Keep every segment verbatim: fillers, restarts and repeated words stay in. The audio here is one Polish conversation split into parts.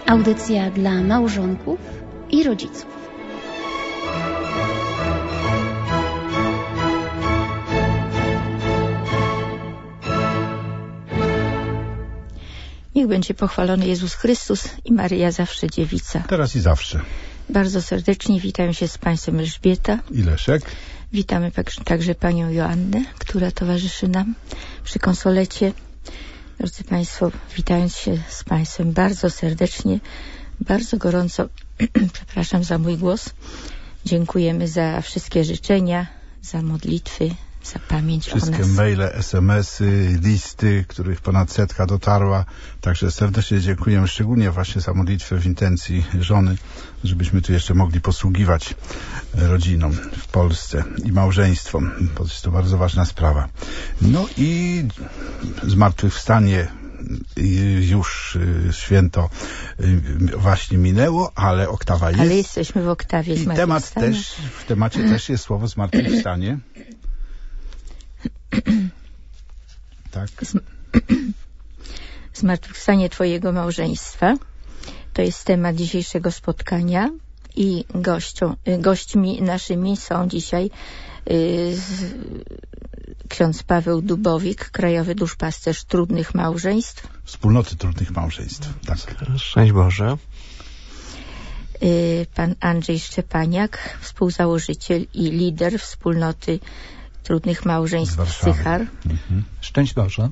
Audycja dla małżonków i rodziców. Niech będzie pochwalony Jezus Chrystus i Maryja zawsze dziewica. Teraz i zawsze. Bardzo serdecznie witają się z Państwem Elżbieta i Leszek. Witamy także Panią Joannę, która towarzyszy nam przy konsolecie. Drodzy Państwo, witając się z Państwem bardzo serdecznie, bardzo gorąco, przepraszam za mój głos, dziękujemy za wszystkie życzenia, za modlitwy, za pamięć o nas. Wszystkie maile, es em esy, listy, których ponad setka dotarła. Także serdecznie dziękujemy, szczególnie właśnie za modlitwę w intencji żony, żebyśmy tu jeszcze mogli posługiwać rodzinom w Polsce i małżeństwom, bo jest to bardzo ważna sprawa. No i zmartwychwstanie już święto właśnie minęło, ale oktawa jest. Ale jesteśmy w oktawie I temat też, w temacie też jest słowo zmartwychwstanie. Tak. Zmartwychwstanie Twojego małżeństwa to jest temat dzisiejszego spotkania i gością, gośćmi naszymi są dzisiaj y, ksiądz Paweł Dubowik, krajowy duszpasterz trudnych małżeństw. Wspólnoty trudnych małżeństw. Tak. Szczęść Boże. Y, pan Andrzej Szczepaniak, współzałożyciel i lider wspólnoty trudnych małżeństw Sychar. Mhm. Szczęść Boże.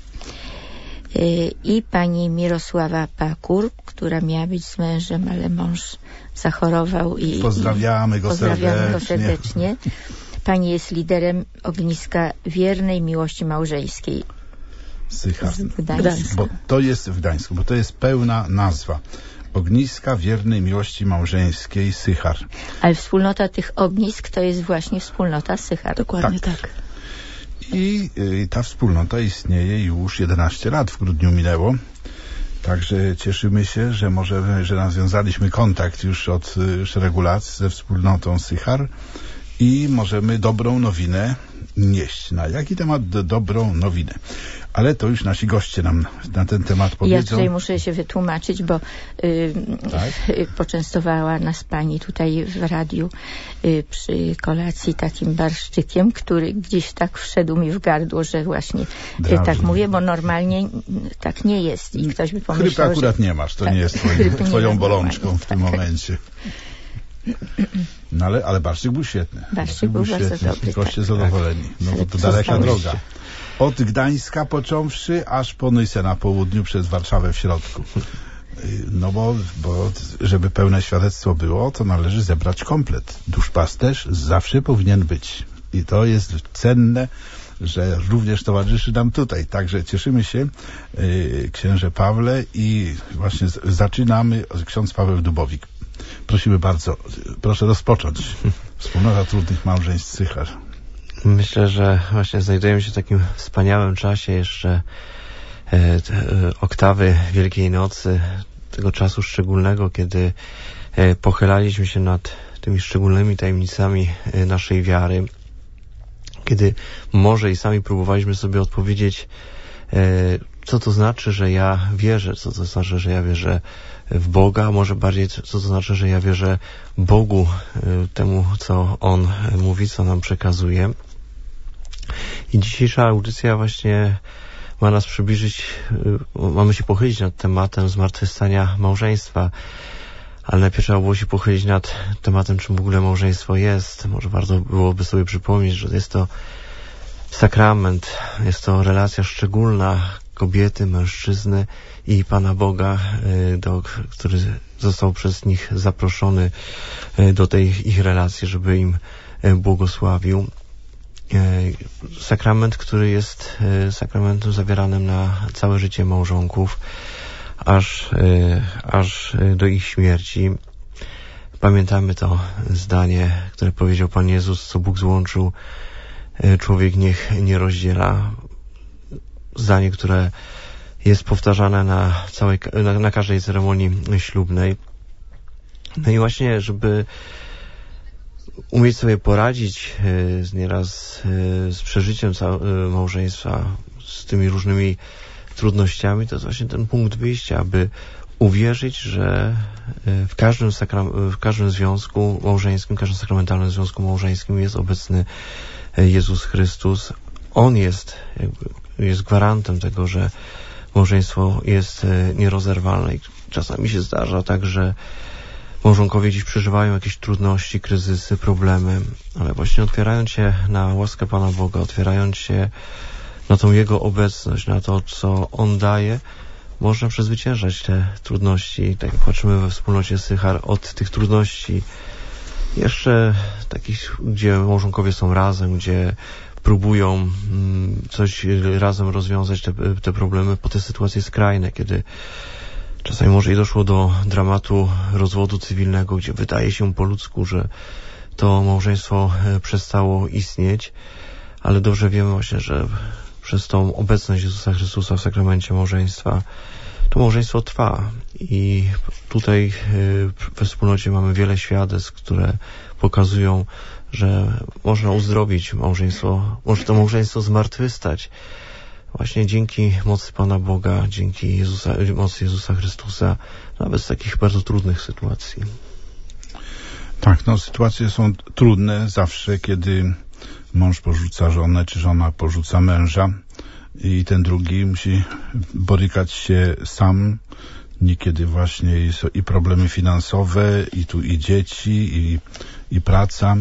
I pani Mirosława Pakur, która miała być z mężem, ale mąż zachorował i pozdrawiamy go, pozdrawiamy serdecznie. go serdecznie. Pani jest liderem ogniska wiernej miłości małżeńskiej. Sychar. Gdańska. Bo to jest w Gdańsku, bo to jest pełna nazwa. Ogniska wiernej miłości małżeńskiej Sychar. Ale wspólnota tych ognisk to jest właśnie wspólnota Sychar. Dokładnie tak. tak. I y, ta wspólnota istnieje już jedenaście lat, w grudniu minęło. Także cieszymy się, że możemy, że nawiązaliśmy kontakt już od y, szeregu lat ze wspólnotą Sychar i możemy dobrą nowinę nieść. Na jaki temat do, dobrą nowinę? Ale to już nasi goście nam na ten temat powiedzą. Ja tutaj muszę się wytłumaczyć, bo y, tak? y, poczęstowała nas pani tutaj w radiu y, przy kolacji takim barszczykiem, który gdzieś tak wszedł mi w gardło, że właśnie y, tak mówię, bo normalnie tak nie jest i ktoś by pomyślał, Chrypy akurat że... nie masz, to tak, nie jest twoim, twoją nie bolączką w tym tak. momencie. No ale, ale barszczyk był świetny. Barszczyk był bardzo świetny. dobry. Goście tak. zadowoleni. No bo to daleka droga. Od Gdańska począwszy, aż po Nysę na południu, przez Warszawę w środku. No bo, bo żeby pełne świadectwo było, to należy zebrać komplet. Duszpasterz zawsze powinien być. I to jest cenne, że również towarzyszy nam tutaj. Także cieszymy się, yy, księże Pawle, i właśnie z, zaczynamy. Ksiądz Paweł Dubowik. Prosimy bardzo, proszę rozpocząć. Wspólnota trudnych małżeństw Sychar. Myślę, że właśnie znajdujemy się w takim wspaniałym czasie jeszcze e, te, e, oktawy Wielkiej Nocy, tego czasu szczególnego, kiedy e, pochylaliśmy się nad tymi szczególnymi tajemnicami e, naszej wiary, kiedy może i sami próbowaliśmy sobie odpowiedzieć, e, co to znaczy, że ja wierzę, co to znaczy, że ja wierzę w Boga, a może bardziej co to znaczy, że ja wierzę Bogu, temu, co On mówi, co nam przekazuje. I dzisiejsza audycja właśnie ma nas przybliżyć, mamy się pochylić nad tematem zmartwychwstania małżeństwa, ale najpierw trzeba było się pochylić nad tematem, czym w ogóle małżeństwo jest. Może warto byłoby sobie przypomnieć, że jest to sakrament, jest to relacja szczególna kobiety, mężczyzny i Pana Boga, do, który został przez nich zaproszony do tej ich relacji, żeby im błogosławił. Sakrament, który jest sakramentem zawieranym na całe życie małżonków, aż, aż do ich śmierci. Pamiętamy to zdanie, które powiedział Pan Jezus: co Bóg złączył, człowiek niech nie rozdziela. Zdanie, które jest powtarzane na całej, na, na każdej ceremonii ślubnej. No i właśnie, żeby umieć sobie poradzić z nieraz z przeżyciem małżeństwa, z tymi różnymi trudnościami, to jest właśnie ten punkt wyjścia, aby uwierzyć, że w każdym, sakra- w każdym związku małżeńskim, każdym sakramentalnym związku małżeńskim jest obecny Jezus Chrystus. On jest, jakby, jest gwarantem tego, że małżeństwo jest nierozerwalne. I czasami się zdarza tak, że małżonkowie dziś przeżywają jakieś trudności, kryzysy, problemy, ale właśnie otwierając się na łaskę Pana Boga, otwierając się na tą Jego obecność, na to, co On daje, można przezwyciężać te trudności. Tak jak patrzymy we wspólnocie Sychar, od tych trudności jeszcze takich, gdzie małżonkowie są razem, gdzie próbują coś razem rozwiązać, te, te problemy, po te sytuacje skrajne, kiedy czasami może i doszło do dramatu rozwodu cywilnego, gdzie wydaje się po ludzku, że to małżeństwo przestało istnieć, ale dobrze wiemy właśnie, że przez tą obecność Jezusa Chrystusa w sakramencie małżeństwa to małżeństwo trwa. I tutaj we wspólnocie mamy wiele świadectw, które pokazują, że można uzdrowić małżeństwo, może to małżeństwo zmartwychwstać właśnie dzięki mocy Pana Boga, dzięki Jezusa, mocy Jezusa Chrystusa, nawet z takich bardzo trudnych sytuacji. Tak, no sytuacje są trudne zawsze, kiedy mąż porzuca żonę, czy żona porzuca męża i ten drugi musi borykać się sam. Niekiedy właśnie są i problemy finansowe, i tu i dzieci, i, i praca.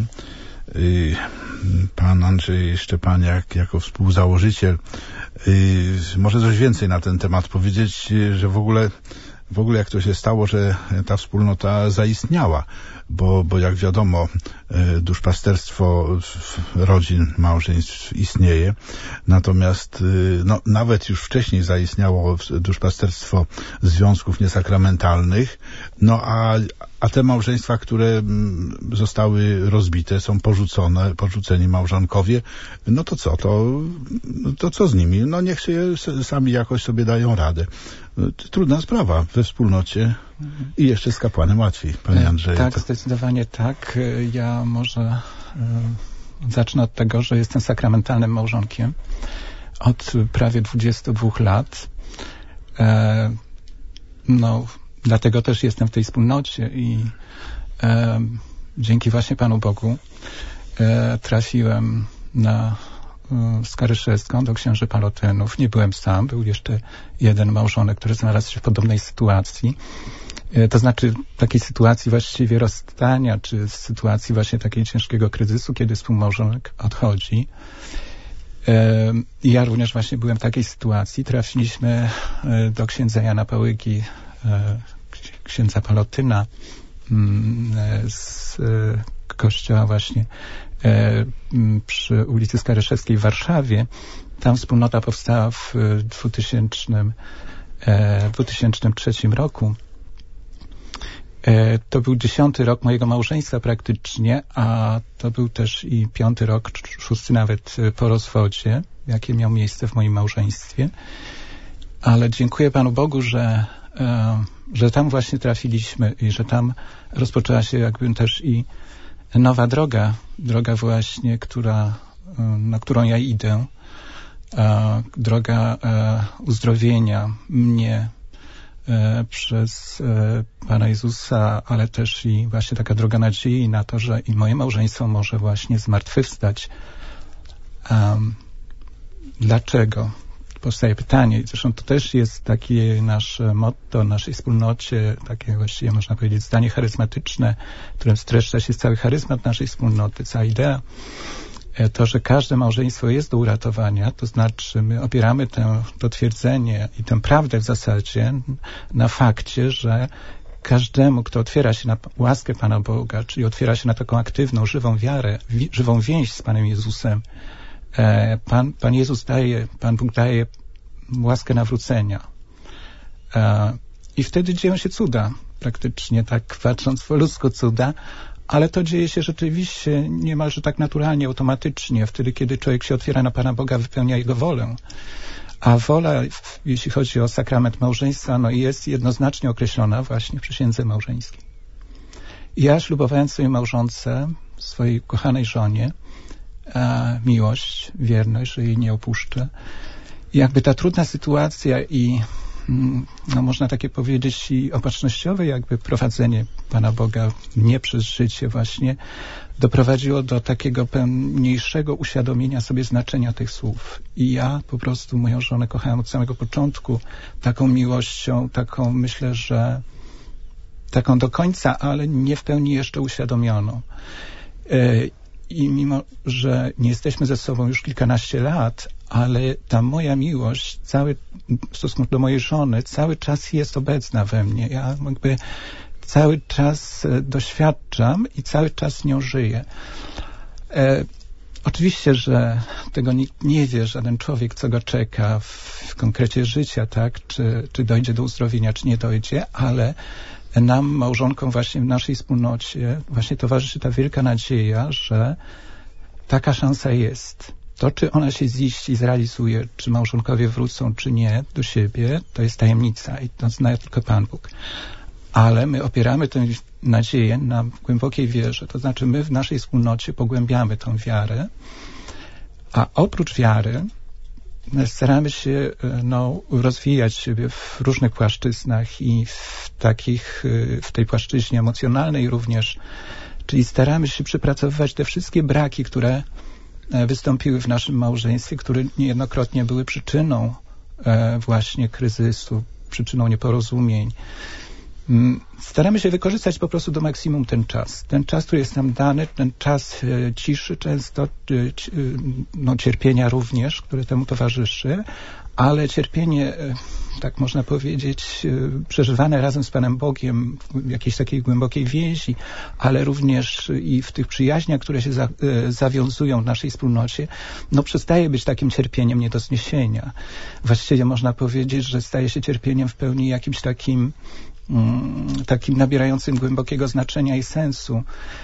Pan Andrzej Szczepaniak jako współzałożyciel może coś więcej na ten temat powiedzieć, że w ogóle w ogóle jak to się stało, że ta wspólnota zaistniała, bo, bo jak wiadomo, duszpasterstwo rodzin, małżeństw istnieje, natomiast no, nawet już wcześniej zaistniało duszpasterstwo związków niesakramentalnych, no a, a te małżeństwa, które zostały rozbite, są porzucone, porzuceni małżonkowie, no to co, to, to co z nimi? No niech się sami jakoś sobie dają radę. Trudna sprawa we wspólnocie i jeszcze z kapłanem łatwiej, panie Andrzeju. Tak, to... zdecydowanie tak. Ja może y, zacznę od tego, że jestem sakramentalnym małżonkiem od prawie dwudziestu dwóch lat. E, no, dlatego też jestem w tej wspólnocie i e, dzięki właśnie Panu Bogu e, trafiłem na Skaryszewską, do księży Palotynów. Nie byłem sam, był jeszcze jeden małżonek, który znalazł się w podobnej sytuacji. To znaczy takiej sytuacji właściwie rozstania, czy sytuacji właśnie takiego ciężkiego kryzysu, kiedy współmałżonek odchodzi. Ja również właśnie byłem w takiej sytuacji. Trafiliśmy do księdza Jana Pałygi, księdza Palotyna z kościoła właśnie przy ulicy Skaryszewskiej w Warszawie. Tam wspólnota powstała w dwutysięcznym, dwutysięcznym trzecim roku. To był dziesiąty rok mojego małżeństwa praktycznie, a to był też i piąty rok, szósty nawet po rozwodzie, jakie miał miejsce w moim małżeństwie. Ale dziękuję Panu Bogu, że, że tam właśnie trafiliśmy i że tam rozpoczęła się jakby też i nowa droga, droga właśnie, która, na którą ja idę, droga uzdrowienia mnie przez Pana Jezusa, ale też i właśnie taka droga nadziei na to, że i moje małżeństwo może właśnie zmartwychwstać. Um, dlaczego? Powstaje pytanie. Zresztą to też jest takie nasze motto naszej wspólnocie, takie właściwie można powiedzieć zdanie charyzmatyczne, którym streszcza się cały charyzmat naszej wspólnoty, cała idea. To, że każde małżeństwo jest do uratowania, to znaczy my opieramy tę, to twierdzenie i tę prawdę w zasadzie na fakcie, że każdemu, kto otwiera się na łaskę Pana Boga, czyli otwiera się na taką aktywną, żywą wiarę, wi- żywą więź z Panem Jezusem, e, Pan, Pan Jezus daje, Pan Bóg daje łaskę nawrócenia. E, I wtedy dzieją się cuda, praktycznie tak patrząc po ludzku cuda, ale to dzieje się rzeczywiście niemalże tak naturalnie, automatycznie, wtedy, kiedy człowiek się otwiera na Pana Boga, wypełnia Jego wolę. A wola, jeśli chodzi o sakrament małżeństwa, no jest jednoznacznie określona właśnie w przysiędze małżeńskiej. Ja ślubowałem swojej małżonce, swojej kochanej żonie, e, miłość, wierność, że jej nie opuszczę. I jakby ta trudna sytuacja i no można takie powiedzieć, i opatrznościowe jakby prowadzenie Pana Boga mnie przez życie właśnie doprowadziło do takiego pełniejszego uświadomienia sobie znaczenia tych słów. I ja po prostu moją żonę kochałem od samego początku taką miłością, taką myślę, że taką do końca, ale nie w pełni jeszcze uświadomioną. I mimo, że nie jesteśmy ze sobą już kilkanaście lat, ale ta moja miłość cały, w stosunku do mojej żony cały czas jest obecna we mnie. Ja jakby cały czas doświadczam i cały czas nią żyję. E, oczywiście, że tego nikt nie wie, żaden człowiek, co go czeka w, w konkrecie życia, tak? Czy, czy dojdzie do uzdrowienia, czy nie dojdzie, ale nam, małżonkom właśnie w naszej wspólnocie właśnie towarzyszy ta wielka nadzieja, że taka szansa jest. To, czy ona się ziści, zrealizuje, czy małżonkowie wrócą, czy nie do siebie, to jest tajemnica i to zna tylko Pan Bóg. Ale my opieramy tę nadzieję na głębokiej wierze. To znaczy my w naszej wspólnocie pogłębiamy tą wiarę, a oprócz wiary staramy się no, rozwijać siebie w różnych płaszczyznach i w takich, w tej płaszczyźnie emocjonalnej również. Czyli staramy się przepracowywać te wszystkie braki, które wystąpiły w naszym małżeństwie, które niejednokrotnie były przyczyną właśnie kryzysu, przyczyną nieporozumień. Staramy się wykorzystać po prostu do maksimum ten czas. Ten czas, który jest nam dany, ten czas ciszy często, no, cierpienia również, które temu towarzyszy, ale cierpienie, tak można powiedzieć, przeżywane razem z Panem Bogiem w jakiejś takiej głębokiej więzi, ale również i w tych przyjaźniach, które się za, zawiązują w naszej wspólnocie, no przestaje być takim cierpieniem nie do zniesienia. Właściwie można powiedzieć, że staje się cierpieniem w pełni jakimś takim takim nabierającym głębokiego znaczenia i sensu.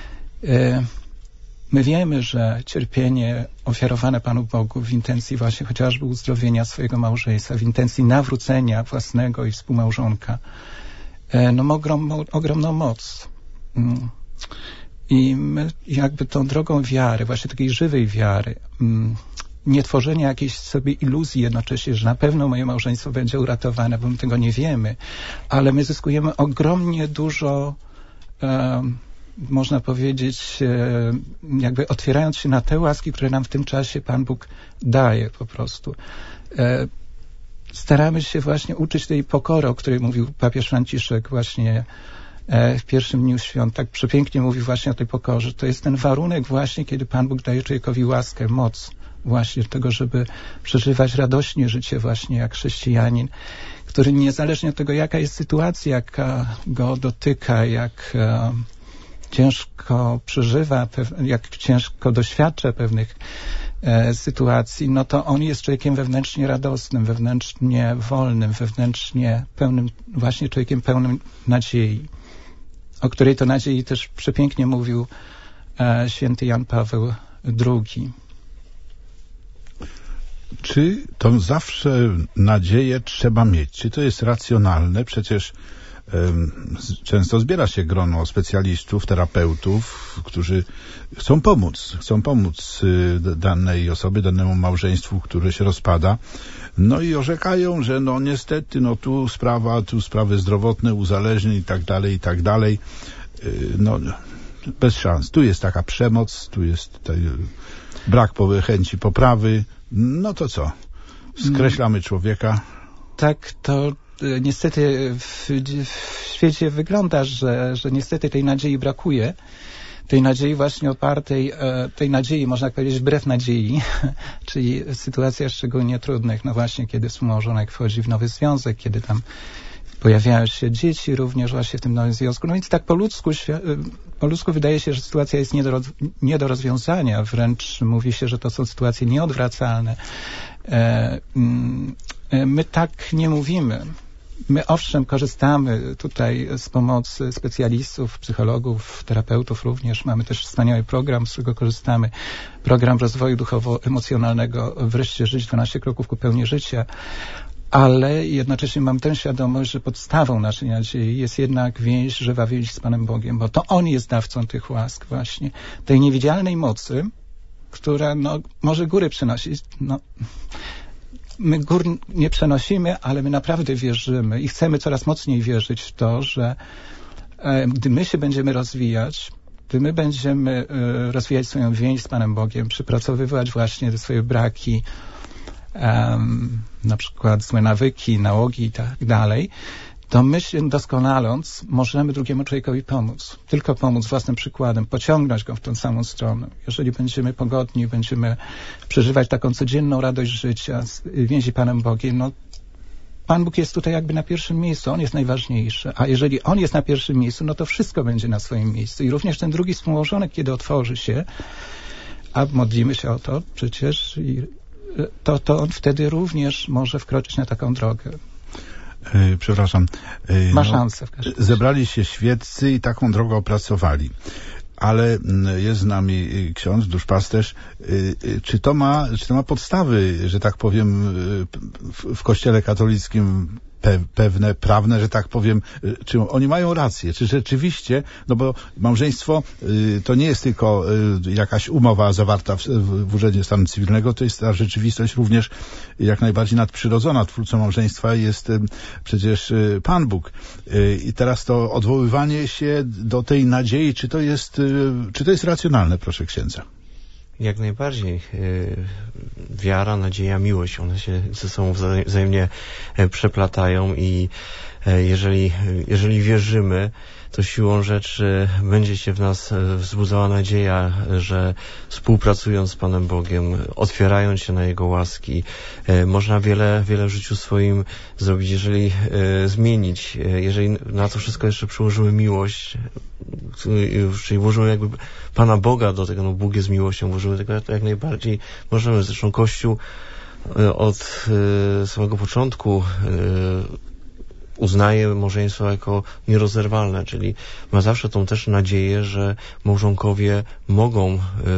My wiemy, że cierpienie ofiarowane Panu Bogu w intencji właśnie chociażby uzdrowienia swojego małżeństwa, w intencji nawrócenia własnego i współmałżonka, no ma ogromną, ogromną moc. I my jakby tą drogą wiary, właśnie takiej żywej wiary, nie tworzenia jakiejś sobie iluzji jednocześnie, że na pewno moje małżeństwo będzie uratowane, bo my tego nie wiemy, ale my zyskujemy ogromnie dużo, e, można powiedzieć, e, jakby otwierając się na te łaski, które nam w tym czasie Pan Bóg daje po prostu. E, staramy się właśnie uczyć tej pokory, o której mówił papież Franciszek właśnie e, w pierwszym dniu świąt. Tak przepięknie mówił właśnie o tej pokorze. To jest ten warunek właśnie, kiedy Pan Bóg daje człowiekowi łaskę, moc właśnie tego, żeby przeżywać radośnie życie właśnie jak chrześcijanin, który niezależnie od tego, jaka jest sytuacja, jaka go dotyka, jak e, ciężko przeżywa, jak ciężko doświadcza pewnych e, sytuacji, no to on jest człowiekiem wewnętrznie radosnym, wewnętrznie wolnym, wewnętrznie pełnym, właśnie człowiekiem pełnym nadziei, o której to nadziei też przepięknie mówił e, święty Jan Paweł drugi. Czy to zawsze nadzieję trzeba mieć? Czy to jest racjonalne? Przecież um, często zbiera się grono specjalistów, terapeutów, którzy chcą pomóc, chcą pomóc y, danej osobie, danemu małżeństwu, które się rozpada. No i orzekają, że no niestety, no tu sprawa, tu sprawy zdrowotne, uzależnień i tak dalej, i tak dalej. Y, no bez szans. Tu jest taka przemoc, tu jest tutaj brak chęci poprawy. No to co? Skreślamy człowieka? Tak, to niestety w, w świecie wygląda, że, że niestety tej nadziei brakuje. Tej nadziei właśnie opartej, tej nadziei, można powiedzieć, wbrew nadziei, czyli w sytuacjach szczególnie trudnych, no właśnie kiedy współmałżonek wchodzi w nowy związek, kiedy tam pojawiają się dzieci również właśnie w tym nowym związku. No więc tak po ludzku, po ludzku wydaje się, że sytuacja jest nie do, nie do rozwiązania. Wręcz mówi się, że to są sytuacje nieodwracalne. My tak nie mówimy. My owszem korzystamy tutaj z pomocy specjalistów, psychologów, terapeutów również. Mamy też wspaniały program, z którego korzystamy. Program rozwoju duchowo-emocjonalnego Wreszcie żyć, dwanaście kroków ku pełni życia. Ale jednocześnie mam tę świadomość, że podstawą naszej nadziei jest jednak więź, żywa więź z Panem Bogiem, bo to On jest dawcą tych łask właśnie, tej niewidzialnej mocy, która no, może góry przynosić. No, my gór nie przenosimy, ale my naprawdę wierzymy i chcemy coraz mocniej wierzyć w to, że e, gdy my się będziemy rozwijać, gdy my będziemy e, rozwijać swoją więź z Panem Bogiem, przypracowywać właśnie te swoje braki, um, na przykład złe nawyki, nałogi i tak dalej, to my się doskonaląc możemy drugiemu człowiekowi pomóc. Tylko pomóc własnym przykładem, pociągnąć go w tą samą stronę. Jeżeli będziemy pogodni, będziemy przeżywać taką codzienną radość życia, więzi z Panem Bogiem, no Pan Bóg jest tutaj jakby na pierwszym miejscu, On jest najważniejszy. A jeżeli On jest na pierwszym miejscu, no to wszystko będzie na swoim miejscu. I również ten drugi współmałżonek, kiedy otworzy się, a modlimy się o to przecież, i to, to on wtedy również może wkroczyć na taką drogę. Yy, przepraszam. Yy, Ma no, szansę w każdym razie. Zebrali się świeccy i taką drogę opracowali. Ale jest z nami ksiądz, duszpasterz. Czy to ma, czy to ma podstawy, że tak powiem, w, w Kościele katolickim pe, pewne, prawne, że tak powiem, czy oni mają rację? Czy rzeczywiście, no bo małżeństwo to nie jest tylko jakaś umowa zawarta w, w Urzędzie Stanu Cywilnego, to jest ta rzeczywistość również jak najbardziej nadprzyrodzona. Twórcą małżeństwa jest przecież Pan Bóg. I teraz to odwoływanie się do tej nadziei, czy to jest, czy to jest racjonalne, proszę księdza? Jak najbardziej. Wiara, nadzieja, miłość, one się ze sobą wzajemnie przeplatają i jeżeli, jeżeli wierzymy, to siłą rzeczy będzie się w nas wzbudzała nadzieja, że współpracując z Panem Bogiem, otwierając się na Jego łaski, można wiele, wiele w życiu swoim zrobić, jeżeli e, zmienić, jeżeli na to wszystko jeszcze przyłożymy miłość, czyli włożymy jakby Pana Boga do tego, no Bóg jest miłością, włożymy tego, to jak najbardziej możemy. Zresztą Kościół od e, samego początku e, uznaje małżeństwo jako nierozerwalne, czyli ma zawsze tą też nadzieję, że małżonkowie mogą,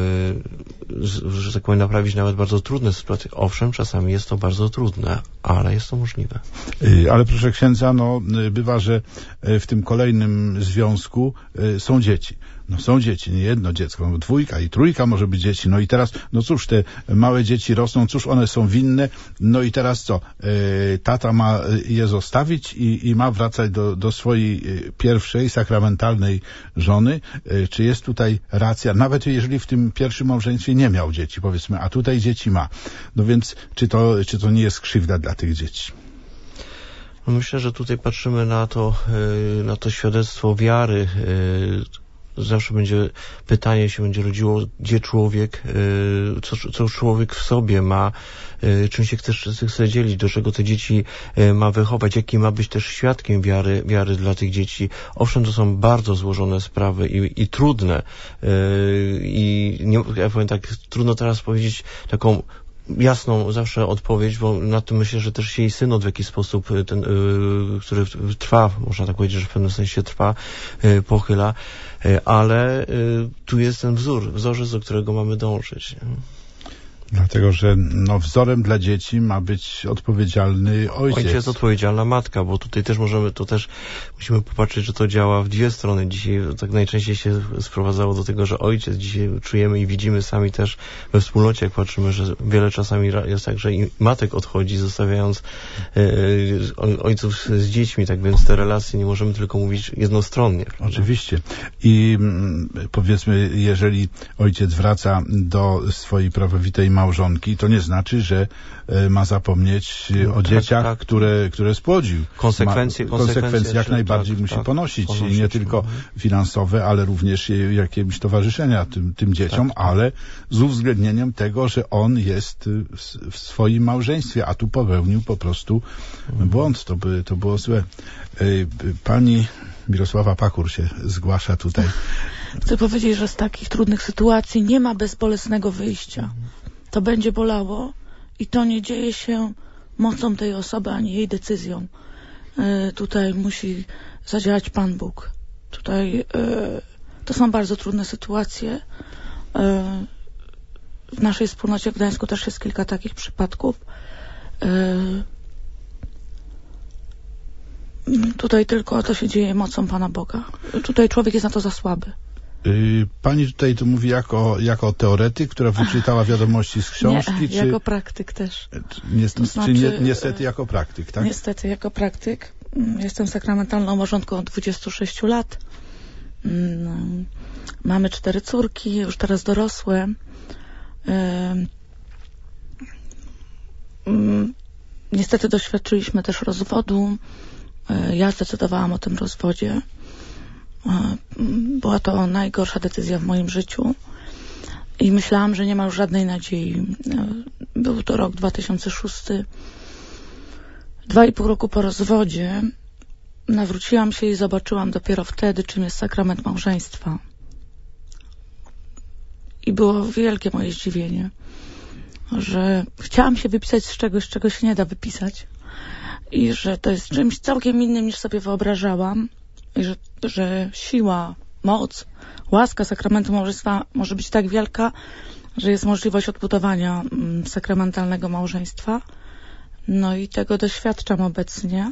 yy, że tak powiem, naprawić nawet bardzo trudne sytuacje. Owszem, czasami jest to bardzo trudne, ale jest to możliwe. Ale proszę księdza, no bywa, że w tym kolejnym związku są dzieci. No są dzieci, nie jedno dziecko, no dwójka i trójka może być dzieci. No i teraz, no cóż, te małe dzieci rosną, cóż one są winne. No i teraz co? E, tata ma je zostawić i, i ma wracać do, do swojej pierwszej sakramentalnej żony. E, czy jest tutaj racja? Nawet jeżeli w tym pierwszym małżeństwie nie miał dzieci, powiedzmy, a tutaj dzieci ma. No więc czy to, czy to nie jest krzywda dla tych dzieci? No myślę, że tutaj patrzymy na to, na to świadectwo wiary. Zawsze będzie pytanie się będzie rodziło, gdzie człowiek, co, co człowiek w sobie ma, czym się chce, chce dzielić, do czego te dzieci ma wychować, jaki ma być też świadkiem wiary, wiary dla tych dzieci. Owszem, to są bardzo złożone sprawy i, i trudne. I nie, ja powiem tak, trudno teraz powiedzieć taką jasną zawsze odpowiedź, bo na tym myślę, że też się jej synod w jakiś sposób, ten, yy, który trwa, można tak powiedzieć, że w pewnym sensie trwa, yy, pochyla, yy, ale yy, tu jest ten wzór, wzorzec, do którego mamy dążyć. Dlatego, że no, wzorem dla dzieci ma być odpowiedzialny ojciec. Ojciec, odpowiedzialna matka, bo tutaj też możemy, to też musimy popatrzeć, że to działa w dwie strony. Dzisiaj tak najczęściej się sprowadzało do tego, że ojciec, dzisiaj czujemy i widzimy sami też we wspólnocie, jak patrzymy, że wiele czasami jest tak, że i matek odchodzi, zostawiając e, ojców z dziećmi, tak więc te relacje nie możemy tylko mówić jednostronnie. Prawda? Oczywiście. I powiedzmy, jeżeli ojciec wraca do swojej prawowitej małżonki, to nie znaczy, że ma zapomnieć o tak, dzieciach, tak. Które, które spłodził. Konsekwencje, ma, konsekwencje, konsekwencje jak najbardziej tak, musi tak, ponosić. ponosić. Nie tylko finansowe, ale również jakieś towarzyszenia tym, tym dzieciom, tak. ale z uwzględnieniem tego, że on jest w swoim małżeństwie, a tu popełnił po prostu mhm. błąd. To, by, to było złe. Pani Mirosława Pakur się zgłasza tutaj. Chcę powiedzieć, że z takich trudnych sytuacji nie ma bezbolesnego wyjścia. To będzie bolało i to nie dzieje się mocą tej osoby, ani jej decyzją. Yy, tutaj musi zadziałać Pan Bóg. Tutaj yy, to są bardzo trudne sytuacje. Yy, w naszej wspólnocie w Gdańsku też jest kilka takich przypadków. Yy, tutaj tylko to się dzieje mocą Pana Boga. Tutaj człowiek jest na to za słaby. Pani tutaj tu mówi jako, jako teoretyk, która wyczytała wiadomości z książki? Nie, czy jako praktyk też. Nie, to znaczy, czy nie, niestety jako praktyk, tak? Niestety jako praktyk. Jestem sakramentalną małżonką od dwudziestu sześciu lat. Mamy cztery córki, już teraz dorosłe. Niestety doświadczyliśmy też rozwodu. Ja zdecydowałam o tym rozwodzie. Była to najgorsza decyzja w moim życiu i myślałam, że nie ma już żadnej nadziei. Był to rok dwa tysiące szósty. Dwa i pół roku po rozwodzie nawróciłam się i zobaczyłam dopiero wtedy, czym jest sakrament małżeństwa. I było wielkie moje zdziwienie, że chciałam się wypisać z czegoś, czego się nie da wypisać i że to jest czymś całkiem innym, niż sobie wyobrażałam. I że, że siła, moc, łaska sakramentu małżeństwa może być tak wielka, że jest możliwość odbudowania mm, sakramentalnego małżeństwa. No i tego doświadczam obecnie.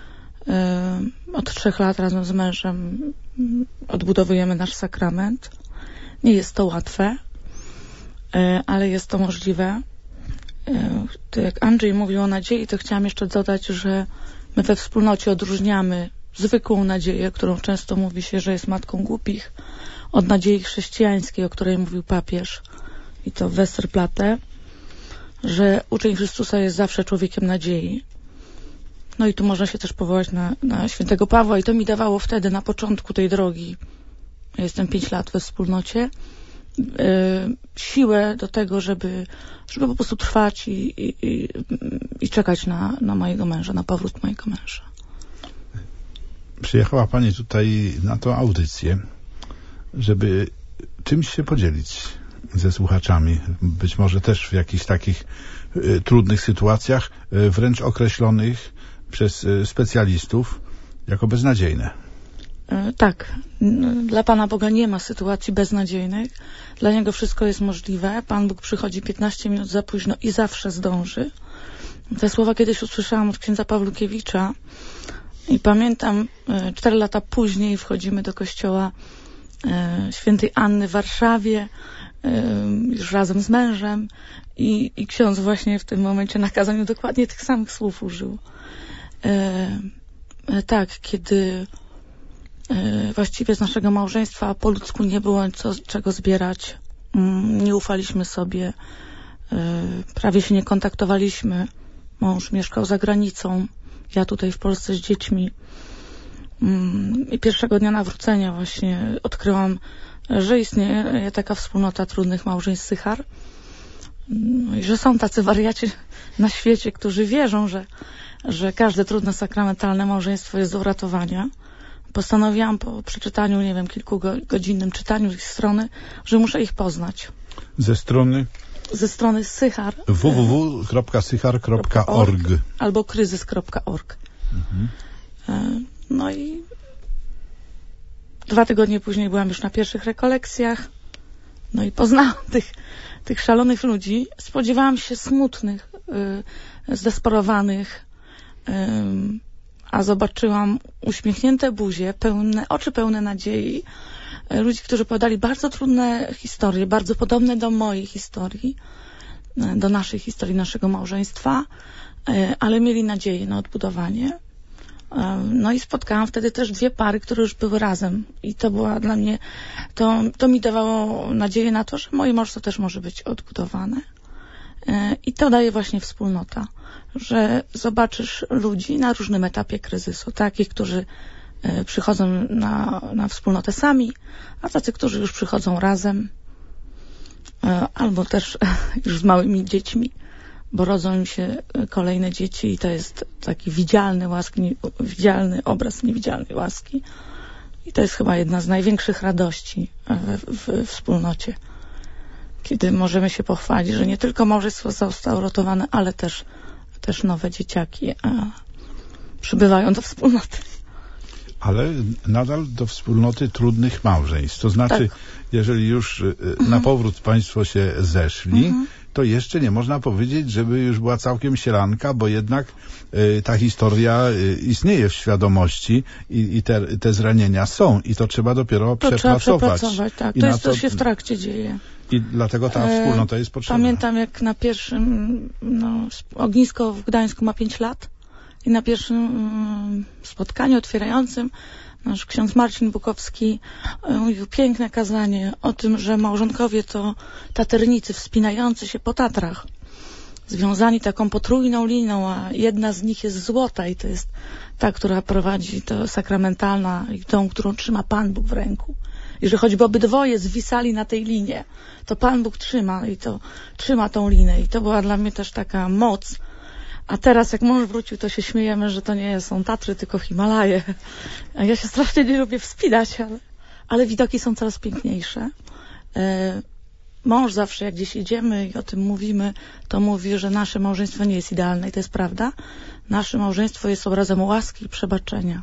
Yy, od trzech lat razem z mężem yy, odbudowujemy nasz sakrament. Nie jest to łatwe, yy, ale jest to możliwe. Yy, to jak Andrzej mówił o nadziei, to chciałam jeszcze dodać, że my we wspólnocie odróżniamy zwykłą nadzieję, którą często mówi się, że jest matką głupich, od nadziei chrześcijańskiej, o której mówił papież, i to Westerplatte, że uczeń Chrystusa jest zawsze człowiekiem nadziei. No i tu można się też powołać na, na świętego Pawła i to mi dawało wtedy, na początku tej drogi, ja jestem pięć lat we wspólnocie, yy, siłę do tego, żeby, żeby po prostu trwać i, i, i, i czekać na, na mojego męża, na powrót mojego męża. Przyjechała Pani tutaj na tą audycję, żeby czymś się podzielić ze słuchaczami. Być może też w jakichś takich y, trudnych sytuacjach, y, wręcz określonych przez y, specjalistów jako beznadziejne. Y, tak. Dla Pana Boga nie ma sytuacji beznadziejnych. Dla Niego wszystko jest możliwe. Pan Bóg przychodzi piętnaście minut za późno i zawsze zdąży. Te słowa kiedyś usłyszałam od księdza Pawlukiewicza. I pamiętam, cztery lata później wchodzimy do kościoła e, świętej Anny w Warszawie, e, już razem z mężem i, i ksiądz właśnie w tym momencie na kazaniu dokładnie tych samych słów użył. E, e, tak, kiedy e, właściwie z naszego małżeństwa po ludzku nie było co, czego zbierać, mm, nie ufaliśmy sobie, e, prawie się nie kontaktowaliśmy. Mąż mieszkał za granicą, ja tutaj w Polsce z dziećmi. I pierwszego dnia nawrócenia właśnie odkryłam, że istnieje taka wspólnota trudnych małżeństw Sychar. I że są tacy wariaci na świecie, którzy wierzą, że, że każde trudne sakramentalne małżeństwo jest do uratowania. Postanowiłam po przeczytaniu, nie wiem, kilkugodzinnym czytaniu ich strony, że muszę ich poznać. Ze strony? Ze strony Sychar. w w w kropka sychar kropka org albo kryzys kropka org. Mhm. No i dwa tygodnie później byłam już na pierwszych rekolekcjach. No i poznałam tych, tych szalonych ludzi. Spodziewałam się smutnych, yy, zdesperowanych, yy, a zobaczyłam uśmiechnięte buzie, pełne, oczy pełne nadziei. Yy, ludzi, którzy podali bardzo trudne historie, bardzo podobne do mojej historii, yy, do naszej historii, naszego małżeństwa, yy, ale mieli nadzieję na odbudowanie. No i spotkałam wtedy też dwie pary, które już były razem i to była dla mnie, to, to mi dawało nadzieję na to, że moje małżeństwo też może być odbudowane. I to daje właśnie wspólnota, że zobaczysz ludzi na różnym etapie kryzysu, takich, którzy przychodzą na, na wspólnotę sami, a tacy, którzy już przychodzą razem, albo też już z małymi dziećmi, bo rodzą im się kolejne dzieci i to jest taki widzialny łaski, widzialny obraz niewidzialnej łaski. I to jest chyba jedna z największych radości w, w, w wspólnocie, kiedy możemy się pochwalić, że nie tylko małżeństwo zostało uratowane, ale też, też nowe dzieciaki a, przybywają do wspólnoty. Ale nadal do wspólnoty trudnych małżeństw. To znaczy, tak. Jeżeli już na powrót państwo się zeszli, mhm. to jeszcze nie można powiedzieć, żeby już była całkiem sielanka, bo jednak y, ta historia y, istnieje w świadomości i, i te, te zranienia są i to trzeba dopiero to przepracować. Trzeba przepracować, tak. I To jest, to co się w trakcie dzieje. I dlatego ta wspólnota jest potrzebna. Pamiętam, jak na pierwszym, no, ognisko w Gdańsku ma pięć lat i na pierwszym um, spotkaniu otwierającym nasz ksiądz Marcin Bukowski mówił piękne kazanie o tym, że małżonkowie to taternicy wspinający się po Tatrach, związani taką potrójną liną, a jedna z nich jest złota i to jest ta, która prowadzi, to sakramentalna i tą, którą trzyma Pan Bóg w ręku. I że choćby obydwoje zwisali na tej linie, to Pan Bóg trzyma i to trzyma tą linę. I to była dla mnie też taka moc. A teraz jak mąż wrócił, to się śmiejemy, że to nie są Tatry, tylko Himalaje. A ja się strasznie nie lubię wspinać, ale, ale widoki są coraz piękniejsze. E, mąż zawsze, jak gdzieś idziemy i o tym mówimy, to mówi, że nasze małżeństwo nie jest idealne i to jest prawda. Nasze małżeństwo jest obrazem łaski i przebaczenia.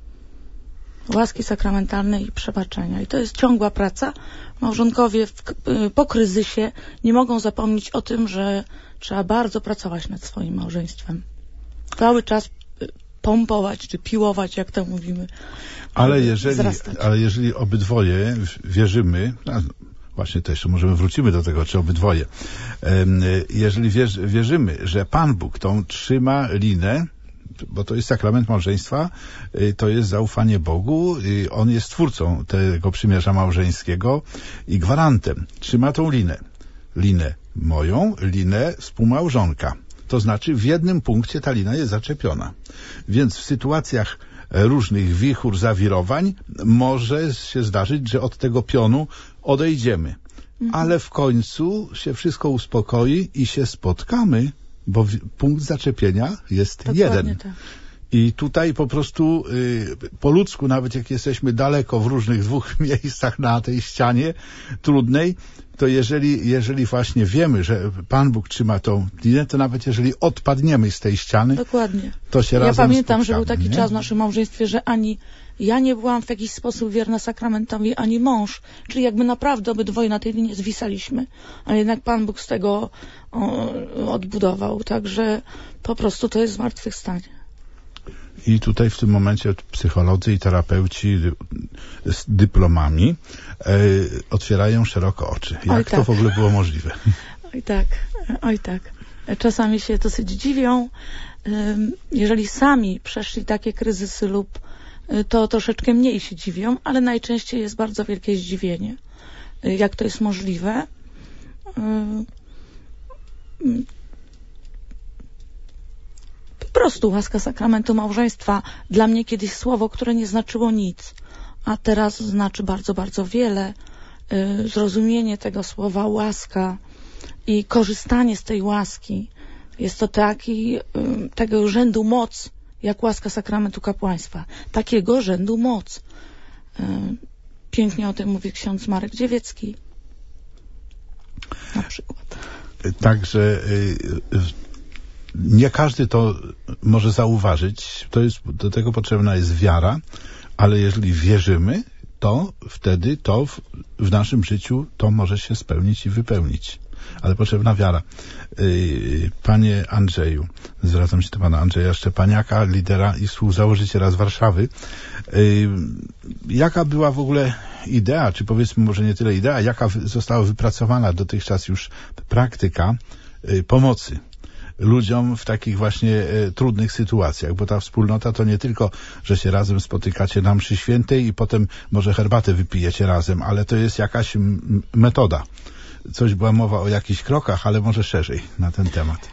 Łaski sakramentalnej i przebaczenia. I to jest ciągła praca. Małżonkowie w, po kryzysie nie mogą zapomnieć o tym, że trzeba bardzo pracować nad swoim małżeństwem. Cały czas pompować, czy piłować, jak to mówimy. Ale jeżeli, ale jeżeli obydwoje wierzymy, no właśnie to jeszcze możemy wrócimy do tego, czy obydwoje, jeżeli wierzy, wierzymy, że Pan Bóg tą trzyma linę, bo to jest sakrament małżeństwa, to jest zaufanie Bogu, On jest twórcą tego przymierza małżeńskiego i gwarantem. Trzyma tą linę. Linę moją, linę współmałżonka. To znaczy w jednym punkcie ta lina jest zaczepiona. Więc w sytuacjach różnych wichur, zawirowań może się zdarzyć, że od tego pionu odejdziemy. Mhm. Ale w końcu się wszystko uspokoi i się spotkamy, bo punkt zaczepienia jest Dokładnie jeden. Tak. I tutaj po prostu y, po ludzku, nawet jak jesteśmy daleko w różnych dwóch miejscach na tej ścianie trudnej, to jeżeli, jeżeli właśnie wiemy, że Pan Bóg trzyma tą linę, to nawet jeżeli odpadniemy z tej ściany, Dokładnie. to się ja razem pamiętam, spotkamy, że był taki nie? czas w naszym małżeństwie, że ani ja nie byłam w jakiś sposób wierna sakramentowi, ani mąż. Czyli jakby naprawdę obydwoje na tej linie zwisaliśmy. Ale jednak Pan Bóg z tego o, odbudował. Także po prostu to jest zmartwychwstanie. I tutaj w tym momencie psycholodzy i terapeuci z dyplomami e, otwierają szeroko oczy. Jak Oj, to tak. w ogóle było możliwe? Oj tak, oj tak. Czasami się dosyć dziwią. Jeżeli sami przeszli takie kryzysy lub to troszeczkę mniej się dziwią, ale najczęściej jest bardzo wielkie zdziwienie. Jak to jest możliwe? Po prostu łaska sakramentu małżeństwa. Dla mnie kiedyś słowo, które nie znaczyło nic, a teraz znaczy bardzo, bardzo wiele. Zrozumienie tego słowa łaska i korzystanie z tej łaski. Jest to taki, tego rzędu moc, jak łaska sakramentu kapłaństwa. Takiego rzędu moc. Pięknie o tym mówi ksiądz Marek Dziewiecki. Na przykład. Także nie każdy to może zauważyć. To jest, do tego potrzebna jest wiara, ale jeżeli wierzymy, to wtedy to w, w naszym życiu to może się spełnić i wypełnić. Ale potrzebna wiara. Panie Andrzeju, zwracam się do pana Andrzeja Szczepaniaka, lidera i współzałożyciela z Warszawy. Jaka była w ogóle idea, czy powiedzmy może nie tyle idea, jaka została wypracowana dotychczas już praktyka pomocy ludziom w takich właśnie e, trudnych sytuacjach, bo ta wspólnota to nie tylko, że się razem spotykacie na mszy świętej i potem może herbatę wypijecie razem, ale to jest jakaś m- metoda. Coś była mowa o jakichś krokach, ale może szerzej na ten temat.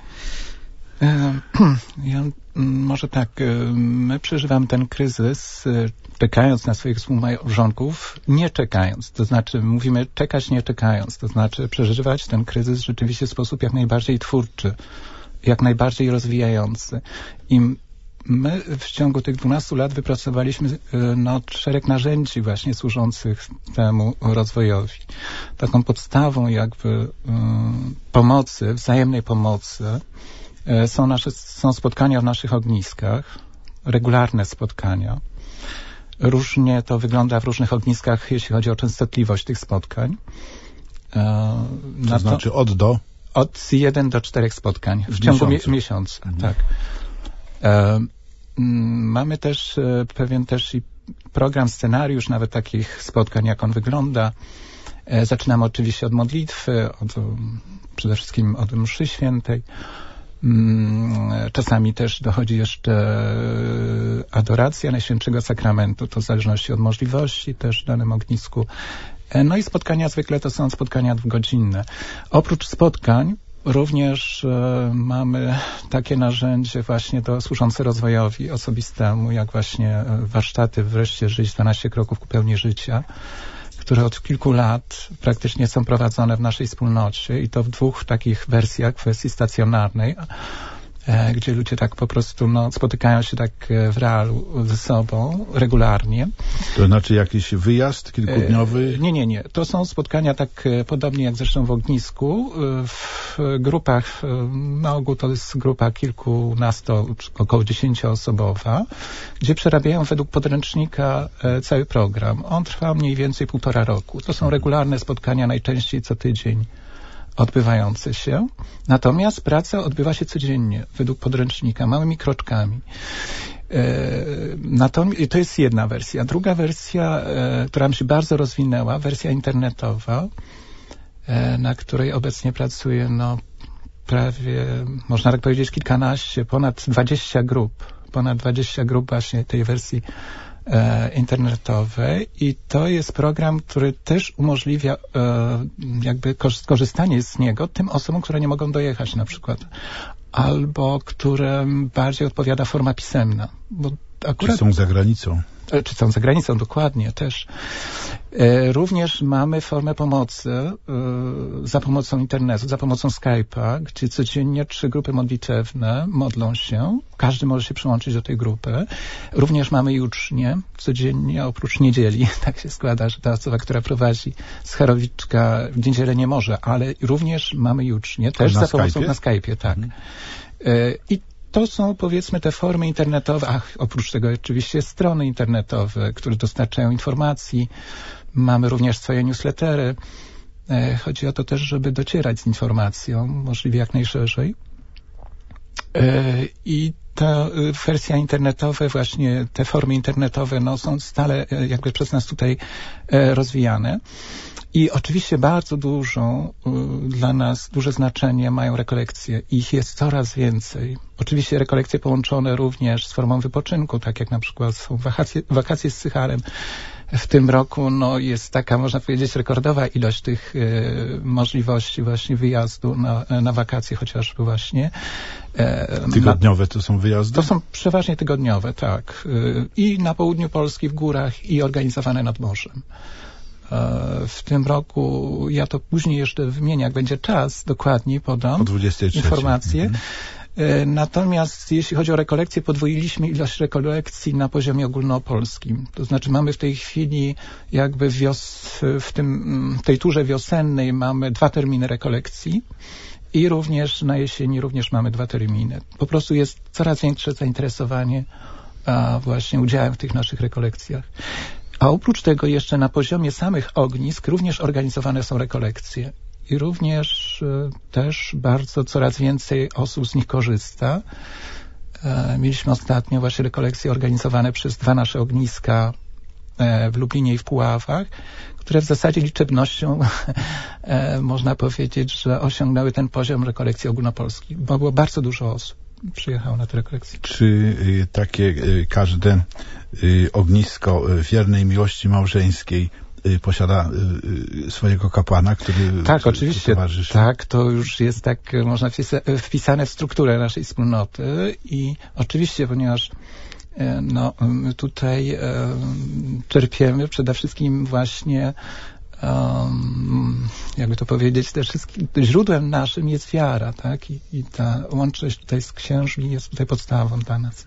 Ja, może tak, my przeżywamy ten kryzys czekając na swoich współmałżonków, nie czekając. To znaczy mówimy czekać nie czekając. To znaczy przeżywać ten kryzys rzeczywiście w sposób jak najbardziej twórczy, jak najbardziej rozwijający. I my w ciągu tych dwunastu lat wypracowaliśmy no, szereg narzędzi właśnie służących temu rozwojowi. Taką podstawą jakby um, pomocy, wzajemnej pomocy są nasze, są spotkania w naszych ogniskach, regularne spotkania. Różnie to wygląda w różnych ogniskach, jeśli chodzi o częstotliwość tych spotkań. To, to znaczy od do? Od jeden do czterech spotkań w, w ciągu miesiącu. miesiąca. Mhm. Tak. E, mamy też e, pewien też i program, scenariusz nawet takich spotkań, jak on wygląda. E, zaczynamy oczywiście od modlitwy, od, przede wszystkim od mszy świętej. Czasami też dochodzi jeszcze adoracja Najświętszego Sakramentu, to w zależności od możliwości też w danym ognisku. No i spotkania zwykle to są spotkania dwugodzinne. Oprócz spotkań również e, mamy takie narzędzie właśnie to służące rozwojowi osobistemu, jak właśnie warsztaty Wreszcie Żyć, dwanaście kroków ku pełni życia, które od kilku lat praktycznie są prowadzone w naszej wspólnocie i to w dwóch takich wersjach, w wersji stacjonarnej, e, gdzie ludzie tak po prostu no, spotykają się tak w realu ze sobą regularnie. To znaczy jakiś wyjazd kilkudniowy? E, nie, nie, nie. To są spotkania tak e, podobnie jak zresztą w ognisku, e, w grupach, e, na ogół to jest grupa kilkunasto, około dziesięcioosobowa, gdzie przerabiają według podręcznika e, cały program. On trwa mniej więcej półtora roku. To są regularne spotkania, najczęściej co tydzień odbywające się. Natomiast praca odbywa się codziennie według podręcznika, małymi kroczkami. E, natomiast to jest jedna wersja. Druga wersja, e, która mi się bardzo rozwinęła, wersja internetowa, e, na której obecnie pracuje no, prawie, można tak powiedzieć, kilkanaście, ponad dwadzieścia grup. Ponad dwadzieścia grup właśnie tej wersji e, internetowej i to jest program, który też umożliwia e, jakby korzystanie z niego tym osobom, które nie mogą dojechać na przykład, albo którym bardziej odpowiada forma pisemna. Bo akurat, czy są za granicą. Czy są za granicą, dokładnie też. E, również mamy formę pomocy e, za pomocą internetu, za pomocą Skype'a, gdzie codziennie trzy grupy modlitewne modlą się. Każdy może się przyłączyć do tej grupy. Również mamy i ucznie codziennie, oprócz niedzieli. Tak się składa, że ta osoba, która prowadzi z Charowiczka w niedzielę nie może, ale również mamy i ucznie. Też za pomocą na Skype'ie, tak. Mhm. E, I to są, powiedzmy, te formy internetowe, ach, oprócz tego oczywiście strony internetowe, które dostarczają informacji. Mamy również swoje newslettery. E, chodzi o to też, żeby docierać z informacją, możliwie jak najszerzej. E, I ta wersja internetowa, właśnie te formy internetowe, no, są stale e, jakby przez nas tutaj e, rozwijane. I oczywiście bardzo dużą y, dla nas, duże znaczenie mają rekolekcje. Ich jest coraz więcej. Oczywiście rekolekcje połączone również z formą wypoczynku, tak jak na przykład są wakacje, wakacje z Sycharem. W tym roku no, jest taka, można powiedzieć, rekordowa ilość tych y, możliwości właśnie wyjazdu na, na wakacje, chociażby właśnie. E, tygodniowe to są wyjazdy? To są przeważnie tygodniowe, tak. Y, I na południu Polski, w górach, i organizowane nad morzem. W tym roku, ja to później jeszcze wymienię, jak będzie czas, dokładniej podam informacje. Mhm. Natomiast jeśli chodzi o rekolekcje, podwoiliśmy ilość rekolekcji na poziomie ogólnopolskim. To znaczy mamy w tej chwili jakby wios, w tym, tej turze wiosennej mamy dwa terminy rekolekcji i również na jesieni również mamy dwa terminy. Po prostu jest coraz większe zainteresowanie a, właśnie udziałem w tych naszych rekolekcjach. A oprócz tego jeszcze na poziomie samych ognisk również organizowane są rekolekcje i również e, też bardzo coraz więcej osób z nich korzysta. E, mieliśmy ostatnio właśnie rekolekcje organizowane przez dwa nasze ogniska e, w Lublinie i w Puławach, które w zasadzie liczebnością e, można powiedzieć, że osiągnęły ten poziom rekolekcji ogólnopolskich, bo było bardzo dużo osób przyjechało na te rekolekcje. Czy y, takie y, każde y, ognisko wiernej miłości małżeńskiej y, posiada y, y, swojego kapłana, który tak, oczywiście, towarzyszy? Tak, to już jest tak, można wpisane w strukturę naszej wspólnoty i oczywiście, ponieważ no, tutaj czerpiemy przede wszystkim właśnie Um, jakby to powiedzieć, też źródłem naszym jest wiara, tak? I, i ta łączność tutaj z księżmi jest tutaj podstawą dla nas.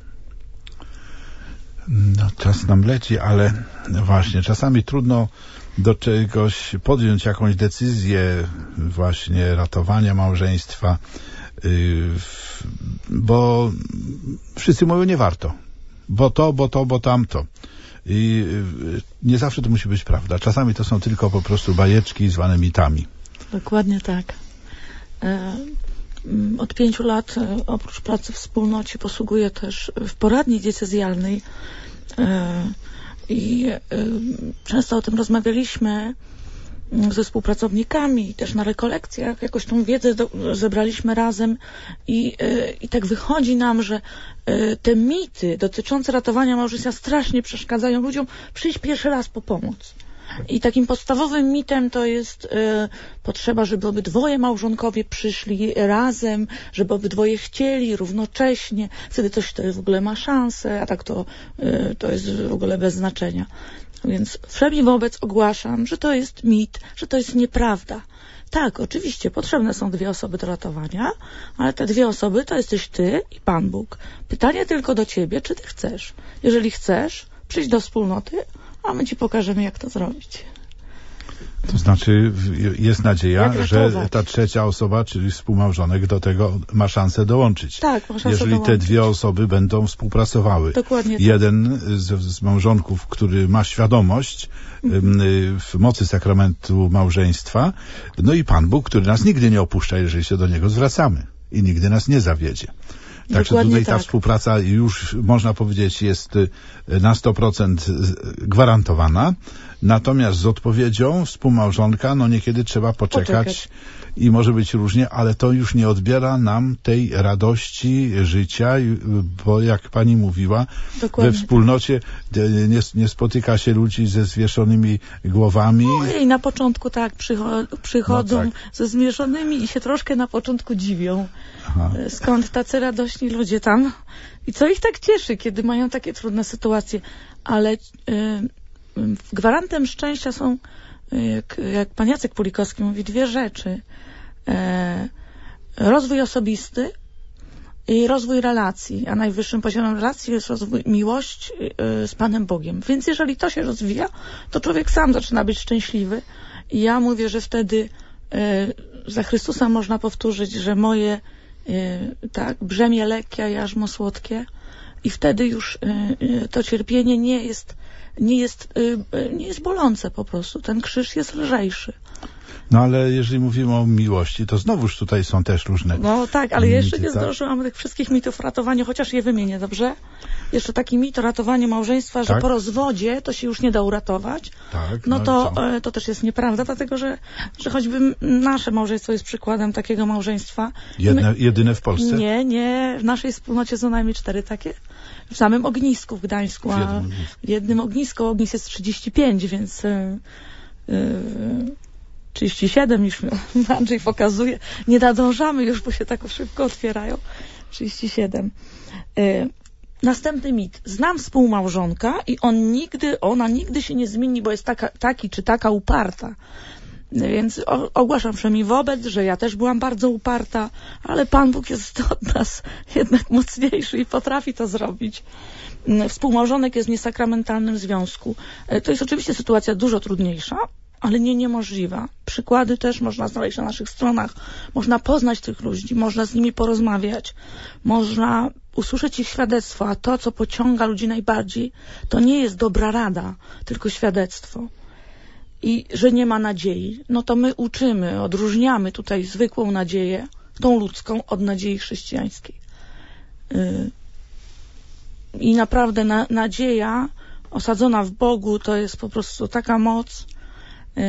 No, czas nam leci, ale właśnie czasami trudno do czegoś podjąć jakąś decyzję właśnie ratowania małżeństwa, yy, bo wszyscy mówią nie warto, bo to, bo to, bo tamto. I nie zawsze to musi być prawda. Czasami to są tylko po prostu bajeczki zwane mitami. Dokładnie tak. Od pięciu lat oprócz pracy w wspólnocie posługuję też w poradni diecezjalnej i często o tym rozmawialiśmy ze współpracownikami i też na rekolekcjach. Jakoś tą wiedzę do, zebraliśmy razem i, i tak wychodzi nam, że te mity dotyczące ratowania małżeństwa strasznie przeszkadzają ludziom przyjść pierwszy raz po pomoc. I takim podstawowym mitem to jest y, potrzeba, żeby obydwoje małżonkowie przyszli razem, żeby obydwoje chcieli równocześnie, wtedy coś wtedy w ogóle ma szansę, a tak to, y, to jest w ogóle bez znaczenia. Więc wszemi wobec ogłaszam, że to jest mit, że to jest nieprawda. Tak, oczywiście potrzebne są dwie osoby do ratowania, ale te dwie osoby to jesteś ty i Pan Bóg. Pytanie tylko do ciebie, czy ty chcesz. Jeżeli chcesz, przyjdź do wspólnoty, a my ci pokażemy, jak to zrobić. To znaczy jest nadzieja, że ratować. ta trzecia osoba, czyli współmałżonek, do tego ma szansę dołączyć. Tak, ma szansę Jeżeli dołączyć. te dwie osoby będą współpracowały. Dokładnie tak. Jeden z, z małżonków, który ma świadomość mhm. w mocy sakramentu małżeństwa, no i Pan Bóg, który nas nigdy nie opuszcza, jeżeli się do Niego zwracamy i nigdy nas nie zawiedzie. Także Dokładnie tutaj ta tak. współpraca już, można powiedzieć, jest na sto procent gwarantowana. Natomiast z odpowiedzią współmałżonka, no niekiedy trzeba poczekać, poczekać i może być różnie, ale to już nie odbiera nam tej radości życia, bo jak pani mówiła, Dokładnie. we wspólnocie nie, nie spotyka się ludzi ze zwieszonymi głowami. Ojej, na początku tak, przycho przychodzą no tak. ze zmierzonymi i się troszkę na początku dziwią. Aha. Skąd tacy radośni ludzie tam? I co ich tak cieszy, kiedy mają takie trudne sytuacje? Ale... Yy, gwarantem szczęścia są, jak, jak pan Jacek Pulikowski mówi, dwie rzeczy. E, rozwój osobisty i rozwój relacji, a najwyższym poziomem relacji jest rozwój, miłość e, z Panem Bogiem. Więc jeżeli to się rozwija, to człowiek sam zaczyna być szczęśliwy. I ja mówię, że wtedy e, za Chrystusa można powtórzyć, że moje e, tak, brzemię lekkie, a jarzmo słodkie. I wtedy już e, to cierpienie nie jest nie jest, nie jest bolące po prostu. Ten krzyż jest lżejszy. No ale jeżeli mówimy o miłości, to znowuż tutaj są też różne... No tak, ale jeszcze nie tak? zdążyłam tych wszystkich mitów o ratowaniu, chociaż je wymienię, dobrze? Jeszcze taki mit o ratowaniu małżeństwa, że tak? po rozwodzie to się już nie da uratować. Tak, no, no to, to też jest nieprawda, dlatego że, że choćby nasze małżeństwo jest przykładem takiego małżeństwa. Jedne, My... Jedyne w Polsce? Nie, nie. W naszej wspólnocie są najmniej cztery takie. W samym ognisku w Gdańsku, a w jednym ognisku, w jednym ognisku ognisk jest trzydzieści pięć, więc yy, yy, trzydzieści siedem już Andrzej pokazuje. Nie nadążamy już, bo się tak szybko otwierają. trzydzieści siedem. Yy, następny mit. Znam współmałżonka i on nigdy, ona nigdy się nie zmieni, bo jest taka, taki czy taka uparta. Więc ogłaszam wszemi wobec, że ja też byłam bardzo uparta, ale Pan Bóg jest od nas jednak mocniejszy i potrafi to zrobić. Współmałżonek jest w niesakramentalnym związku. To jest oczywiście sytuacja dużo trudniejsza, ale nie niemożliwa. Przykłady też można znaleźć na naszych stronach. Można poznać tych ludzi, można z nimi porozmawiać, można usłyszeć ich świadectwo, a to, co pociąga ludzi najbardziej, to nie jest dobra rada, tylko świadectwo. I że nie ma nadziei, no to my uczymy, odróżniamy tutaj zwykłą nadzieję, tą ludzką, od nadziei chrześcijańskiej. Yy. I naprawdę na, nadzieja osadzona w Bogu to jest po prostu taka moc, yy,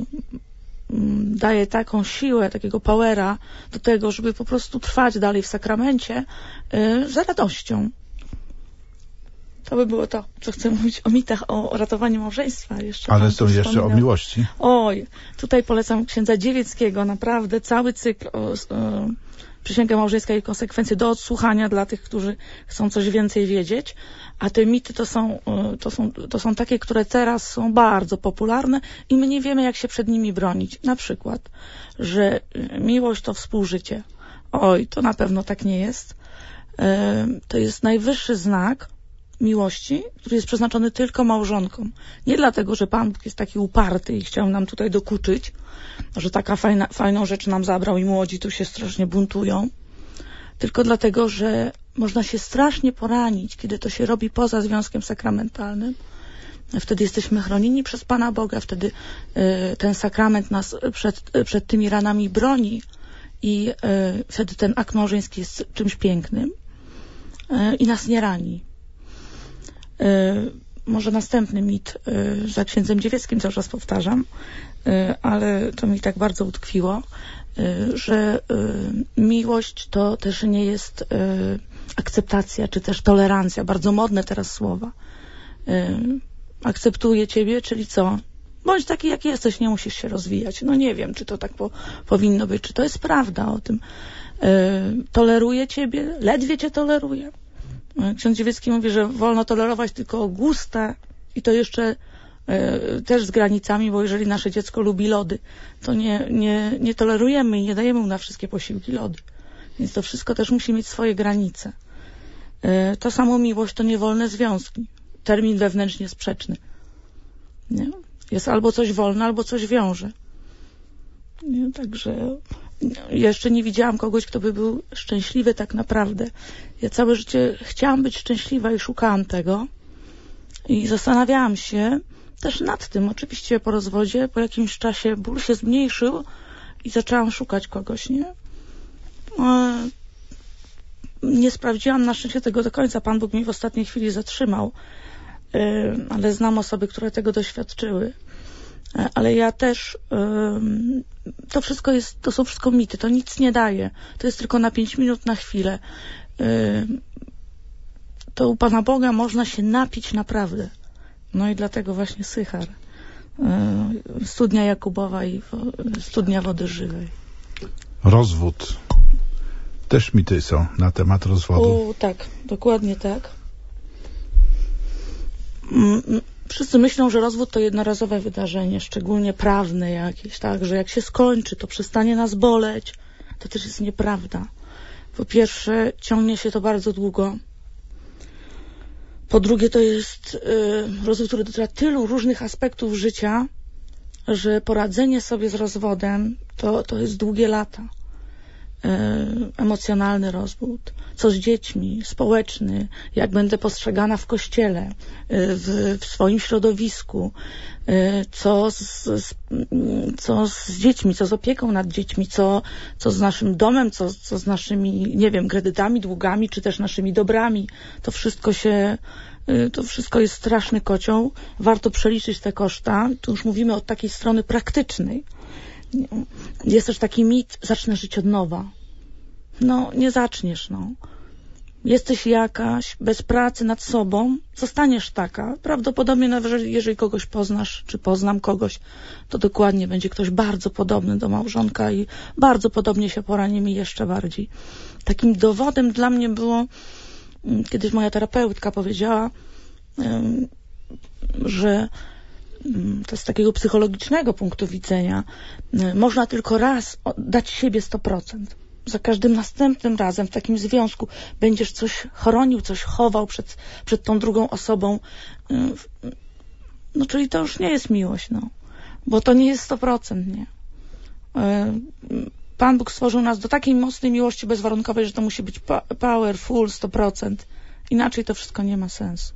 daje taką siłę, takiego powera do tego, żeby po prostu trwać dalej w sakramencie yy, za radością. To by było to, co chcę mówić o mitach, o ratowaniu małżeństwa. Jeszcze Ale są jeszcze wspominał. O miłości. Oj, tutaj polecam księdza Dziewieckiego, naprawdę cały cykl o, o przysięga małżeńska i konsekwencje do odsłuchania dla tych, którzy chcą coś więcej wiedzieć. A te mity to są, to są, to są takie, które teraz są bardzo popularne i my nie wiemy, jak się przed nimi bronić. Na przykład, że miłość to współżycie. Oj, to na pewno tak nie jest. To jest najwyższy znak miłości, który jest przeznaczony tylko małżonkom. Nie dlatego, że Pan Bóg jest taki uparty i chciał nam tutaj dokuczyć, że taka fajna, fajną rzecz nam zabrał i młodzi tu się strasznie buntują, tylko dlatego, że można się strasznie poranić, kiedy to się robi poza związkiem sakramentalnym. Wtedy jesteśmy chronieni przez Pana Boga, wtedy y, ten sakrament nas przed, przed tymi ranami broni i y, wtedy ten akt małżeński jest czymś pięknym y, i nas nie rani. Y, może następny mit y, za księdzem Dziewieckim cały czas powtarzam, y, ale to mi tak bardzo utkwiło, y, że y, miłość to też nie jest y, akceptacja, czy też tolerancja, bardzo modne teraz słowa. Y, akceptuję ciebie, czyli co? Bądź taki, jaki jesteś, nie musisz się rozwijać. No nie wiem, czy to tak po, powinno być, czy to jest prawda o tym. Yy, toleruję ciebie, ledwie cię toleruję. Ksiądz Dziewiecki mówi, że wolno tolerować tylko gustę i to jeszcze yy, też z granicami, bo jeżeli nasze dziecko lubi lody, to nie, nie, nie tolerujemy i nie dajemy mu na wszystkie posiłki lody. Więc to wszystko też musi mieć swoje granice. Yy, to samo miłość to niewolne związki. Termin wewnętrznie sprzeczny. Nie? Jest albo coś wolne, albo coś wiąże. Nie? Także jeszcze nie widziałam kogoś, kto by był szczęśliwy tak naprawdę. Ja całe życie chciałam być szczęśliwa i szukałam tego. I zastanawiałam się też nad tym. Oczywiście po rozwodzie, po jakimś czasie ból się zmniejszył i zaczęłam szukać kogoś, nie? Nie sprawdziłam na szczęście tego do końca. Pan Bóg mnie w ostatniej chwili zatrzymał. Ale znam osoby, które tego doświadczyły. Ale ja też, to wszystko jest, to są wszystko mity, to nic nie daje. To jest tylko na pięć minut, na chwilę. To u Pana Boga można się napić naprawdę. No i dlatego właśnie Sychar. Studnia Jakubowa i studnia wody żywej. Rozwód. Też mity są na temat rozwodu. U, tak, dokładnie tak. Wszyscy myślą, że rozwód to jednorazowe wydarzenie, szczególnie prawne jakieś, tak, że jak się skończy, to przestanie nas boleć. To też jest nieprawda. Po pierwsze, ciągnie się to bardzo długo. Po drugie, to jest y, rozwód, który dotyka tylu różnych aspektów życia, że poradzenie sobie z rozwodem to, to jest długie lata. Emocjonalny rozwód, co z dziećmi, społeczny, jak będę postrzegana w kościele, w, w swoim środowisku, co z, z, co z dziećmi, co z opieką nad dziećmi, co, co z naszym domem, co, co z naszymi, nie wiem, kredytami, długami, czy też naszymi dobrami. To wszystko się, to wszystko jest straszny kocioł. Warto przeliczyć te koszta. Tu już mówimy od takiej strony praktycznej. Jest też taki mit, zacznę żyć od nowa. No, nie zaczniesz, no. Jesteś jakaś, bez pracy nad sobą, zostaniesz taka. Prawdopodobnie nawet jeżeli kogoś poznasz, czy poznam kogoś, to dokładnie będzie ktoś bardzo podobny do małżonka i bardzo podobnie się poranimy jeszcze bardziej. Takim dowodem dla mnie było, kiedyś moja terapeutka powiedziała, że to z takiego psychologicznego punktu widzenia można tylko raz dać siebie sto procent. Za każdym następnym razem w takim związku będziesz coś chronił, coś chował przed, przed tą drugą osobą. No czyli to już nie jest miłość, no. Bo to nie jest sto procent, nie. Pan Bóg stworzył nas do takiej mocnej miłości bezwarunkowej, że to musi być powerful, sto procent. Inaczej to wszystko nie ma sensu.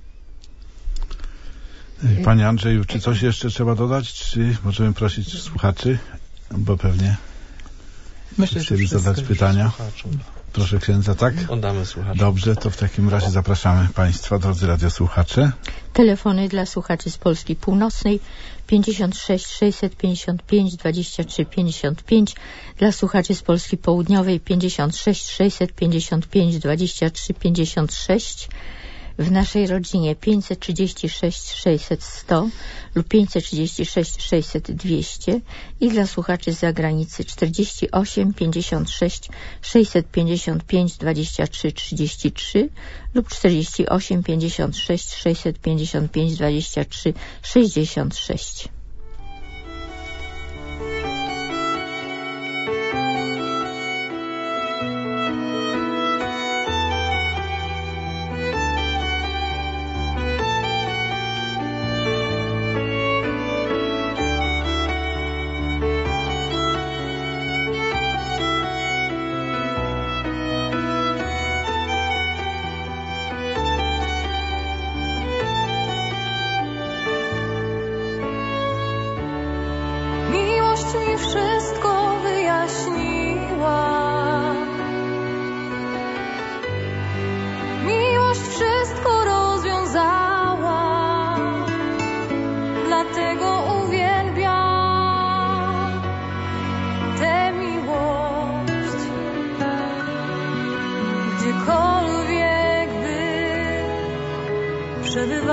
Panie Andrzeju, czy coś jeszcze trzeba dodać? Czy możemy prosić słuchaczy? Bo pewnie Myślę, chcieli że zadać pytania. Słuchaczom. Proszę księdza, tak? Oddamy słuchaczom. Dobrze, to w takim razie zapraszamy Państwa, drodzy radiosłuchacze. Telefony dla słuchaczy z Polski Północnej pięćdziesiąt sześć sześćset pięćdziesiąt pięć dwadzieścia trzy pięćdziesiąt pięć, dla słuchaczy z Polski Południowej pięćdziesiąt sześć sześćset pięćdziesiąt pięć dwadzieścia trzy pięćdziesiąt sześć, w naszej rodzinie pięćset trzydzieści sześć sześćset sto lub pięćset trzydzieści sześć sześćset dwieście i dla słuchaczy z zagranicy czterdzieści osiem pięćdziesiąt sześć sześćset pięćdziesiąt pięć dwadzieścia trzy trzydzieści trzy lub czterdzieści osiem pięćdziesiąt sześć sześćset pięćdziesiąt pięć dwadzieścia trzy sześćdziesiąt sześć. Mi wszystko wyjaśniła.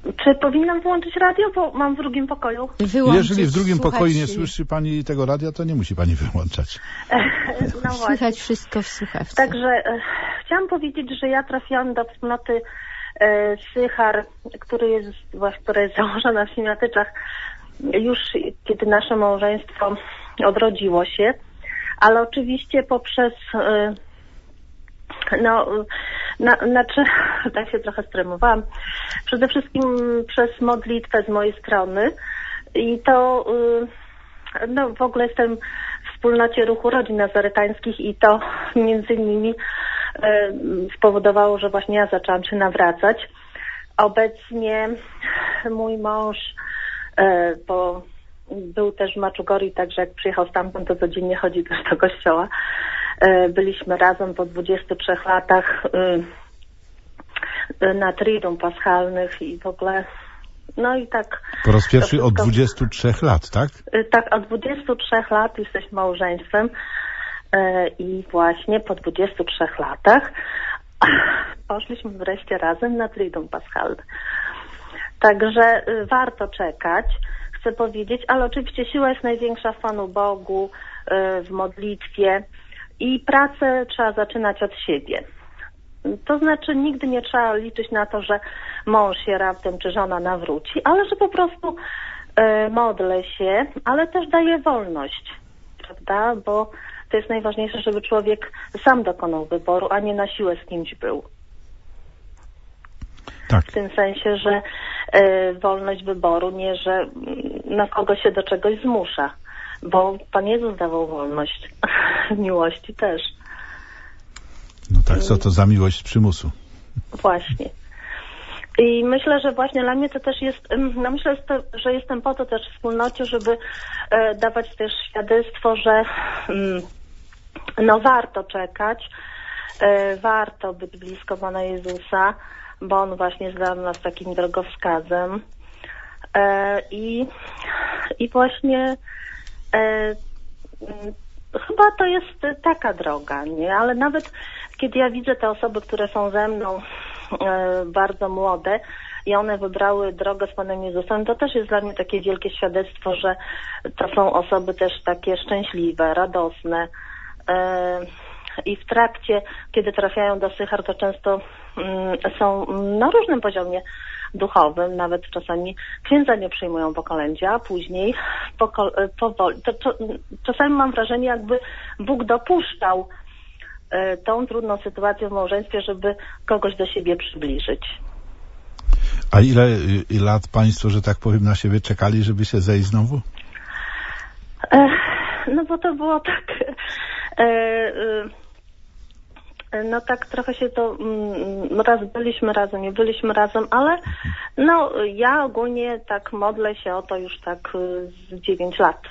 Czy powinnam wyłączyć radio, bo mam w drugim pokoju? Wyłączyć, Jeżeli w drugim słuchać, pokoju nie słyszy pani tego radia, to nie musi pani wyłączać. No właśnie. Słychać wszystko w słuchawce. Także e, chciałam powiedzieć, że ja trafiłam do wspólnoty e, Sychar, który jest, właśnie, która jest założona w Siemiatyczach już kiedy nasze małżeństwo odrodziło się, ale oczywiście poprzez e, no, na, znaczy, tak się trochę stremowałam, przede wszystkim przez modlitwę z mojej strony i to no, w ogóle jestem w wspólnocie Ruchu Rodzin Nazaretańskich i to między innymi e, spowodowało, że właśnie ja zaczęłam się nawracać. Obecnie mój mąż e, bo był też w Maczugorji, także jak przyjechał stamtąd, to codziennie chodzi też do kościoła. E, byliśmy razem po dwudziestu trzech latach e, na Triduum Paschalnych i w ogóle no i tak... Po raz pierwszy od dwudziestu trzech lat, tak? Tak, od dwudziestu trzech lat jesteśmy małżeństwem e, i właśnie po dwudziestu trzech latach poszliśmy wreszcie razem na Triduum Paschalne. Także y, warto czekać, chcę powiedzieć, ale oczywiście siła jest największa w Panu Bogu, y, w modlitwie i pracę trzeba zaczynać od siebie. To znaczy nigdy nie trzeba liczyć na to, że mąż się raptem czy żona nawróci, ale że po prostu e, modlę się, ale też daję wolność, prawda? Bo to jest najważniejsze, żeby człowiek sam dokonał wyboru, a nie na siłę z kimś był. Tak. W tym sensie, że e, wolność wyboru, nie, że na kogoś się do czegoś zmusza, bo Pan Jezus dawał wolność, miłości też. No tak, co to za miłość z przymusu? Właśnie. I myślę, że właśnie dla mnie to też jest, no myślę, że jestem po to też w wspólnocie, żeby e, dawać też świadectwo, że mm, no warto czekać, e, warto być blisko Pana Jezusa, bo On właśnie jest dla nas takim drogowskazem. E, i, I właśnie e, chyba to jest taka droga, nie? Ale nawet kiedy ja widzę te osoby, które są ze mną e, bardzo młode i one wybrały drogę z Panem Jezusem, to też jest dla mnie takie wielkie świadectwo, że to są osoby też takie szczęśliwe, radosne e, i w trakcie, kiedy trafiają do Sychar, to często mm, są na różnym poziomie duchowym, nawet czasami księdza nie przyjmują po kolędzie, a później poko- powoli. To, to, czasami mam wrażenie, jakby Bóg dopuszczał y, tą trudną sytuację w małżeństwie, żeby kogoś do siebie przybliżyć. A ile y, lat Państwo, że tak powiem, na siebie czekali, żeby się zejść znowu? E, no bo to było tak... E, e, No tak trochę się to, raz byliśmy razem, nie byliśmy razem, ale no ja ogólnie tak modlę się o to już tak z dziewięć lat.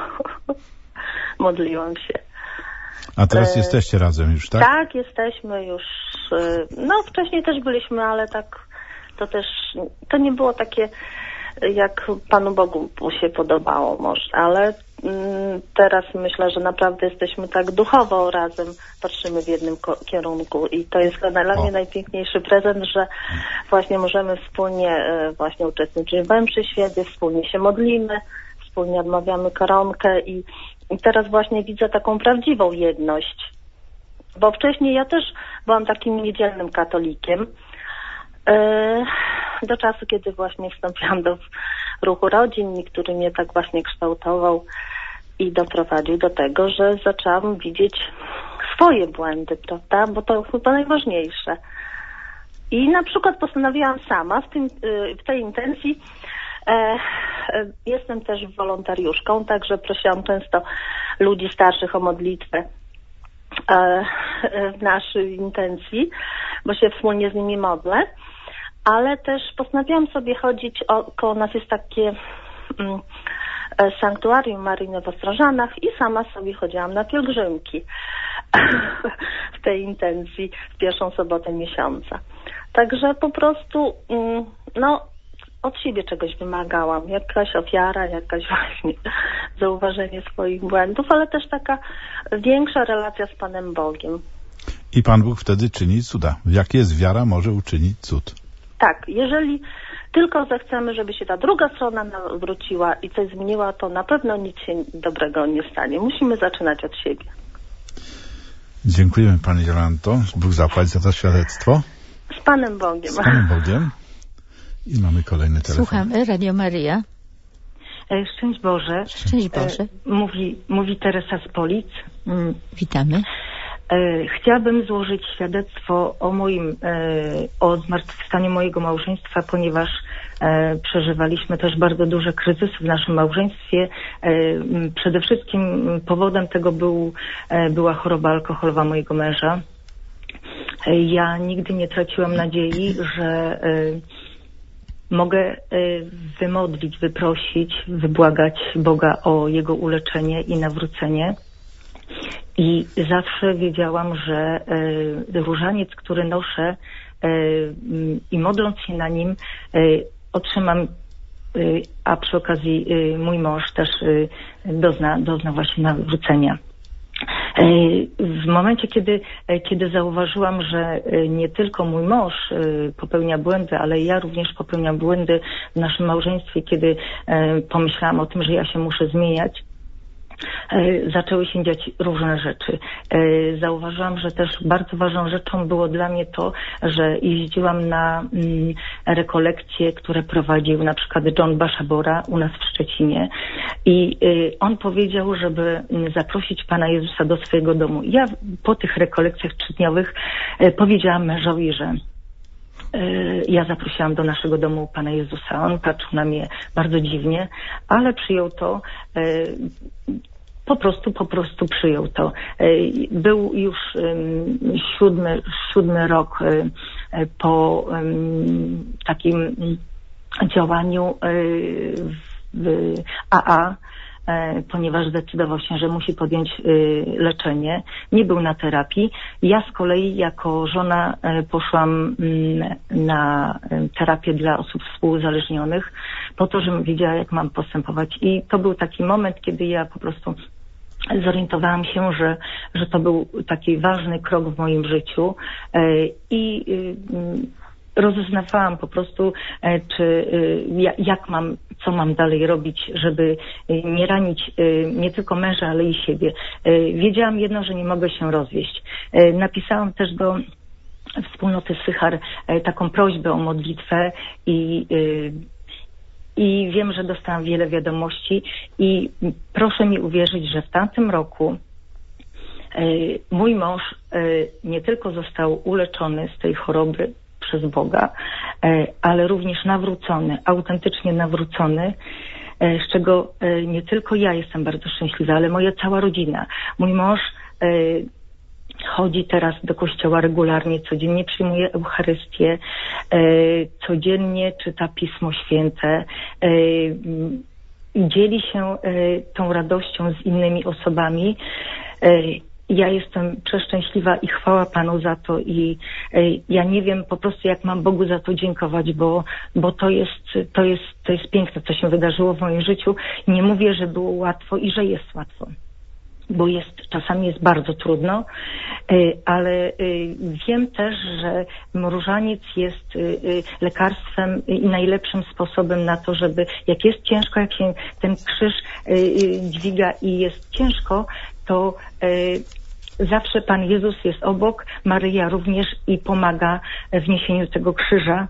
Modliłam się. A teraz e, jesteście razem już, tak? Tak, jesteśmy już, no wcześniej też byliśmy, ale tak to też, to nie było takie jak Panu Bogu się podobało może, ale mm, teraz myślę, że naprawdę jesteśmy tak duchowo razem, patrzymy w jednym kierunku i to jest dla mnie najpiękniejszy prezent, że właśnie możemy wspólnie e, właśnie uczestniczyć w mszy świętej, wspólnie się modlimy, wspólnie odmawiamy koronkę i, i teraz właśnie widzę taką prawdziwą jedność, bo wcześniej ja też byłam takim niedzielnym katolikiem, do czasu, kiedy właśnie wstąpiłam do Ruchu Rodzin, który mnie tak właśnie kształtował i doprowadził do tego, że zaczęłam widzieć swoje błędy, prawda, bo to chyba najważniejsze. I na przykład postanowiłam sama w, tym, w tej intencji, e, jestem też wolontariuszką, także prosiłam często ludzi starszych o modlitwę e, w naszej intencji, bo się wspólnie z nimi modlę. Ale też postanowiłam sobie chodzić, o, koło nas jest takie mm, sanktuarium maryjne w Ostrożanach i sama sobie chodziłam na pielgrzymki w tej intencji w pierwszą sobotę miesiąca. Także po prostu mm, no, od siebie czegoś wymagałam, jakaś ofiara, jakaś właśnie zauważenie swoich błędów, ale też taka większa relacja z Panem Bogiem. I Pan Bóg wtedy czyni cuda. Jak jest wiara, może uczynić cud. Tak, jeżeli tylko zechcemy, żeby się ta druga strona nawróciła i coś zmieniła, to na pewno nic się dobrego nie stanie. Musimy zaczynać od siebie. Dziękujemy Pani Jolanto. Bóg zapłać za to świadectwo. Z Panem Bogiem. Z Panem Bogiem. I mamy kolejny telefon. Słuchamy, Radio Maryja. Szczęść Boże. Szczęść Boże. Mówi, mówi Teresa z Polic. Mm, witamy. Chciałabym złożyć świadectwo o moim, o zmartwychwstaniu mojego małżeństwa, ponieważ przeżywaliśmy też bardzo duże kryzysy w naszym małżeństwie. Przede wszystkim powodem tego był, była choroba alkoholowa mojego męża. Ja nigdy nie traciłam nadziei, że mogę wymodlić, wyprosić, wybłagać Boga o Jego uleczenie i nawrócenie. I zawsze wiedziałam, że y, różaniec, który noszę y, y, i modląc się na nim, y, otrzymam, y, a przy okazji y, mój mąż też y, dozna, dozna właśnie nawrócenia. Y, w momencie, kiedy, y, kiedy zauważyłam, że y, nie tylko mój mąż y, popełnia błędy, ale ja również popełniam błędy w naszym małżeństwie, kiedy y, pomyślałam o tym, że ja się muszę zmieniać, zaczęły się dziać różne rzeczy. Zauważyłam, że też bardzo ważną rzeczą było dla mnie to, że jeździłam na rekolekcje, które prowadził na przykład John Bashabora u nas w Szczecinie i on powiedział, żeby zaprosić Pana Jezusa do swojego domu. Ja po tych rekolekcjach trzydniowych powiedziałam mężowi, że ja zaprosiłam do naszego domu Pana Jezusa. On patrzył na mnie bardzo dziwnie, ale przyjął to. Po prostu, po prostu przyjął to. Był już siódmy, siódmy rok po takim działaniu w A A, ponieważ zdecydował się, że musi podjąć leczenie. Nie był na terapii. Ja z kolei jako żona poszłam na terapię dla osób współuzależnionych po to, żebym wiedziała, jak mam postępować. I to był taki moment, kiedy ja po prostu zorientowałam się, że, że to był taki ważny krok w moim życiu i rozeznawałam po prostu, czy jak mam, co mam dalej robić, żeby nie ranić nie tylko męża, ale i siebie. Wiedziałam jedno, że nie mogę się rozwieść. Napisałam też do wspólnoty Sychar taką prośbę o modlitwę i I wiem, że dostałam wiele wiadomości i proszę mi uwierzyć, że w tamtym roku y, mój mąż y, nie tylko został uleczony z tej choroby przez Boga, y, ale również nawrócony, autentycznie nawrócony, y, z czego y, nie tylko ja jestem bardzo szczęśliwa, ale moja cała rodzina. Mój mąż y, chodzi teraz do kościoła regularnie, codziennie przyjmuje Eucharystię, e, codziennie czyta Pismo Święte e, i dzieli się e, tą radością z innymi osobami. E, ja jestem przeszczęśliwa i chwała Panu za to i e, ja nie wiem po prostu, jak mam Bogu za to dziękować, bo, bo to jest, to jest, to jest piękne, co się wydarzyło w moim życiu. Nie mówię, że było łatwo i że jest łatwo, bo jest, czasami jest bardzo trudno, ale wiem też, że różaniec jest lekarstwem i najlepszym sposobem na to, żeby jak jest ciężko, jak się ten krzyż dźwiga i jest ciężko, to zawsze Pan Jezus jest obok, Maryja również i pomaga w niesieniu tego krzyża.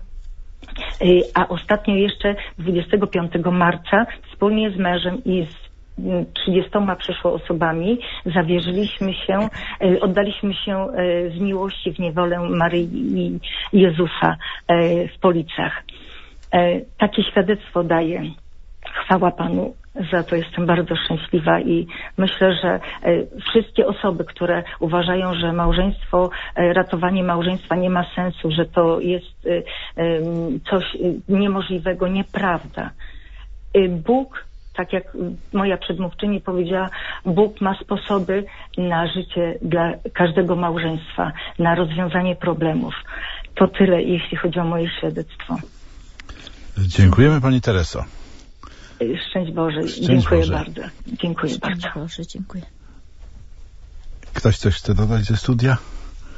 A ostatnio jeszcze dwudziestego piątego marca wspólnie z mężem i z trzydziestoma przeszło osobami zawierzyliśmy się, oddaliśmy się z miłości w niewolę Maryi i Jezusa w Policach. Takie świadectwo daję. Chwała Panu, za to jestem bardzo szczęśliwa i myślę, że wszystkie osoby, które uważają, że małżeństwo, ratowanie małżeństwa nie ma sensu, że to jest coś niemożliwego, nieprawda. Bóg, tak jak moja przedmówczyni powiedziała, Bóg ma sposoby na życie dla każdego małżeństwa, na rozwiązanie problemów. To tyle, jeśli chodzi o moje świadectwo. Dziękujemy Pani Tereso. Szczęść Boże. Szczęść dziękuję Boże. bardzo. Dziękuję Szczęść bardzo. Boże, dziękuję. Ktoś coś chce dodać ze studia?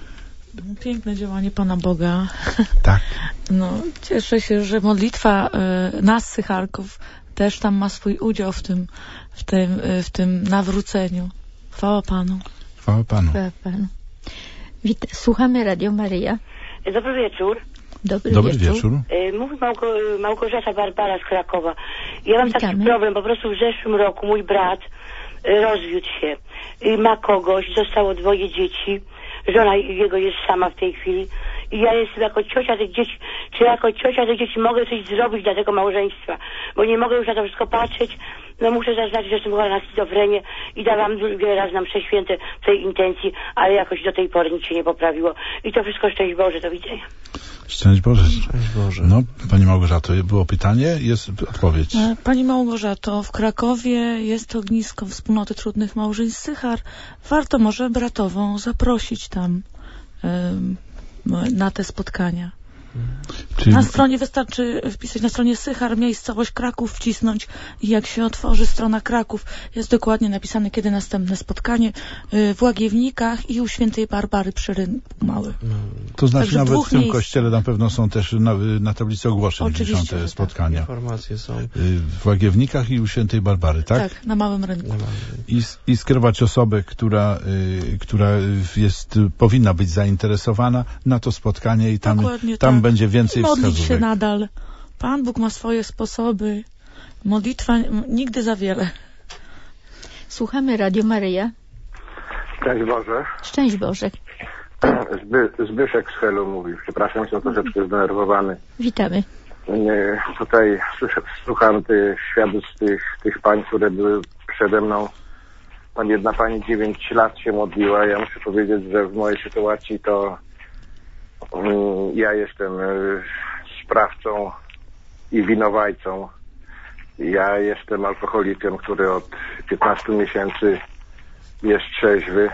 Piękne działanie Pana Boga. Tak. No, cieszę się, że modlitwa y, nas, Sycharków, też tam ma swój udział w tym, w tym, y, w tym nawróceniu. Chwała Panu. Chwała Panu. Chwała Panu. Wit- Słuchamy Radio Maryja. Dobry wieczór. Dobry, Dobry wieczór. wieczór. Y, Mówi Małgo- Małgorzata Barbara z Krakowa. Ja mam Witamy. taki problem, po prostu w zeszłym roku mój brat y, rozwiódł się. Y, Ma kogoś, zostało dwoje dzieci. Żona jego jest sama w tej chwili. I ja jestem jako ciocia tych dzieci, czy jako ciocia tych dzieci mogę coś zrobić dla tego małżeństwa, bo nie mogę już na to wszystko patrzeć. No muszę zaznaczyć, że jestem chora na schizofrenię i dałam wiele razy nam msze święte w tej intencji, ale jakoś do tej pory nic się nie poprawiło. I to wszystko szczęść Boże, do widzenia. Szczęść Boże. Szczęść Boże. No, Pani Małgorzato, było pytanie, jest odpowiedź. E, Pani Małgorzato, w Krakowie jest ognisko Wspólnoty Trudnych Małżeństw Sychar. Warto może bratową zaprosić tam em, na te spotkania. Czyli Na stronie wystarczy wpisać na stronie Sychar, miejscowość Kraków, wcisnąć i jak się otworzy strona Kraków, jest dokładnie napisane, kiedy następne spotkanie y, w Łagiewnikach i u Świętej Barbary przy Rynku Mały. to znaczy Także w nawet dwóch w tym miejsc. kościele na pewno są też na, na tablicy ogłoszeń Oczywiście, wiszą te że tak. spotkania. Informacje są. Y, W Łagiewnikach i u Świętej Barbary, tak? Tak, na Małym Rynku. I, I skierować osobę, która, y, która jest, powinna być zainteresowana na to spotkanie i tam, Dokładnie tam tak. będzie więcej I modlić się wskazówek. nadal. Pan Bóg ma swoje sposoby. Modlitwa m, nigdy za wiele. Słuchamy Radio Maryja. Szczęść Boże. Szczęść Boże. Zby, Zbyszek z Helu mówi. Przepraszam, jestem troszeczkę zdenerwowany. Witamy. Nie, tutaj słyszę, słucham tych świadectw tych, tych pań, które były przede mną. Pan, jedna pani dziewięć lat się modliła. Ja muszę powiedzieć, że w mojej sytuacji to mm, ja jestem y, sprawcą i winowajcą. Ja jestem alkoholikiem, który od piętnastu miesięcy jest trzeźwy.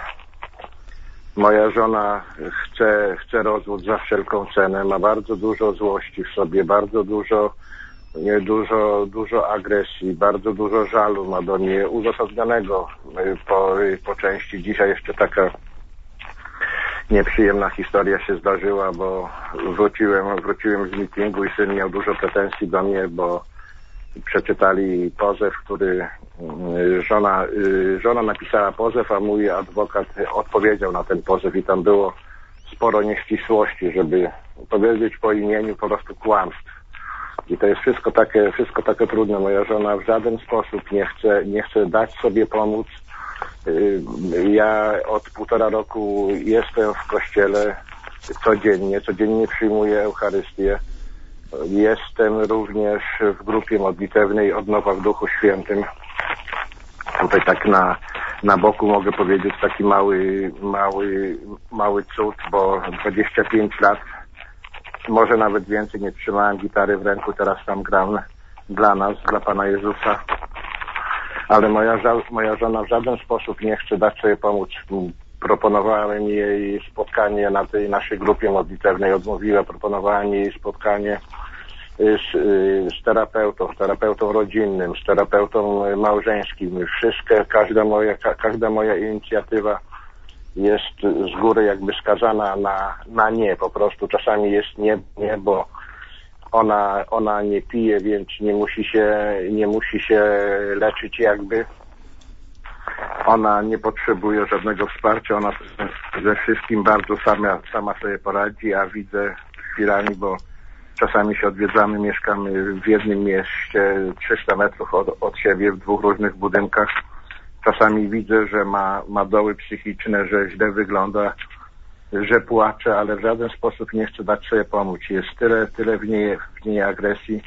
Moja żona chce, chce rozwód za wszelką cenę, ma bardzo dużo złości w sobie, bardzo dużo, nie, dużo, dużo agresji, bardzo dużo żalu ma do mnie, uzasadnionego po, po części. Dzisiaj jeszcze taka nieprzyjemna historia się zdarzyła, bo wróciłem, wróciłem z meetingu i syn miał dużo pretensji do mnie, bo przeczytali pozew, który żona, żona napisała pozew, a mój adwokat odpowiedział na ten pozew i tam było sporo nieścisłości, żeby powiedzieć po imieniu po prostu kłamstw. I to jest wszystko takie, wszystko takie trudne. Moja żona w żaden sposób nie chce, nie chce dać sobie pomóc. Ja od półtora roku jestem w kościele codziennie, codziennie przyjmuję Eucharystię. Jestem również w grupie modlitewnej Odnowa w Duchu Świętym. Tutaj tak na, na boku mogę powiedzieć taki mały, mały, mały cud, bo dwadzieścia pięć lat, może nawet więcej, nie trzymałem gitary w ręku, teraz tam gram dla nas, dla Pana Jezusa. Ale moja, moja żona w żaden sposób nie chce dać sobie pomóc. Proponowałem jej spotkanie na tej naszej grupie modlitewnej, odmówiła, proponowałem jej spotkanie z, z terapeutą, z terapeutą rodzinnym, z terapeutą małżeńskim. Wszystko, każda moja, ka, każda moja inicjatywa jest z góry jakby skazana na, na nie, po prostu czasami jest nie, nie, bo ona, ona nie pije, więc nie musi się, nie musi się leczyć jakby. Ona nie potrzebuje żadnego wsparcia, ona ze wszystkim bardzo sama, sama sobie poradzi, a widzę chwilami, bo czasami się odwiedzamy, mieszkamy w jednym mieście, trzysta metrów od, od siebie, w dwóch różnych budynkach. Czasami widzę, że ma, ma doły psychiczne, że źle wygląda, że płacze, ale w żaden sposób nie chce dać sobie pomóc. Jest tyle, tyle w niej, w niej agresji,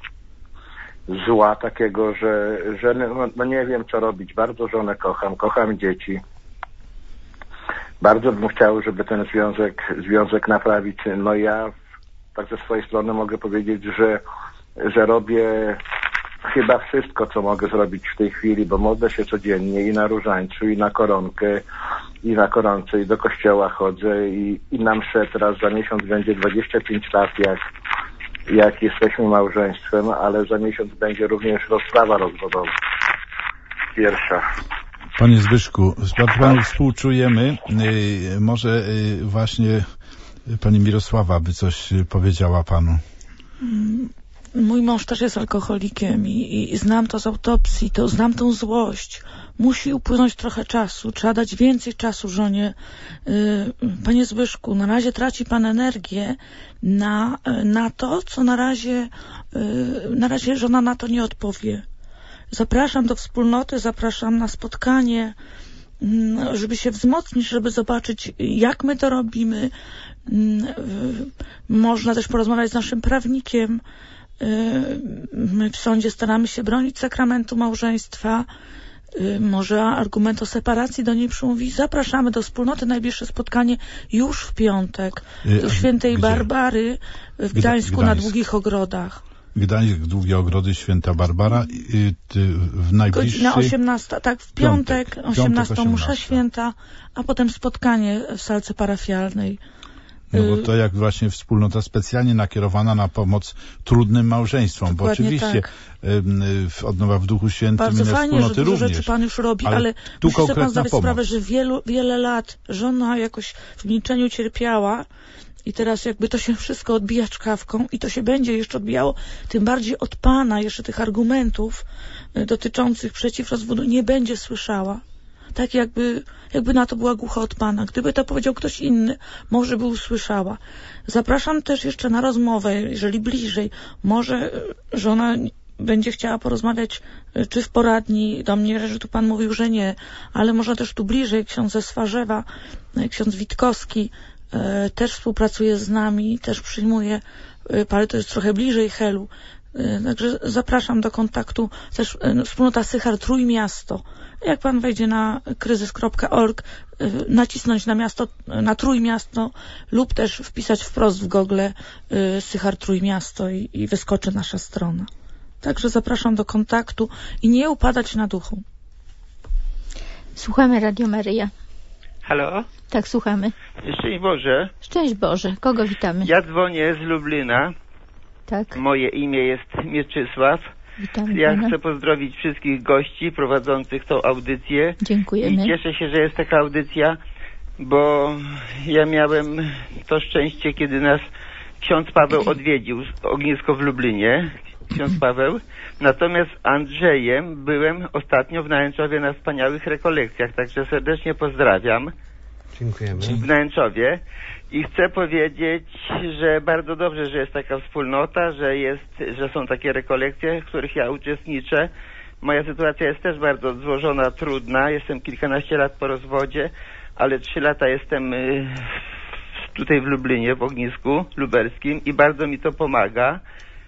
zła takiego, że, że no, no nie wiem co robić. Bardzo żonę kocham, kocham dzieci. Bardzo bym chciał, żeby ten związek, związek naprawić. No ja tak ze swojej strony mogę powiedzieć, że, że robię chyba wszystko, co mogę zrobić w tej chwili, bo modlę się codziennie i na różańcu, i na koronkę, i na koronce, i do kościoła chodzę, i, i na mszę. Teraz za miesiąc będzie dwadzieścia pięć lat, jak, jak jesteśmy małżeństwem, ale za miesiąc będzie również rozprawa rozwodowa. Pierwsza. Panie Zbyszku, bardzo Panu współczujemy. Yy, może yy, właśnie pani Mirosława by coś powiedziała panu. Mój mąż też jest alkoholikiem i, i znam to z autopsji, to znam tą złość. Musi upłynąć trochę czasu, trzeba dać więcej czasu żonie. Panie Zbyszku, na razie traci pan energię na, na to, co na razie, na razie żona na to nie odpowie. Zapraszam do wspólnoty, zapraszam na spotkanie, żeby się wzmocnić, żeby zobaczyć, jak my to robimy. Można też porozmawiać z naszym prawnikiem. My w sądzie staramy się bronić sakramentu małżeństwa. Może argument o separacji do niej przemówi. Zapraszamy do wspólnoty. Najbliższe spotkanie już w piątek u Świętej Gdzie? Barbary w Gdańsku Gdańsk. na Długich Ogrodach. Gdańsk, Długie Ogrody, Święta Barbara. W najbliższej... Godzina osiemnasta, tak, w piątek, piątek osiemnasta msza święta, a potem spotkanie w salce parafialnej. No bo to jak właśnie wspólnota specjalnie nakierowana na pomoc trudnym małżeństwom, bo oczywiście tak. w Odnowa w Duchu Świętym bardzo inne fajnie, wspólnoty że dużo również. rzeczy Pan już robi, ale, ale tu musi sobie Pan zdać pomoc. sprawę, że wielu, wiele lat żona jakoś w milczeniu cierpiała i teraz jakby to się wszystko odbija czkawką i to się będzie jeszcze odbijało, tym bardziej od Pana jeszcze tych argumentów dotyczących przeciwrozwodu nie będzie słyszała. Tak jakby, jakby na to była głucha od Pana. Gdyby to powiedział ktoś inny, może by usłyszała. Zapraszam też jeszcze na rozmowę, jeżeli bliżej. Może żona będzie chciała porozmawiać, czy w poradni do mnie, że tu Pan mówił, że nie, ale może też tu bliżej. Ksiądz ze Swarzewa, ksiądz Witkowski e, też współpracuje z nami, też przyjmuje, ale to jest trochę bliżej Helu. Także zapraszam do kontaktu. Też wspólnota Sychar Trójmiasto. Jak pan wejdzie na kryzys kropka org, nacisnąć na miasto, na Trójmiasto lub też wpisać wprost w Google Sychar Trójmiasto i, i wyskoczy nasza strona. Także zapraszam do kontaktu i nie upadać na duchu. Słuchamy Radio Maryja. Halo? Tak, słuchamy. Szczęść Boże. Szczęść Boże. Kogo witamy? Ja dzwonię z Lublina. Tak. Moje imię jest Mieczysław. Witamy ja pana. chcę pozdrowić wszystkich gości prowadzących tą audycję. Dziękujemy. I cieszę się, że jest taka audycja, bo ja miałem to szczęście, kiedy nas ksiądz Paweł odwiedził ognisko w Lublinie. Ksiądz Paweł. Natomiast Andrzejem byłem ostatnio w Nałęczowie na wspaniałych rekolekcjach, także serdecznie pozdrawiam. Dziękujemy. W Nałęczowie. I chcę powiedzieć, że bardzo dobrze, że jest taka wspólnota, że jest, że są takie rekolekcje, w których ja uczestniczę. Moja sytuacja jest też bardzo złożona, trudna. Jestem kilkanaście lat po rozwodzie, ale trzy lata jestem tutaj w Lublinie, w ognisku lubelskim i bardzo mi to pomaga,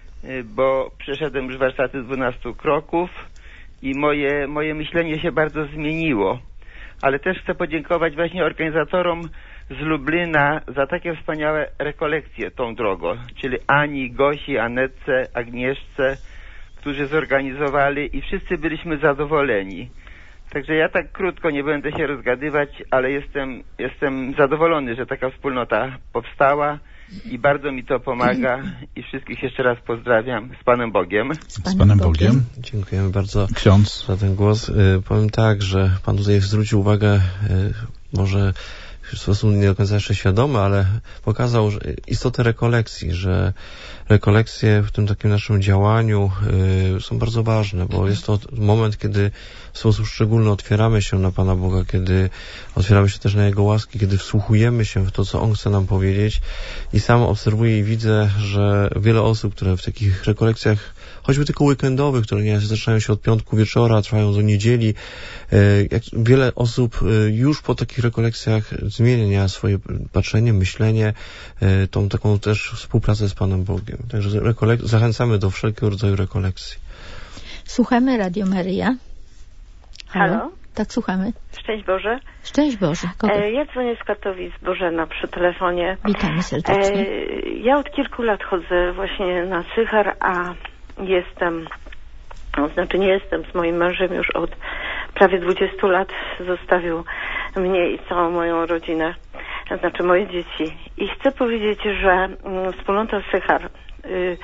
bo przeszedłem już warsztaty dwunastu kroków i moje, moje myślenie się bardzo zmieniło. Ale też chcę podziękować właśnie organizatorom z Lublina za takie wspaniałe rekolekcje tą drogą, czyli Ani, Gosi, Anetce, Agnieszce, którzy zorganizowali i wszyscy byliśmy zadowoleni. Także ja tak krótko nie będę się rozgadywać, ale jestem, jestem zadowolony, że taka wspólnota powstała i bardzo mi to pomaga i wszystkich jeszcze raz pozdrawiam. Z Panem Bogiem. Z Panem, Z Panem Bogiem. Bogiem. Dziękujemy bardzo Ksiądz. za ten głos. Y, powiem tak, że Pan tutaj zwrócił uwagę, y, może w sposób nie do końca jeszcze świadomy, ale pokazał że istotę rekolekcji, że rekolekcje w tym takim naszym działaniu y, są bardzo ważne, bo jest to moment, kiedy w sposób szczególny otwieramy się na Pana Boga, kiedy otwieramy się też na Jego łaski, kiedy wsłuchujemy się w to, co On chce nam powiedzieć i sam obserwuję i widzę, że wiele osób, które w takich rekolekcjach, choćby tylko weekendowych, które nie zaczynają się od piątku wieczora, trwają do niedzieli, y, jak wiele osób y, już po takich rekolekcjach zmienia swoje patrzenie, myślenie, y, tą taką też współpracę z Panem Bogiem. Także rekolek- zachęcamy do wszelkiego rodzaju rekolekcji. Słuchamy Radio Maryja. Halo? Halo? Tak, słuchamy. Szczęść Boże. Szczęść Boże. Kogo? E, ja dzwonię z Katowic, Bożena przy telefonie. Witamy serdecznie. E, ja od kilku lat chodzę właśnie na Sychar, a jestem, no, znaczy nie jestem z moim mężem już od prawie dwudziestu lat. Zostawił mnie i całą moją rodzinę, znaczy moje dzieci. I chcę powiedzieć, że mm, wspólnota Sychar y,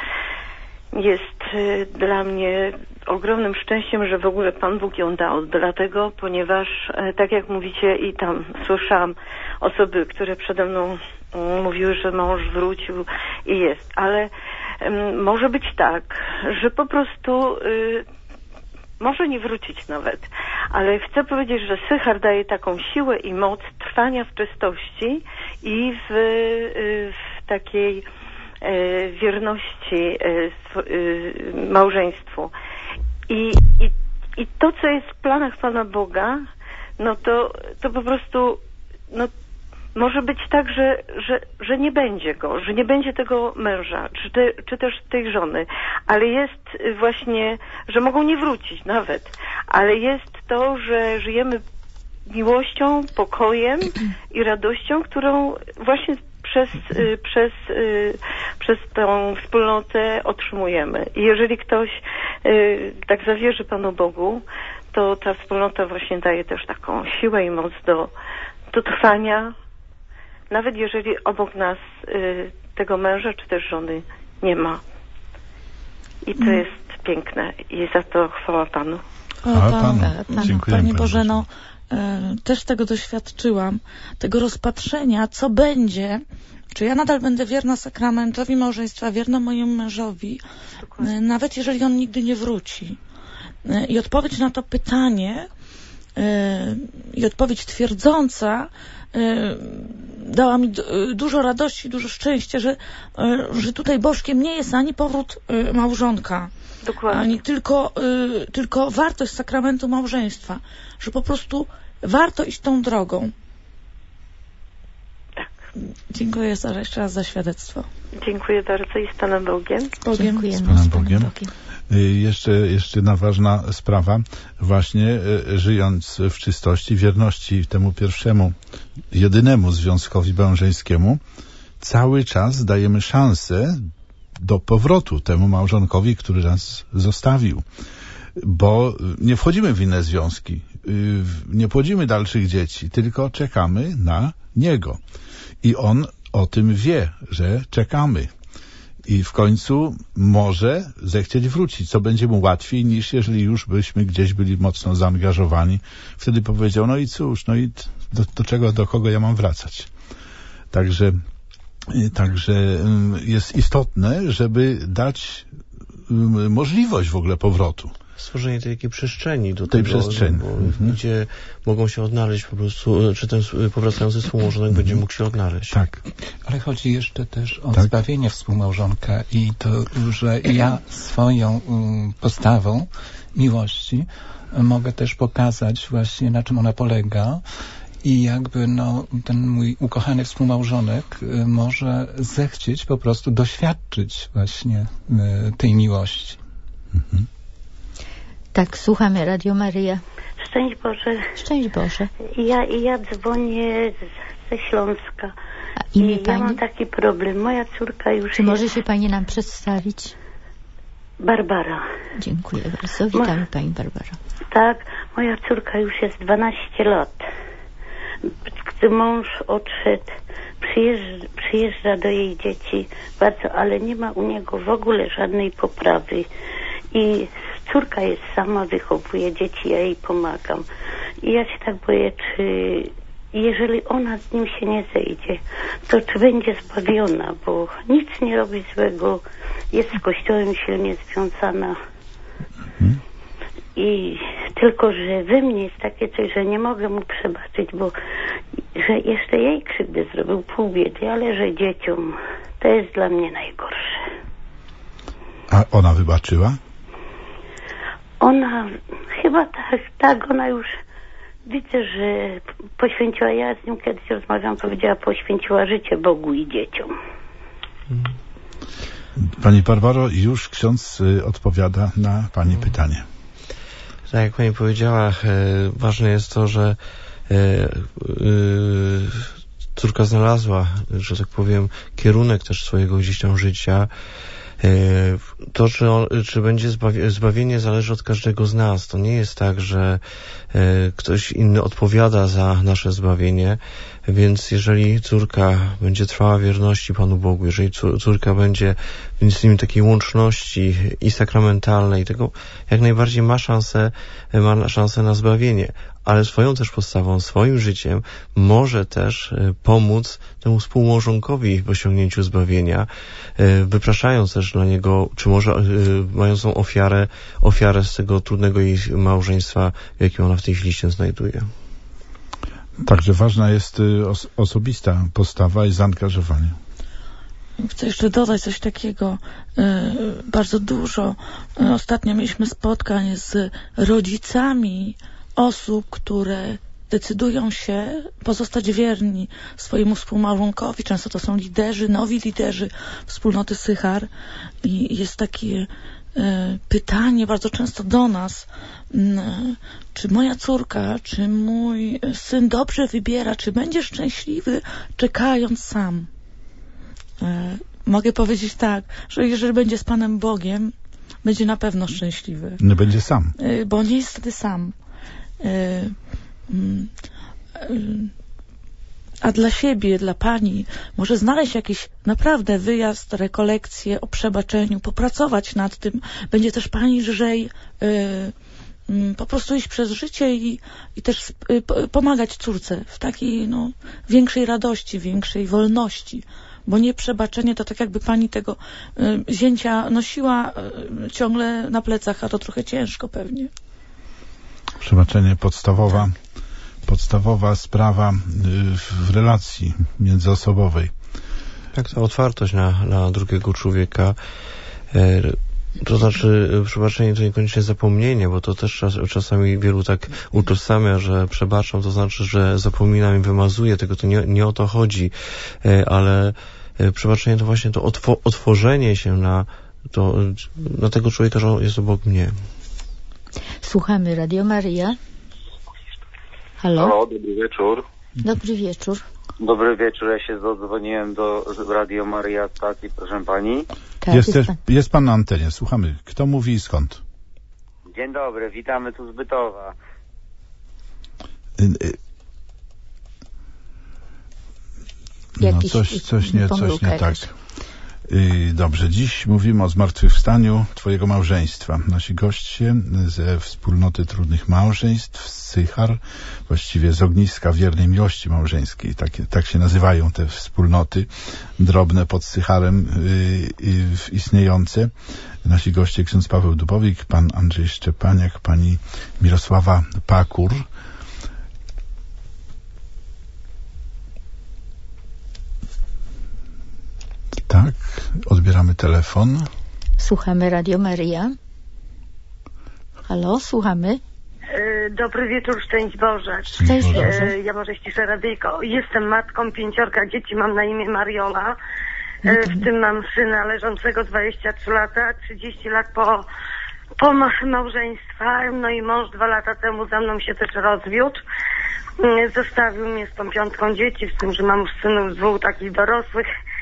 jest y, dla mnie ogromnym szczęściem, że w ogóle Pan Bóg ją dał, dlatego, ponieważ y, tak jak mówicie i tam słyszałam osoby, które przede mną mówiły, że mąż wrócił i jest, ale um, może być tak, że po prostu y, może nie wrócić nawet, ale chcę powiedzieć, że Sychar daje taką siłę i moc trwania w czystości i w, y, w takiej y, wierności y, y, małżeństwu. I, i, I to, co jest w planach Pana Boga, no to, to po prostu no, może być tak, że, że, że nie będzie go, że nie będzie tego męża, czy, te, czy też tej żony, ale jest właśnie, że mogą nie wrócić nawet, ale jest to, że żyjemy miłością, pokojem i radością, którą właśnie przez, y, przez, y, przez tą wspólnotę otrzymujemy. I jeżeli ktoś y, tak zawierzy Panu Bogu, to ta wspólnota właśnie daje też taką siłę i moc do, do trwania, nawet jeżeli obok nas y, tego męża czy też żony nie ma. I to mm. jest piękne i za to chwała Panu. O, A, Pan, Panu. Pan, Dziękujemy, Panie Bożeno, y, też tego doświadczyłam, tego rozpatrzenia, co będzie, czy ja nadal będę wierna sakramentowi małżeństwa, wierna mojemu mężowi, y, nawet jeżeli on nigdy nie wróci. Y, I odpowiedź na to pytanie y, i odpowiedź twierdząca dała mi dużo radości, dużo szczęścia, że, że tutaj bożkiem nie jest ani powrót małżonka, Dokładnie. ani tylko, tylko wartość sakramentu małżeństwa, że po prostu warto iść tą drogą. Tak. Dziękuję za, jeszcze raz za świadectwo. Dziękuję bardzo i z Panem Bogiem. Bogiem. Dziękujemy. Z Panem z Panem Bogiem. Bogiem. Jeszcze, jeszcze jedna ważna sprawa, właśnie żyjąc w czystości, wierności temu pierwszemu, jedynemu związkowi małżeńskiemu, cały czas dajemy szansę do powrotu temu małżonkowi, który nas zostawił. Bo nie wchodzimy w inne związki, nie płodzimy dalszych dzieci, tylko czekamy na niego. I on o tym wie, że czekamy. I w końcu może zechcieć wrócić, co będzie mu łatwiej niż jeżeli już byśmy gdzieś byli mocno zaangażowani. Wtedy powiedział, no i cóż, no i do, do czego, do kogo ja mam wracać. Także, także jest istotne, żeby dać możliwość w ogóle powrotu. Stworzenie tej takiej przestrzeni do tej tego, przestrzeni. Bo, mhm. gdzie mogą się odnaleźć po prostu, czy ten powracający współmałżonek mhm. będzie mógł się odnaleźć. Tak. Ale chodzi jeszcze też o tak? zbawienie współmałżonka i to, że ja swoją um, postawą miłości mogę też pokazać właśnie, na czym ona polega i jakby no, ten mój ukochany współmałżonek y, może zechcieć po prostu doświadczyć właśnie y, tej miłości. Mhm. Tak, słuchamy Radio Maryja. Szczęść Boże. Szczęść Boże. Ja, ja dzwonię z, ze Śląska. A imię I pani? ja mam taki problem. Moja córka już Czy jest... może się pani nam przedstawić? Barbara. Dziękuję bardzo. Witamy Mo... pani Barbara. Tak, moja córka już jest dwanaście lat. Gdy mąż odszedł, przyjeżdża, przyjeżdża do jej dzieci bardzo, ale nie ma u niego w ogóle żadnej poprawy. I córka jest sama, wychowuje dzieci, ja jej pomagam. I ja się tak boję, czy jeżeli ona z nim się nie zejdzie, to czy będzie zbawiona, bo nic nie robi złego, jest z Kościołem silnie związana. Hmm. I tylko, że we mnie jest takie coś, że nie mogę mu przebaczyć, bo że jeszcze jej krzywdę zrobił, pół biedy, ale że dzieciom to jest dla mnie najgorsze. A ona wybaczyła? Ona chyba tak, tak, ona już widzę, że poświęciła, ja z nią kiedyś rozmawiałam, powiedziała, poświęciła życie Bogu i dzieciom. Pani Barbaro, już ksiądz y, odpowiada na pani pytanie. Tak jak pani powiedziała, e, ważne jest to, że e, e, córka znalazła, że tak powiem, kierunek też swojego gdzieś tam życia. To, czy, on, czy będzie zbawie, zbawienie, zależy od każdego z nas. To nie jest tak, że e, ktoś inny odpowiada za nasze zbawienie, więc jeżeli córka będzie trwała wierności Panu Bogu, jeżeli córka będzie z nim takiej łączności i sakramentalnej, tego jak najbardziej ma szansę, ma szansę na zbawienie. ale swoją też postawą, swoim życiem może też pomóc temu współmałżonkowi w osiągnięciu zbawienia, wypraszając też dla niego, czy może mającą ofiarę, ofiarę z tego trudnego jej małżeństwa, w jakim ona w tej chwili się znajduje. Także ważna jest os- osobista postawa i zaangażowanie. Chcę jeszcze dodać coś takiego. Bardzo dużo. Ostatnio mieliśmy spotkań z rodzicami osób, które decydują się pozostać wierni swojemu współmałżonkowi. Często to są liderzy, nowi liderzy wspólnoty Sychar. I jest takie pytanie bardzo często do nas, czy moja córka, czy mój syn dobrze wybiera, czy będzie szczęśliwy, czekając sam. Mogę powiedzieć tak, że jeżeli będzie z Panem Bogiem, będzie na pewno szczęśliwy. Nie będzie sam. Bo nie jest wtedy sam. A dla siebie, dla Pani może znaleźć jakiś naprawdę wyjazd, rekolekcję o przebaczeniu, popracować nad tym. Będzie też Pani lżej po prostu iść przez życie i, i też pomagać córce w takiej no, większej radości, większej wolności. Bo nieprzebaczenie to tak jakby Pani tego y, zięcia nosiła y, ciągle na plecach, a to trochę ciężko pewnie. Przebaczenie podstawowa, podstawowa sprawa y, w relacji międzyosobowej. Tak, ta otwartość na, na drugiego człowieka. Y, to znaczy przebaczenie to niekoniecznie zapomnienie, bo to też czas, czasami wielu tak utożsamia, że przebaczam, to znaczy, że zapominam i wymazuję, tego to nie, nie o to chodzi, y, ale przebaczenie to właśnie to otwo- otworzenie się na, to, na tego człowieka, że jest obok mnie. Słuchamy Radio Maryja. Halo? Halo, dobry wieczór. Dobry wieczór. Dobry wieczór, ja się zadzwoniłem do Radio Maryja stacji, proszę pani. Tak, jest, jest, też, pan. jest pan na antenie, słuchamy. Kto mówi i skąd? Dzień dobry, witamy tu z Bytowa. Y, y, No Jakiś coś, coś nie, coś nie tak. jakaś. Yy, dobrze, dziś mówimy o zmartwychwstaniu Twojego małżeństwa. Nasi goście ze wspólnoty trudnych małżeństw, z Sychar, właściwie z ogniska wiernej miłości małżeńskiej. Tak, tak się nazywają te wspólnoty drobne pod Sycharem yy, yy, istniejące. Nasi goście ksiądz Paweł Dubowik, pan Andrzej Szczepaniak, pani Mirosława Pakur. Tak, odbieramy telefon. Słuchamy Radio Maryja. Halo, słuchamy. Dobry wieczór, szczęść Boże. Szczęść Boże. Ja może ściszę radyjko. Jestem matką pięciorka dzieci, mam na imię Mariola. W tym mam syna leżącego dwadzieścia trzy lata, trzydzieści lat po, po małżeństwa. No i mąż dwa lata temu za mną się też rozwiódł. Zostawił mnie z tą piątką dzieci, z tym, że mam już synów dwóch takich dorosłych.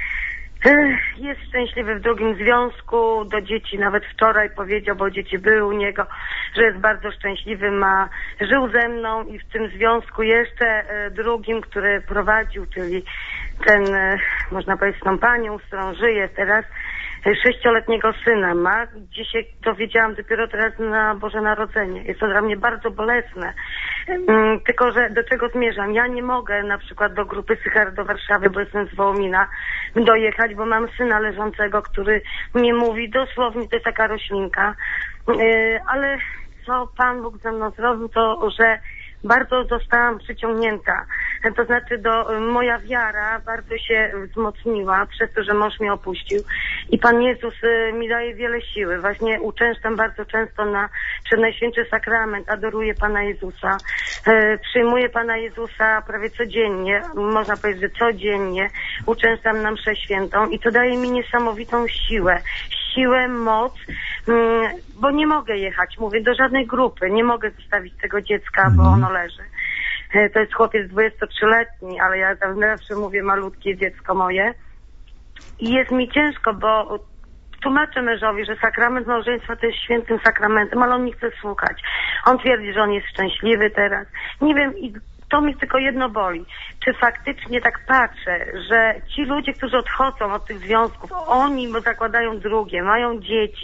Jest szczęśliwy w drugim związku, do dzieci nawet wczoraj powiedział, bo dzieci były u niego, że jest bardzo szczęśliwy, ma, żył ze mną i w tym związku jeszcze drugim, który prowadził, czyli ten, można powiedzieć, z tą panią, z którą żyje teraz, sześcioletniego syna ma. Dzisiaj dowiedziałam dopiero teraz na Boże Narodzenie. Jest to dla mnie bardzo bolesne. Um, tylko, że do czego zmierzam? Ja nie mogę na przykład do grupy Sychar do Warszawy, bo jestem z Wołomina, dojechać, bo mam syna leżącego, który mnie mówi dosłownie, to jest taka roślinka. Yy, ale co Pan Bóg ze mną zrobił, to że bardzo zostałam przyciągnięta. To znaczy do, moja wiara bardzo się wzmocniła przez to, że mąż mnie opuścił. I Pan Jezus y, mi daje wiele siły. Właśnie uczęszczam bardzo często na Przednajświętszy Sakrament, adoruję Pana Jezusa. Y, przyjmuję Pana Jezusa prawie codziennie, można powiedzieć, że codziennie uczęszczam na mszę świętą i to daje mi niesamowitą siłę. Siłę, moc, mm, bo nie mogę jechać, mówię, do żadnej grupy. Nie mogę zostawić tego dziecka, bo ono leży. To jest chłopiec dwudziestotrzyletni, ale ja zawsze mówię malutkie dziecko moje. I jest mi ciężko, bo tłumaczę mężowi, że sakrament małżeństwa to jest świętym sakramentem, ale on nie chce słuchać. On twierdzi, że on jest szczęśliwy teraz. Nie wiem, i to mi tylko jedno boli. Czy faktycznie tak patrzę, że ci ludzie, którzy odchodzą od tych związków, oni zakładają drugie, mają dzieci,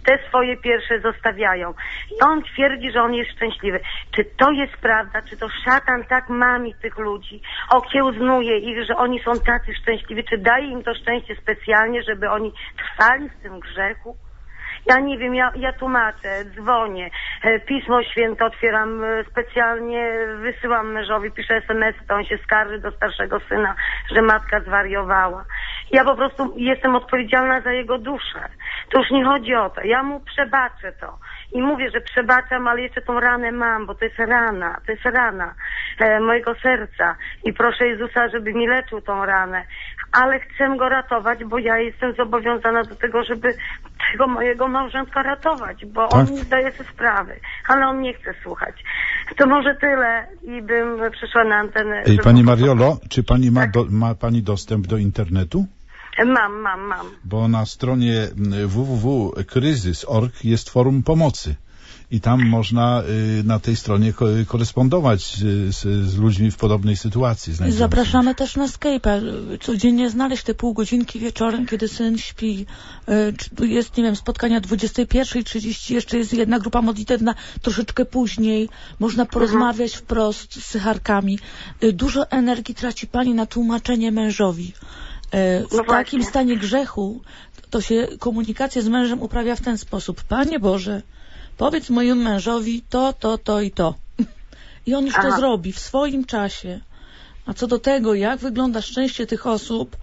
te swoje pierwsze zostawiają. I on twierdzi, że on jest szczęśliwy. Czy to jest prawda? Czy to szatan tak mami tych ludzi, okiełznuje ich, że oni są tacy szczęśliwi? Czy daje im to szczęście specjalnie, żeby oni trwali w tym grzechu? Ja nie wiem, ja, ja tłumaczę, dzwonię, e, Pismo Święte otwieram e, specjalnie, wysyłam mężowi, piszę es em es, to on się skarży do starszego syna, że matka zwariowała. Ja po prostu jestem odpowiedzialna za jego duszę. To już nie chodzi o to. Ja mu przebaczę to. I mówię, że przebaczam, ale jeszcze tą ranę mam, bo to jest rana, to jest rana e, mojego serca. I proszę Jezusa, żeby mi leczył tą ranę. Ale chcę go ratować, bo ja jestem zobowiązana do tego, żeby tego mojego małżonka ratować, bo tak. on nie zdaje sobie sprawy. Ale on nie chce słuchać. To może tyle i bym przyszła na antenę. Ej, pani Mariolo, czy pani ma, do, ma pani dostęp do internetu? Mam, mam, mam. Bo na stronie w w w kropka kryzys kropka org jest forum pomocy. I tam można y, na tej stronie ko korespondować z, z ludźmi w podobnej sytuacji. Zapraszamy też na Skype'a. Codziennie znaleźć te pół godzinki wieczorem, kiedy syn śpi. Y, jest, nie wiem, spotkania dwudziesta pierwsza trzydzieści, jeszcze jest jedna grupa modlitewna troszeczkę później. Można porozmawiać mhm. wprost z sycharkami. Y, dużo energii traci pani na tłumaczenie mężowi. Y, w no takim stanie grzechu to się komunikacja z mężem uprawia w ten sposób. Panie Boże, powiedz mojemu mężowi to, to, to i to. I on już Aha. to zrobi w swoim czasie. A co do tego, jak wygląda szczęście tych osób,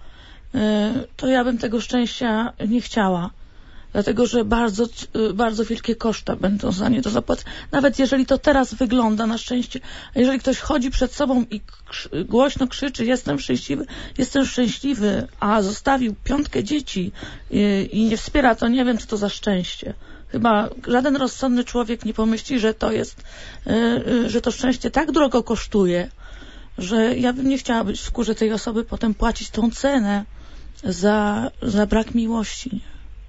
to ja bym tego szczęścia nie chciała. Dlatego, że bardzo, bardzo wielkie koszta będą za nie do zapłacenia. Nawet jeżeli to teraz wygląda na szczęście, a jeżeli ktoś chodzi przed sobą i krzy, głośno krzyczy, jestem szczęśliwy, jestem szczęśliwy, a zostawił piątkę dzieci i, i nie wspiera, to nie wiem, co to za szczęście. Chyba żaden rozsądny człowiek nie pomyśli, że to jest, yy, że to szczęście tak drogo kosztuje, że ja bym nie chciała być w skórze tej osoby, potem płacić tą cenę za, za brak miłości.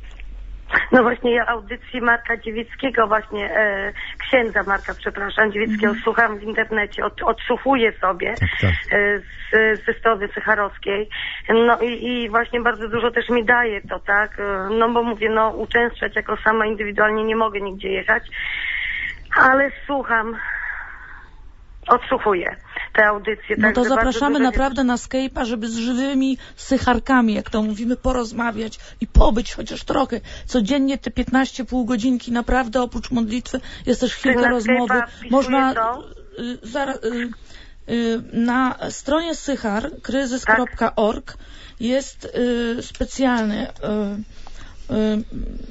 No właśnie, ja audycji Marka Dziewickiego, właśnie e, księdza Marka, przepraszam, Dziewickiego mm. słucham w internecie, od, odsłuchuję sobie tak, tak. E, z, ze strony sycharowskiej. No i, i właśnie bardzo dużo też mi daje to, tak? No bo mówię, no uczęszczać jako sama indywidualnie nie mogę nigdzie jechać, ale słucham, odsłuchuję te audycje. No to zapraszamy naprawdę na Skype'a, żeby z żywymi sycharkami, jak to mówimy, porozmawiać i pobyć chociaż trochę. Codziennie te piętnaście pół godzinki, naprawdę oprócz modlitwy jest też chwilka rozmowy. Można y, za, y, y, na stronie sychar kryzys kropka org jest y, specjalny y, y,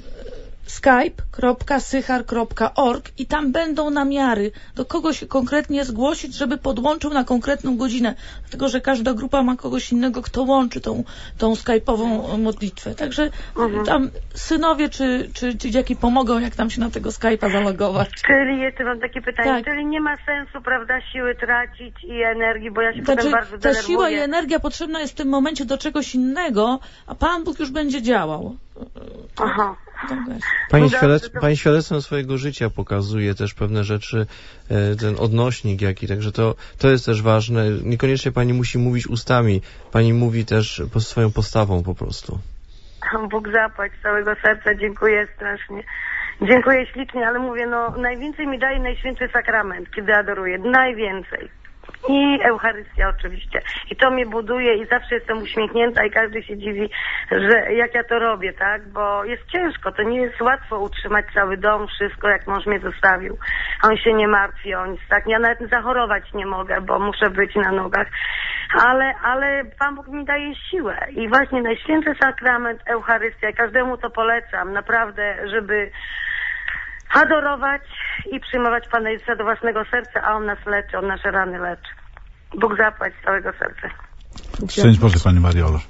skype kropka sychar kropka org i tam będą namiary, do kogo się konkretnie zgłosić, żeby podłączył na konkretną godzinę. Dlatego, że każda grupa ma kogoś innego, kto łączy tą, tą skype'ową modlitwę. Także mhm. tam synowie czy, czy, czy dzieci pomogą, jak tam się na tego Skype'a zalogować. Czyli jeszcze mam takie pytanie, tak. czyli nie ma sensu, prawda, siły tracić i energii, bo ja się znaczy, potem bardzo ta denerwuję. siła i energia potrzebna jest w tym momencie do czegoś innego, a Pan Bóg już będzie działał. Aha. Pani, świadec, pani świadectwem swojego życia pokazuje też pewne rzeczy, ten odnośnik jaki, także to, to jest też ważne. Niekoniecznie pani musi mówić ustami, pani mówi też swoją postawą po prostu. Bóg zapłać z całego serca, dziękuję strasznie. Dziękuję ślicznie, ale mówię, no najwięcej mi daje Najświętszy Sakrament, kiedy adoruję, najwięcej. I Eucharystia oczywiście. I to mnie buduje i zawsze jestem uśmiechnięta i każdy się dziwi, że jak ja to robię, tak? Bo jest ciężko, to nie jest łatwo utrzymać cały dom, wszystko, jak mąż mnie zostawił. On się nie martwi o nic, tak? Ja nawet zachorować nie mogę, bo muszę być na nogach. Ale, ale Pan Bóg mi daje siłę. I właśnie Najświętszy Sakrament, Eucharystia, każdemu to polecam, naprawdę, żeby adorować i przyjmować Pana Jezusa do własnego serca, a On nas leczy, On nasze rany leczy. Bóg zapłać z całego serca. Szczęść Boże, Pani Mariolo.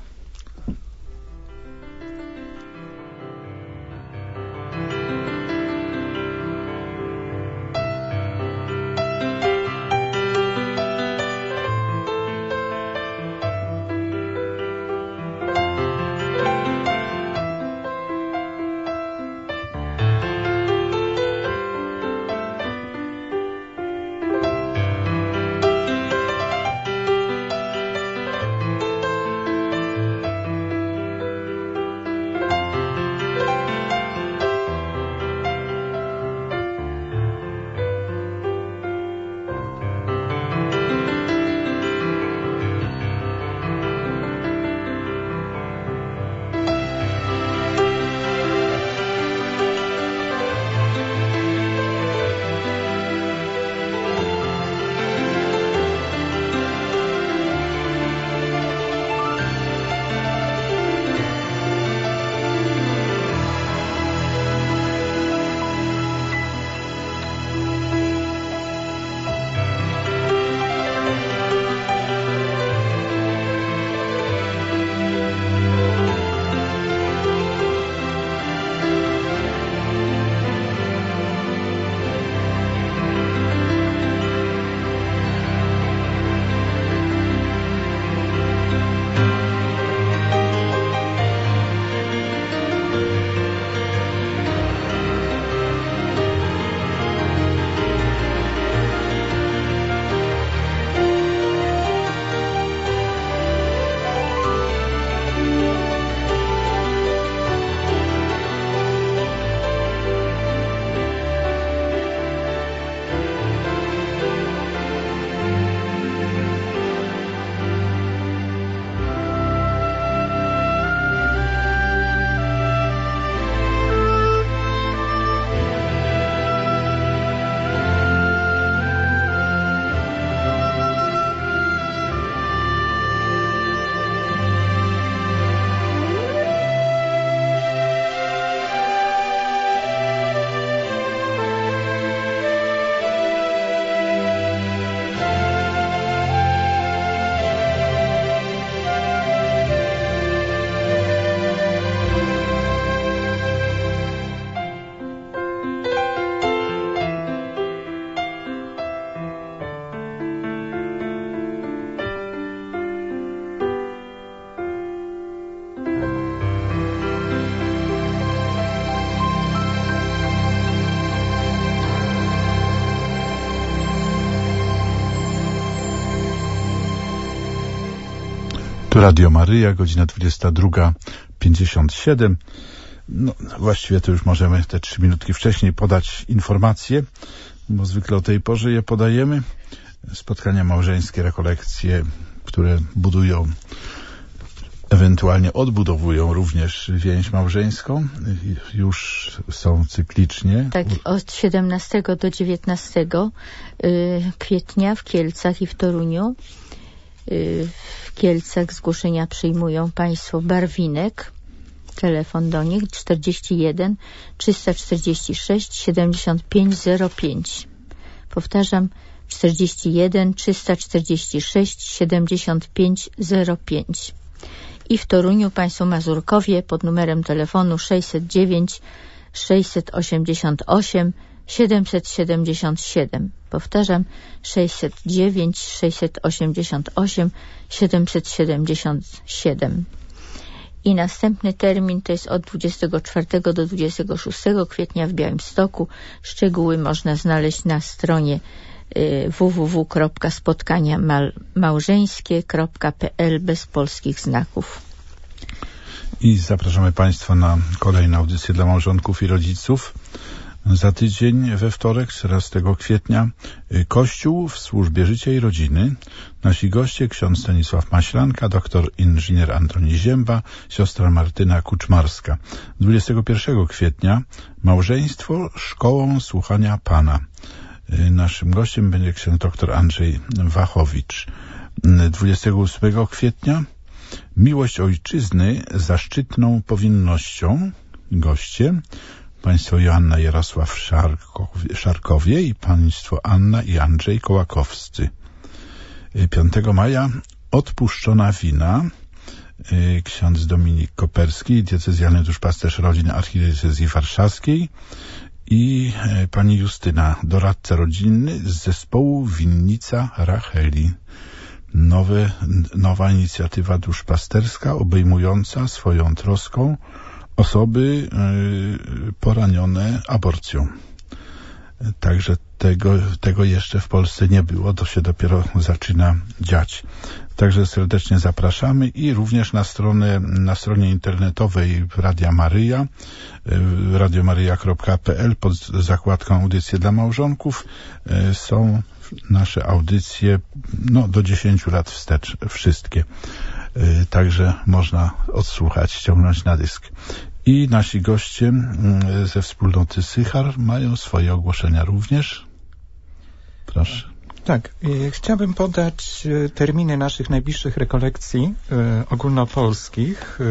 Tu Radio Maryja, godzina dwudziesta druga pięćdziesiąt siedem. No, właściwie to już możemy te trzy minutki wcześniej podać informacje, bo zwykle o tej porze je podajemy. Spotkania małżeńskie, rekolekcje, które budują, ewentualnie odbudowują również więź małżeńską, już są cyklicznie. Tak, od siedemnastego do dziewiętnastego kwietnia w Kielcach i w Toruniu. W Kielcach zgłoszenia przyjmują Państwo Barwinek. Telefon do nich czterdzieści jeden trzysta czterdzieści sześć siedemdziesiąt pięć zero pięć. Powtarzam, czterdzieści jeden trzysta czterdzieści sześć siedemdziesiąt pięć zero pięć. I w Toruniu Państwo Mazurkowie pod numerem telefonu sześćset dziewięć sześćset osiemdziesiąt osiem siedemset siedemdziesiąt siedem. Powtarzam, sześćset dziewięć sześćset osiemdziesiąt osiem siedemset siedemdziesiąt siedem. I następny termin to jest od dwudziestego czwartego do dwudziestego szóstego kwietnia w Białymstoku. Szczegóły można znaleźć na stronie w w w kropka spotkania małżeńskie kropka p l bez polskich znaków. I zapraszamy Państwa na kolejne audycje dla małżonków i rodziców. Za tydzień we wtorek, czternastego kwietnia, Kościół w służbie życia i rodziny. Nasi goście ksiądz Stanisław Maślanka, doktor inżynier Antoni Zięba, siostra Martyna Kuczmarska. dwudziestego pierwszego kwietnia małżeństwo szkołą słuchania Pana. Naszym gościem będzie ksiądz doktor Andrzej Wachowicz. dwudziestego ósmego kwietnia miłość ojczyzny zaszczytną powinnością. Goście państwo Joanna Jarosław Szarkowie, Szarkowie i państwo Anna i Andrzej Kołakowscy. piątego maja odpuszczona wina. Ksiądz Dominik Koperski, diecezjalny duszpasterz rodziny archidiecezji warszawskiej i pani Justyna, doradca rodzinny z zespołu Winnica Racheli. Nowe, nowa inicjatywa duszpasterska obejmująca swoją troską osoby y, poranione aborcją. Także tego, tego jeszcze w Polsce nie było, to się dopiero zaczyna dziać. Także serdecznie zapraszamy i również na stronę, na stronie internetowej Radia Maryja, radiomaryja kropka p l pod zakładką audycje dla małżonków są nasze audycje no, do dziesięciu lat wstecz, wszystkie. Także można odsłuchać, ściągnąć na dysk. I nasi goście ze wspólnoty Sychar mają swoje ogłoszenia również. Proszę. Tak, chciałbym podać terminy naszych najbliższych rekolekcji ogólnopolskich.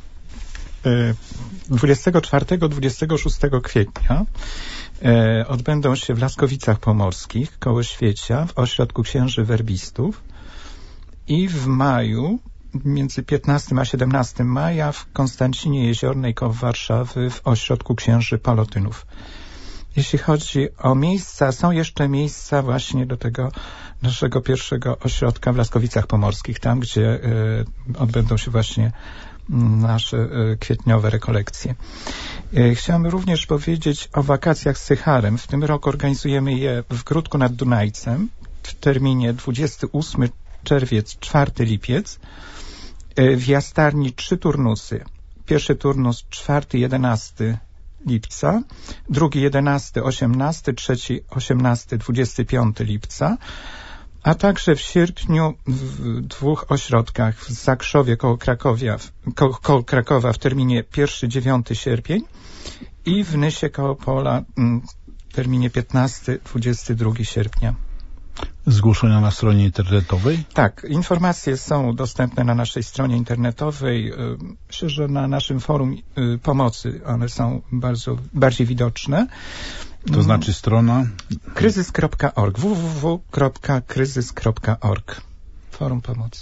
dwudziestego czwartego do dwudziestego szóstego kwietnia odbędą się w Laskowicach Pomorskich koło Świecia w ośrodku księży werbistów i w maju między piętnastego a siedemnastego maja w Konstancinie Jeziornej koło Warszawy w ośrodku księży Palotynów. Jeśli chodzi o miejsca, są jeszcze miejsca właśnie do tego naszego pierwszego ośrodka w Laskowicach Pomorskich, tam gdzie y, odbędą się właśnie nasze y, kwietniowe rekolekcje. Y, chciałem również powiedzieć o wakacjach z Sycharem. W tym roku organizujemy je w Gródku nad Dunajcem w terminie dwudziestego ósmego czerwiec, czwartego lipiec. Y, w Jastarni trzy turnusy. Pierwszy turnus czwartego jedenastego lipca, drugi jedenastego osiemnastego, trzeci osiemnastego dwudziestego piątego lipca, a także w sierpniu w dwóch ośrodkach w Zakrzowie koło Krakowia, koło, koło Krakowa w terminie pierwszego dziewiątego sierpień i w Nysie koło Pola w terminie piętnastego dwudziestego drugiego sierpnia. Zgłoszenia na stronie internetowej? Tak, informacje są dostępne na naszej stronie internetowej. Myślę, że na naszym forum pomocy one są bardzo bardziej widoczne. To znaczy strona? kryzys kropka org. w w w kropka kryzys kropka org. Forum pomocy.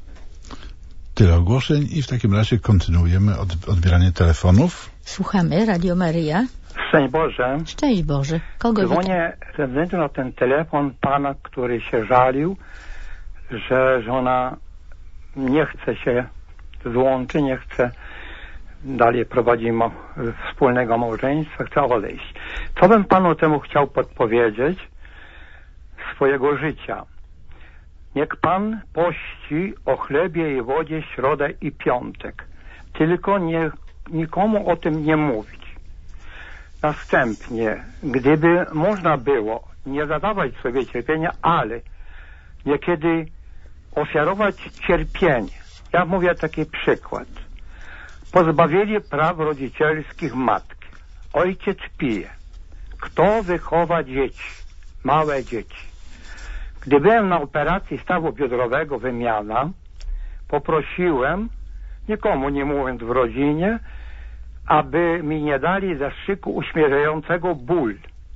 Tyle ogłoszeń i w takim razie kontynuujemy od, odbieranie telefonów. Słuchamy Radio Maryja. Szczęść Boże. Szczęść Boże. Kogo Dzwonię ze względu na ten telefon pana, który się żalił, że żona nie chce się złączyć, nie chce dalej prowadzić mo- wspólnego małżeństwa, chce odejść. Co bym panu temu chciał podpowiedzieć swojego życia? niech Pan pości o chlebie i wodzie środę i piątek. Tylko nie, nikomu o tym nie mówić. Następnie, gdyby można było nie zadawać sobie cierpienia, ale niekiedy ofiarować cierpienie. Ja mówię taki przykład. Pozbawili praw rodzicielskich matki. Ojciec pije. Kto wychowa dzieci? Małe dzieci. Gdy byłem na operacji stawu biodrowego wymiana, poprosiłem, nikomu nie mówiąc w rodzinie, aby mi nie dali zastrzyku uśmierzającego ból.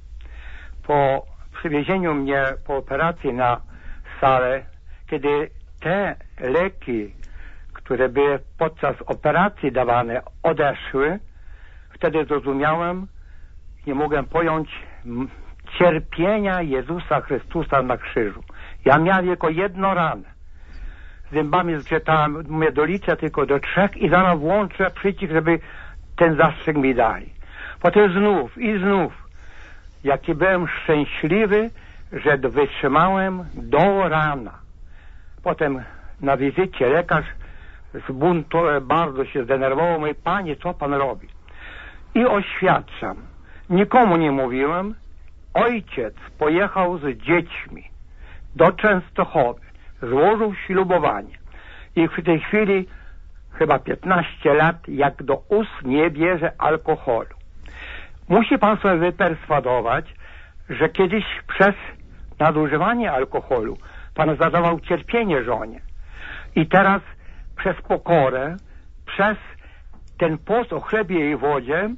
Po przywiezieniu mnie po operacji na salę, kiedy te leki, które były podczas operacji dawane, odeszły, wtedy zrozumiałem, nie mogłem pojąć cierpienia Jezusa Chrystusa na krzyżu. Ja miałem tylko jedno ranę. Zębami zgrzetałem, mówię, doliczę tylko do trzech i zaraz włączę przycisk, żeby ten zastrzyk mi dali. Potem znów i znów. Jaki byłem szczęśliwy, że wytrzymałem do rana. Potem na wizycie lekarz zbuntował, bardzo się zdenerwował. Mówi, panie, co pan robi? I oświadczam. Nikomu nie mówiłem. Ojciec pojechał z dziećmi do Częstochowy. Złożył ślubowanie. I w tej chwili chyba piętnaście lat, jak do ust nie bierze alkoholu. Musi pan sobie wyperswadować, że kiedyś przez nadużywanie alkoholu pan zadawał cierpienie żonie. I teraz przez pokorę, przez ten post o chlebie i wodzie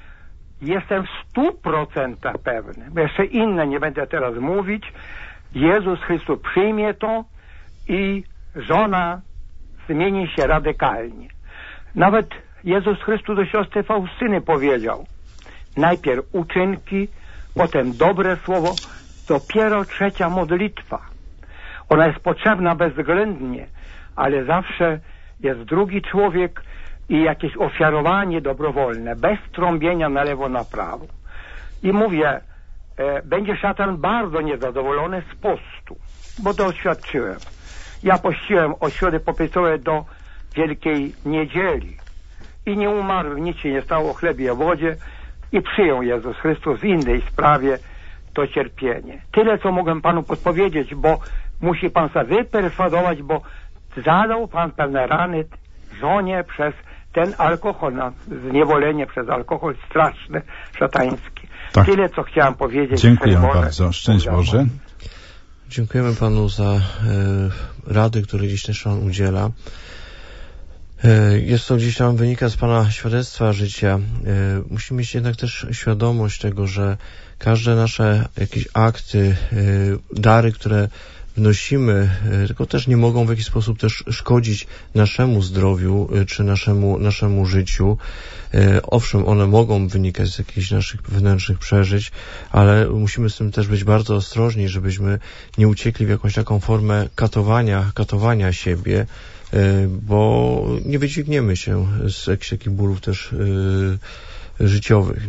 jestem w stu procentach pewny. Jeszcze inne nie będę teraz mówić. Jezus Chrystus przyjmie to i żona zmieni się radykalnie. Nawet Jezus Chrystus do siostry Faustyny powiedział: najpierw uczynki, potem dobre słowo, dopiero trzecia modlitwa. Ona jest potrzebna bezwzględnie, ale zawsze jest drugi człowiek i jakieś ofiarowanie dobrowolne, bez trąbienia na lewo, na prawo. I mówię, e, będzie szatan bardzo niezadowolony z postu, bo to doświadczyłem. Ja pościłem od środy popisowej do Wielkiej Niedzieli i nie umarłem, nic się nie stało, o chlebie i o wodzie, i przyjął Jezus Chrystus w innej sprawie to cierpienie. Tyle, co mogłem panu podpowiedzieć, bo musi pan sobie wyperswadować, bo zadał pan pewne rany żonie przez ten alkohol, na zniewolenie przez alkohol straszne, szatańskie. Tak. Tyle, co chciałem powiedzieć. Dziękuję bardzo. Szczęść Boże. Dziękujemy panu za e, rady, które dziś też pan udziela. E, jest to gdzieś tam wynika z pana świadectwa życia. E, musimy mieć jednak też świadomość tego, że każde nasze jakieś akty, e, dary, które wnosimy, tylko też nie mogą w jakiś sposób też szkodzić naszemu zdrowiu czy naszemu, naszemu życiu. Owszem, one mogą wynikać z jakichś naszych wewnętrznych przeżyć, ale musimy z tym też być bardzo ostrożni, żebyśmy nie uciekli w jakąś taką formę katowania, katowania siebie, bo nie wydźwigniemy się z jakichś takich bólów też życiowych.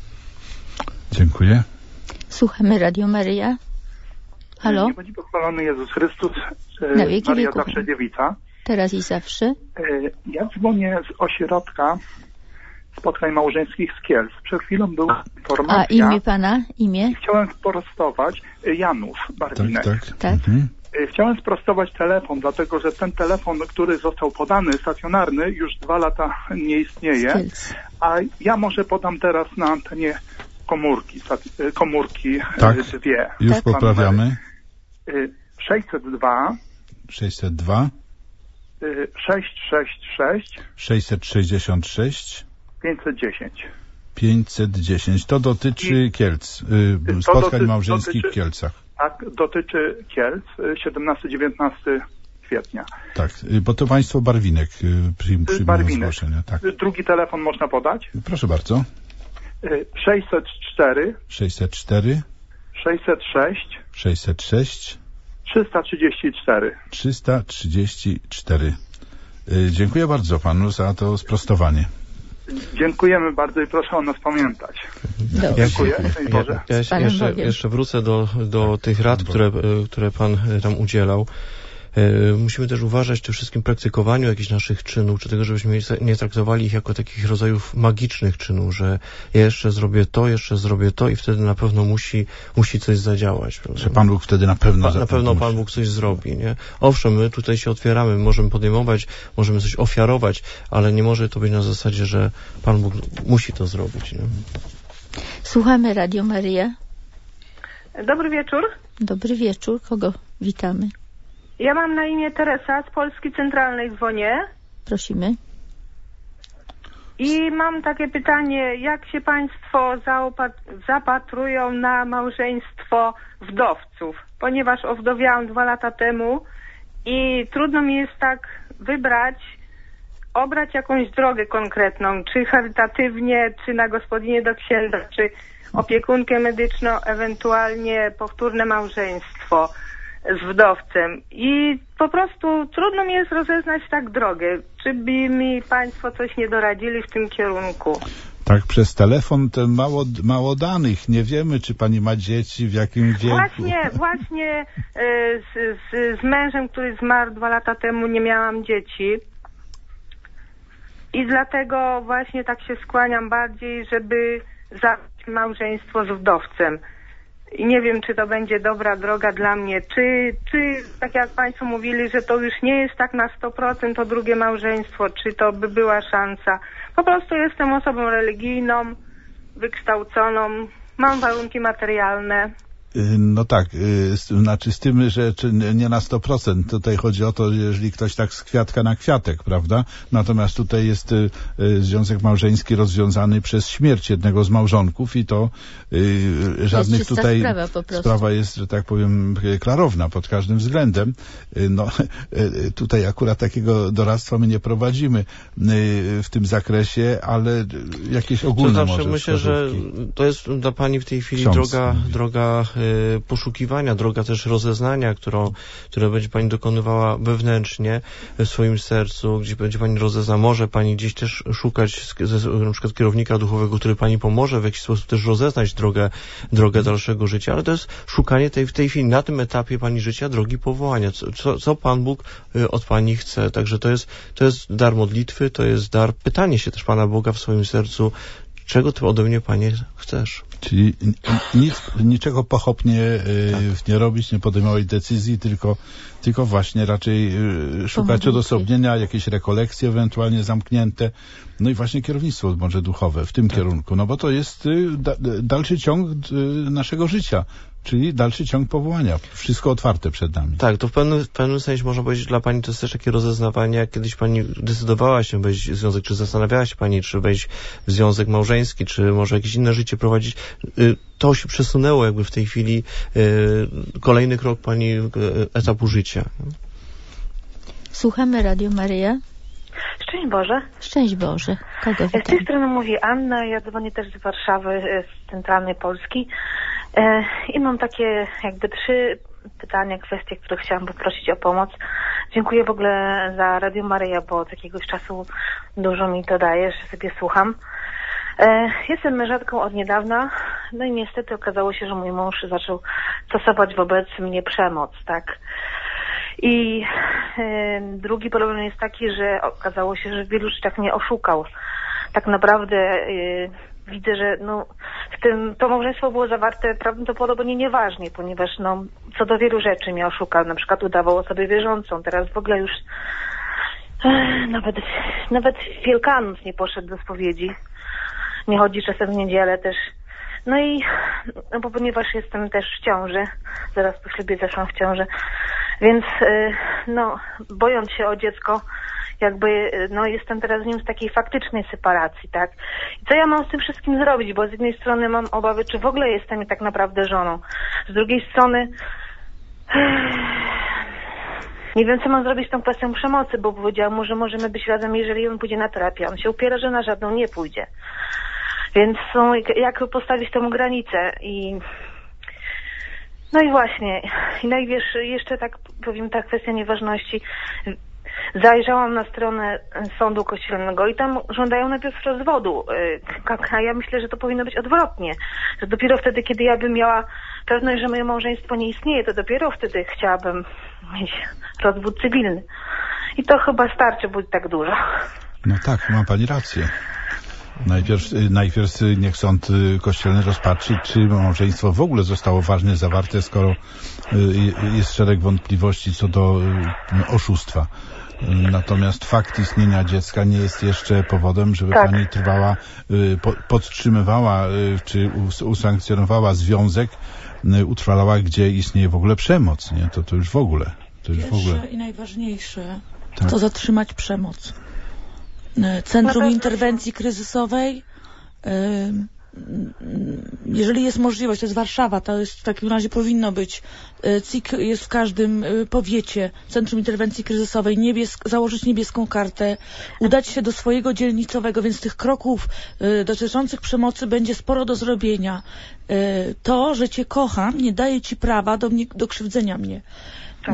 Dziękuję. Słuchamy Radio Maryja. Halo? Nie będzie pochwalony Jezus Chrystus, Na wieki Maria wieków. zawsze dziewica. Teraz i zawsze. Ja dzwonię z ośrodka spotkań małżeńskich z Kielc. Przed chwilą była informacja. A imię pana? Imię? Chciałem sprostować. Janów Barwinek. Tak, tak. tak. Mhm. Chciałem sprostować telefon, dlatego że ten telefon, który został podany, stacjonarny, już dwa lata nie istnieje. Kielc. A ja może podam teraz na antenie komórki, komórki tak. dwie. Już tak. poprawiamy. sześćset dwa sześćset dwa sześć sześć sześć sześćset sześćdziesiąt sześć pięćset dziesięć. pięćset dziesięć. To dotyczy I Kielc, to spotkań dotyczy, małżeńskich dotyczy, w Kielcach. Tak, dotyczy Kielc, siedemnastego dziewiętnastego kwietnia. Tak, bo to państwo Barwinek przyjmują Barwinek. zgłoszenia. Tak. Drugi telefon można podać? Proszę bardzo. sześćset cztery sześćset cztery sześćset sześć sześćset sześć trzysta trzydzieści cztery. trzysta trzydzieści cztery. Dziękuję bardzo panu za to sprostowanie. Dziękujemy bardzo i proszę o nas pamiętać. Dobrze. Dziękuję. Ja, ja, ja jeszcze, jeszcze, jeszcze wrócę do, do tych rad, które, które pan tam udzielał. Musimy też uważać w tym wszystkim praktykowaniu jakichś naszych czynów, czy tego, żebyśmy nie traktowali ich jako takich rodzajów magicznych czynów, że ja jeszcze zrobię to, jeszcze zrobię to i wtedy na pewno musi, musi coś zadziałać. Prawda? Że Pan Bóg wtedy na pewno... Pa, na pewno Pan Bóg coś zrobi, nie? Owszem, my tutaj się otwieramy, możemy podejmować, możemy coś ofiarować, ale nie może to być na zasadzie, że Pan Bóg musi to zrobić. Nie? Słuchamy Radio Maryja. Dobry wieczór. Dobry wieczór. Kogo witamy? Ja mam na imię Teresa, z Polski Centralnej dzwonię. Prosimy. I mam takie pytanie, jak się Państwo zapatrują na małżeństwo wdowców? Ponieważ owdowiałam dwa lata temu i trudno mi jest tak wybrać, obrać jakąś drogę konkretną, czy charytatywnie, czy na gospodynię do księdza, czy opiekunkę medyczną, ewentualnie powtórne małżeństwo z wdowcem. I po prostu trudno mi jest rozeznać tak drogę. Czy by mi Państwo coś nie doradzili w tym kierunku? Tak, przez telefon to mało, mało danych. Nie wiemy, czy pani ma dzieci, w jakim wieku. Właśnie, właśnie z, z, z mężem, który zmarł dwa lata temu, nie miałam dzieci. I dlatego właśnie tak się skłaniam bardziej, żeby zacząć małżeństwo z wdowcem. I nie wiem, czy to będzie dobra droga dla mnie, czy, czy tak jak Państwo mówili, że to już nie jest tak na sto procent to drugie małżeństwo, czy to by była szansa. Po prostu jestem osobą religijną, wykształconą, mam warunki materialne. No tak, znaczy z tym, że czy nie na sto procent. Tutaj chodzi o to, jeżeli ktoś tak z kwiatka na kwiatek, prawda? Natomiast tutaj jest związek małżeński rozwiązany przez śmierć jednego z małżonków i to żadnych jest tutaj... Sprawa, po prostu. Sprawa jest, że tak powiem, klarowna pod każdym względem. No, tutaj akurat takiego doradztwa my nie prowadzimy w tym zakresie, ale jakieś ogólne to znaczy, może myślę, że to jest dla Pani w tej chwili Ksiądz. droga, droga poszukiwania, droga też rozeznania, którą, które będzie Pani dokonywała wewnętrznie w swoim sercu, gdzie będzie Pani rozeznała. Może Pani gdzieś też szukać ze, na przykład kierownika duchowego, który Pani pomoże w jakiś sposób też rozeznać drogę, drogę dalszego życia, ale to jest szukanie tej, w tej chwili, na tym etapie Pani życia, drogi powołania. Co, co Pan Bóg od Pani chce. Także to jest, to jest dar modlitwy, to jest dar pytanie się też Pana Boga w swoim sercu, czego Ty ode mnie, Panie, chcesz. Czyli nic, niczego pochopnie tak. nie robić, nie podejmować decyzji, tylko, tylko właśnie raczej szukać odosobnienia, jakieś rekolekcje ewentualnie zamknięte, no i właśnie kierownictwo może duchowe w tym tak. kierunku, no bo to jest da, dalszy ciąg naszego życia, czyli dalszy ciąg powołania. Wszystko otwarte przed nami. Tak, to w pewnym, w pewnym sensie można powiedzieć, dla Pani to jest też takie rozeznawanie, jak kiedyś Pani decydowała się wejść w związek, czy zastanawiała się Pani, czy wejść w związek małżeński, czy może jakieś inne życie prowadzić. To się przesunęło jakby w tej chwili kolejny krok Pani etapu życia. Słuchamy Radio Maryja. Szczęść Boże. Szczęść Boże. Kogo witam? Z tej strony mówi Anna, ja dzwonię też z Warszawy, z centralnej Polski i mam takie jakby trzy pytania, kwestie, które chciałam poprosić o pomoc. Dziękuję w ogóle za Radio Maryja, bo od jakiegoś czasu dużo mi to daje, że sobie słucham. Jestem mężatką od niedawna, no i niestety okazało się, że mój mąż zaczął stosować wobec mnie przemoc, tak. I y, drugi problem jest taki, że okazało się, że w wielu rzeczach mnie oszukał. Tak naprawdę y, widzę, że no, w tym to małżeństwo było zawarte prawdopodobnie nieważnie, ponieważ no, co do wielu rzeczy mnie oszukał. Na przykład udawał osobę wierzącą, teraz w ogóle już y, nawet, nawet w Wielkanoc nie poszedł do spowiedzi. Nie chodzi czasem w niedzielę też. No i no bo ponieważ jestem też w ciąży, zaraz po ślubie zeszłam w ciążę, więc no bojąc się o dziecko, jakby no jestem teraz z nim w takiej faktycznej separacji, tak? I co ja mam z tym wszystkim zrobić? Bo z jednej strony mam obawy, czy w ogóle jestem tak naprawdę żoną. Z drugiej strony nie wiem, co mam zrobić z tą kwestią przemocy, bo powiedziałam mu, że możemy być razem, jeżeli on pójdzie na terapię. On się upiera, że na żadną nie pójdzie. Więc są, jak postawić tę granicę i no i właśnie, i największe, jeszcze tak powiem, ta kwestia nieważności. zajrzałam na stronę sądu kościelnego i tam żądają najpierw rozwodu. A ja myślę, że to powinno być odwrotnie. Że dopiero wtedy, kiedy ja bym miała pewność, że moje małżeństwo nie istnieje, to dopiero wtedy chciałabym mieć rozwód cywilny. I to chyba starczy, bo tak dużo. No tak, ma pani rację. Najpierw, najpierw niech sąd kościelny rozpatrzy, czy małżeństwo w ogóle zostało ważnie zawarte, skoro jest szereg wątpliwości co do oszustwa. Natomiast fakt istnienia dziecka nie jest jeszcze powodem, żeby tak. pani trwała, podtrzymywała czy usankcjonowała związek, utrwalała, gdzie istnieje w ogóle przemoc. Nie? To, to już w ogóle. To już w ogóle. I najważniejsze, tak. to zatrzymać przemoc. Centrum Interwencji Kryzysowej, jeżeli jest możliwość, to jest Warszawa, to jest w takim razie powinno być. C I K jest w każdym powiecie, Centrum Interwencji Kryzysowej, niebiesk, założyć niebieską kartę, udać się do swojego dzielnicowego, więc tych kroków dotyczących przemocy będzie sporo do zrobienia. To, że cię kocham, nie daje ci prawa do, mnie, do krzywdzenia mnie. Tak.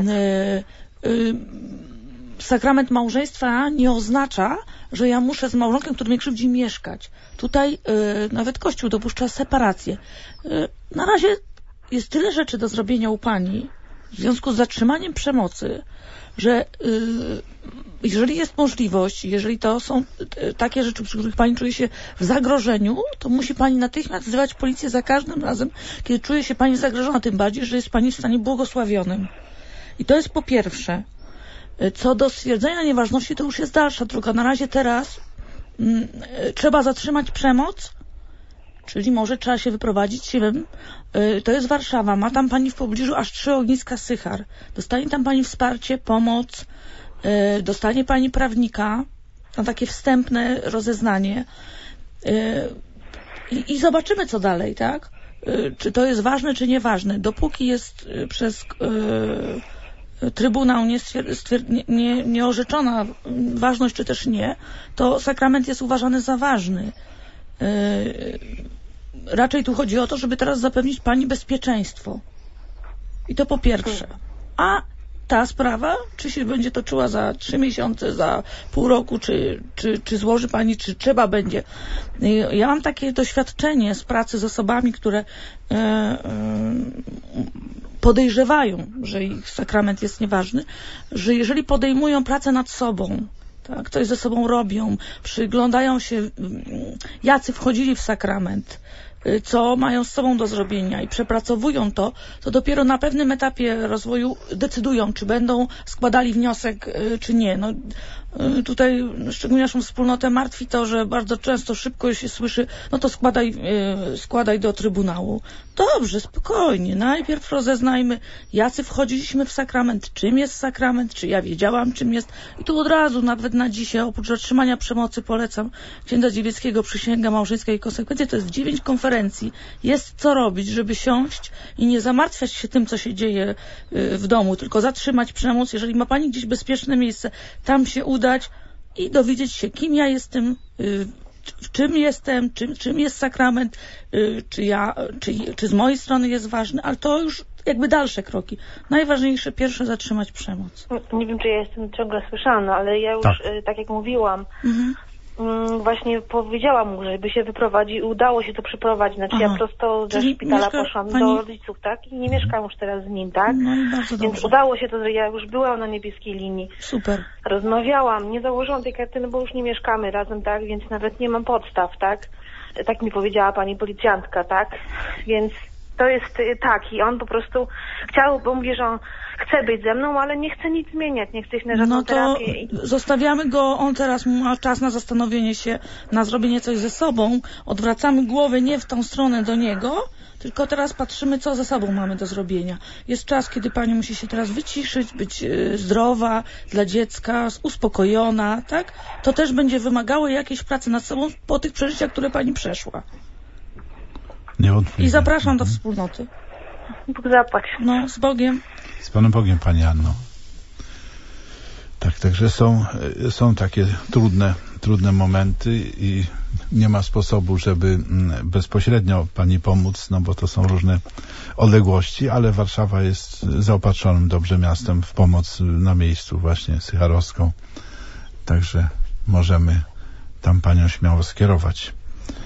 Sakrament małżeństwa nie oznacza, że ja muszę z małżonkiem, który mnie krzywdzi, mieszkać. Tutaj y, nawet Kościół dopuszcza separację. Y, na razie jest tyle rzeczy do zrobienia u pani w związku z zatrzymaniem przemocy, że y, jeżeli jest możliwość, jeżeli to są y, takie rzeczy, przy których pani czuje się w zagrożeniu, to musi pani natychmiast wzywać policję za każdym razem, kiedy czuje się pani zagrożona, tym bardziej, że jest pani w stanie błogosławionym. I to jest po pierwsze. Co do stwierdzenia nieważności, to już jest dalsza droga. Na razie teraz mm, trzeba zatrzymać przemoc, czyli może trzeba się wyprowadzić, nie wiem, y, to jest Warszawa, ma tam pani w pobliżu aż trzy ogniska Sychar. Dostanie tam pani wsparcie, pomoc, y, dostanie pani prawnika na takie wstępne rozeznanie y, i zobaczymy, co dalej, tak? Y, czy to jest ważne, czy nieważne. Dopóki jest y, przez... Y, Trybunał nie, nie, nie, nie orzeczona ważność, czy też nie, to sakrament jest uważany za ważny. Yy, raczej tu chodzi o to, żeby teraz zapewnić pani bezpieczeństwo. I to po pierwsze. A ta sprawa, czy się będzie toczyła za trzy miesiące, za pół roku, czy, czy, czy złoży pani, czy trzeba będzie. Yy, ja mam takie doświadczenie z pracy z osobami, które yy, yy, podejrzewają, że ich sakrament jest nieważny, że jeżeli podejmują pracę nad sobą, tak, coś ze sobą robią, przyglądają się, jacy wchodzili w sakrament, co mają z sobą do zrobienia i przepracowują to, to dopiero na pewnym etapie rozwoju decydują, czy będą składali wniosek, czy nie. No, tutaj szczególnie naszą wspólnotę martwi to, że bardzo często szybko się słyszy, no to składaj, składaj do Trybunału. Dobrze, spokojnie. Najpierw rozeznajmy, jacy wchodziliśmy w sakrament, czym jest sakrament, czy ja wiedziałam, czym jest. I tu od razu, nawet na dzisiaj, oprócz zatrzymania przemocy, polecam księdza Dziewieckiego, Przysięga małżeńska i konsekwencje. To jest dziewięć konferencji. Jest co robić, żeby siąść i nie zamartwiać się tym, co się dzieje w domu, tylko zatrzymać przemoc. Jeżeli ma pani gdzieś bezpieczne miejsce, tam się udać i dowiedzieć się, kim ja jestem, w czym jestem, czym, czym jest sakrament, czy ja, czy, czy z mojej strony jest ważny, ale to już jakby dalsze kroki. Najważniejsze, pierwsze, zatrzymać przemoc. Nie wiem, czy ja jestem ciągle słyszana, ale ja już, tak, tak jak mówiłam, mhm. właśnie powiedziałam mu, żeby się wyprowadzić i udało się to przeprowadzić. Znaczy Aha. ja prosto ze Czyli szpitala poszłam pani... do rodziców, tak? I nie mieszkam już teraz z nim, tak? No i bardzo Więc dobrze. udało się to, że ja już byłam na niebieskiej linii. Super. Rozmawiałam, nie założyłam tej karty, no bo już nie mieszkamy razem, tak? Więc nawet nie mam podstaw, tak? Tak mi powiedziała pani policjantka, tak? Więc to jest tak i on po prostu chciał, bo mówi, że on chce być ze mną, ale nie chce nic zmieniać, nie chce iść na żadną no to terapię. I... zostawiamy go, on teraz ma czas na zastanowienie się, na zrobienie coś ze sobą, odwracamy głowę nie w tą stronę do niego, tylko teraz patrzymy, co ze sobą mamy do zrobienia. Jest czas, kiedy pani musi się teraz wyciszyć, być zdrowa dla dziecka, uspokojona, tak? To też będzie wymagało jakiejś pracy nad sobą po tych przeżyciach, które pani przeszła. I zapraszam do wspólnoty. Bóg zapłać. No, z Bogiem. Z Panem Bogiem, Pani Anno. Tak, także są, są takie trudne, trudne momenty i nie ma sposobu, żeby bezpośrednio pani pomóc, no bo to są różne odległości, ale Warszawa jest zaopatrzonym dobrze miastem w pomoc na miejscu właśnie sycharowską. Także możemy tam panią śmiało skierować.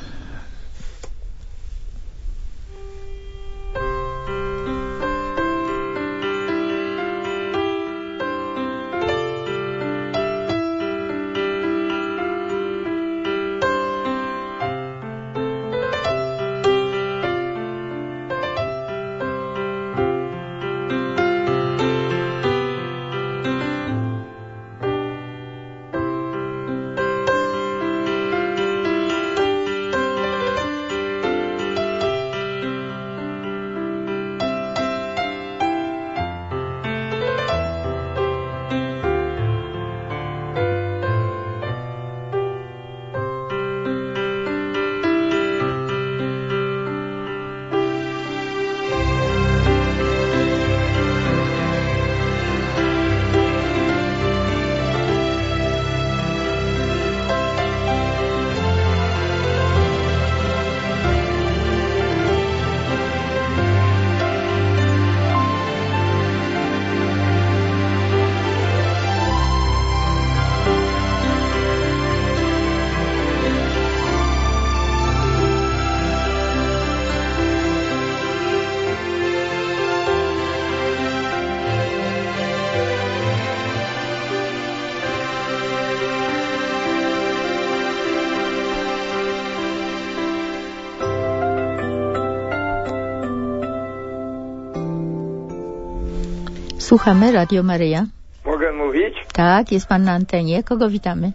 Słuchamy, Radio Maryja. Mogę mówić? Tak, jest pan na antenie. Kogo witamy?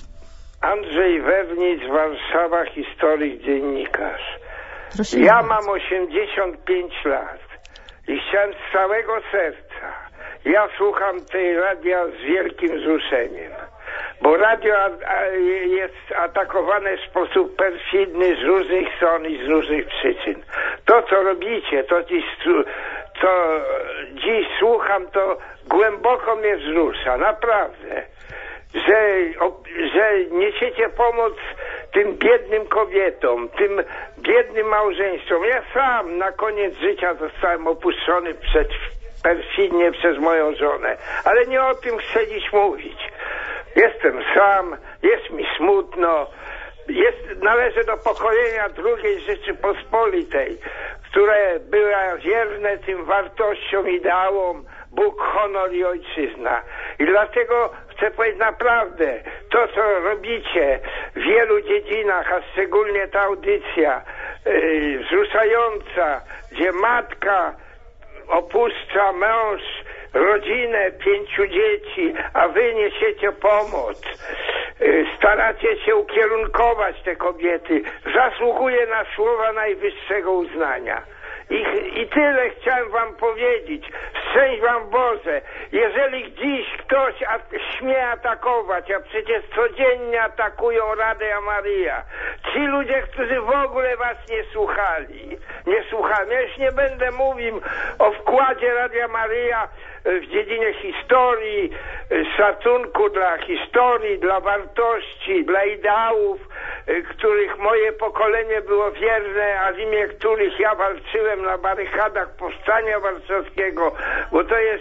Andrzej Wewnic, Warszawa, historyk, dziennikarz. Proszę ja bardzo. mam osiemdziesiąt pięć lat i chciałem z całego serca. Ja słucham tej radia z wielkim wzruszeniem, bo radio a, a, jest atakowane w sposób perfidny z różnych stron i z różnych przyczyn. To, co robicie, to dziś, to dziś słucham, to głęboko mnie wzrusza, naprawdę. Że, że niesiecie pomoc tym biednym kobietom, tym biednym małżeństwom. Ja sam na koniec życia zostałem opuszczony przed, perfidnie przez moją żonę, ale nie o tym chcę dziś mówić. Jestem sam, jest mi smutno, jest, należę do pokolenia drugiej Rzeczypospolitej, które były wierne tym wartościom, ideałom, Bóg, honor i ojczyzna. I dlatego chcę powiedzieć naprawdę, to co robicie w wielu dziedzinach, a szczególnie ta audycja yy, wzruszająca, gdzie matka opuszcza mąż, rodzinę, pięciu dzieci, a wy niesiecie pomoc. Yy, staracie się ukierunkować te kobiety. Zasługuje na słowa najwyższego uznania. I, I tyle chciałem wam powiedzieć. Szczęść wam Boże. Jeżeli dziś ktoś a, śmie atakować, a przecież codziennie atakują Radia Maryja, ci ludzie, którzy w ogóle was nie słuchali, nie słuchali. Ja już nie będę mówił o wkładzie Radia Maryja w dziedzinie historii, szacunku dla historii, dla wartości, dla ideałów, których moje pokolenie było wierne, a w imię których ja walczyłem na barykadach Powstania Warszawskiego, bo to jest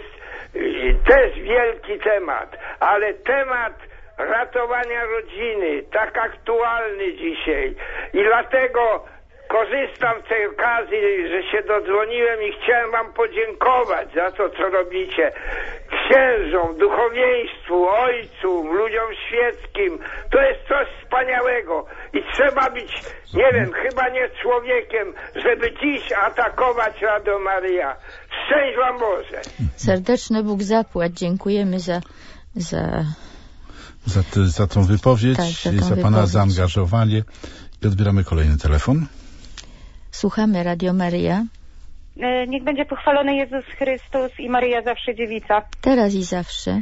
też wielki temat, ale temat ratowania rodziny, tak aktualny dzisiaj i dlatego korzystam z tej okazji, że się dodzwoniłem i chciałem wam podziękować za to, co robicie. Księżom, duchowieństwu, ojcom, ludziom świeckim. To jest coś wspaniałego i trzeba być, nie wiem, chyba nie człowiekiem, żeby dziś atakować Radio Maryja. Szczęść wam Boże. Serdeczny Bóg zapłać. Dziękujemy za... za... Za, te, za tą wypowiedź, tak, za, tą za pana wypowiedź. zaangażowanie. I odbieramy kolejny telefon. Słuchamy, Radio Maryja. Niech będzie pochwalony Jezus Chrystus i Maryja zawsze dziewica. Teraz i zawsze.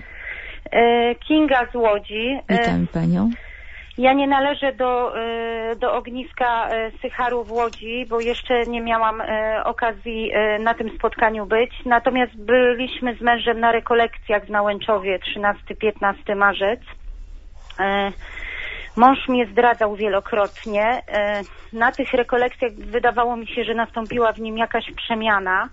Kinga z Łodzi. Witam panią. Ja nie należę do, do ogniska Sycharu w Łodzi, bo jeszcze nie miałam okazji na tym spotkaniu być. Natomiast byliśmy z mężem na rekolekcjach w Nałęczowie trzynasty piętnasty marzec. Mąż mnie zdradzał wielokrotnie. Na tych rekolekcjach wydawało mi się, że nastąpiła w nim jakaś przemiana.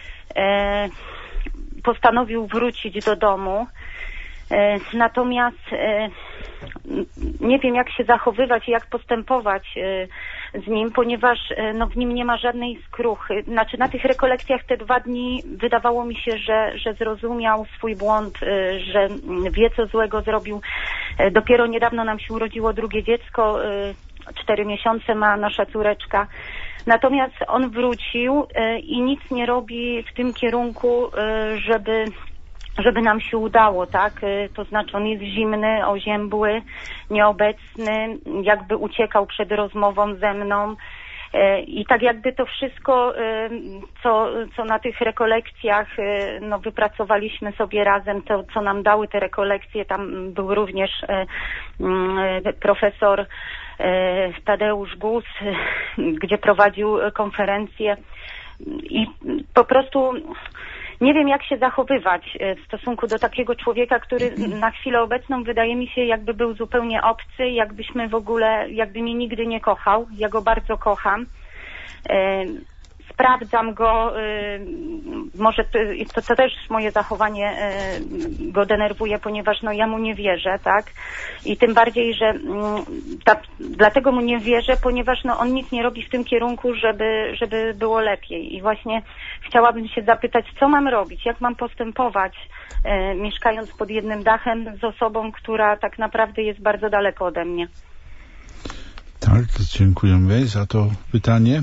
Postanowił wrócić do domu. Natomiast nie wiem, jak się zachowywać i jak postępować z nim, ponieważ no, w nim nie ma żadnej skruchy. Znaczy na tych rekolekcjach te dwa dni wydawało mi się, że, że zrozumiał swój błąd, że wie, co złego zrobił. Dopiero niedawno nam się urodziło drugie dziecko, cztery miesiące ma nasza córeczka. Natomiast on wrócił i nic nie robi w tym kierunku, żeby żeby nam się udało, tak? To znaczy on jest zimny, oziębły, nieobecny, jakby uciekał przed rozmową ze mną. I tak jakby to wszystko, co, co na tych rekolekcjach no, wypracowaliśmy sobie razem, to co nam dały te rekolekcje, tam był również profesor Tadeusz Gus, gdzie prowadził konferencję i po prostu nie wiem, jak się zachowywać w stosunku do takiego człowieka, który na chwilę obecną wydaje mi się, jakby był zupełnie obcy, jakbyśmy w ogóle, jakby mnie nigdy nie kochał. Ja go bardzo kocham. Sprawdzam go, może to, to, to też moje zachowanie go denerwuje, ponieważ no ja mu nie wierzę, tak? I tym bardziej, że ta, dlatego mu nie wierzę, ponieważ no on nic nie robi w tym kierunku, żeby, żeby było lepiej. I właśnie chciałabym się zapytać, co mam robić, jak mam postępować, e, mieszkając pod jednym dachem z osobą, która tak naprawdę jest bardzo daleko ode mnie. Tak, dziękujemy za to pytanie.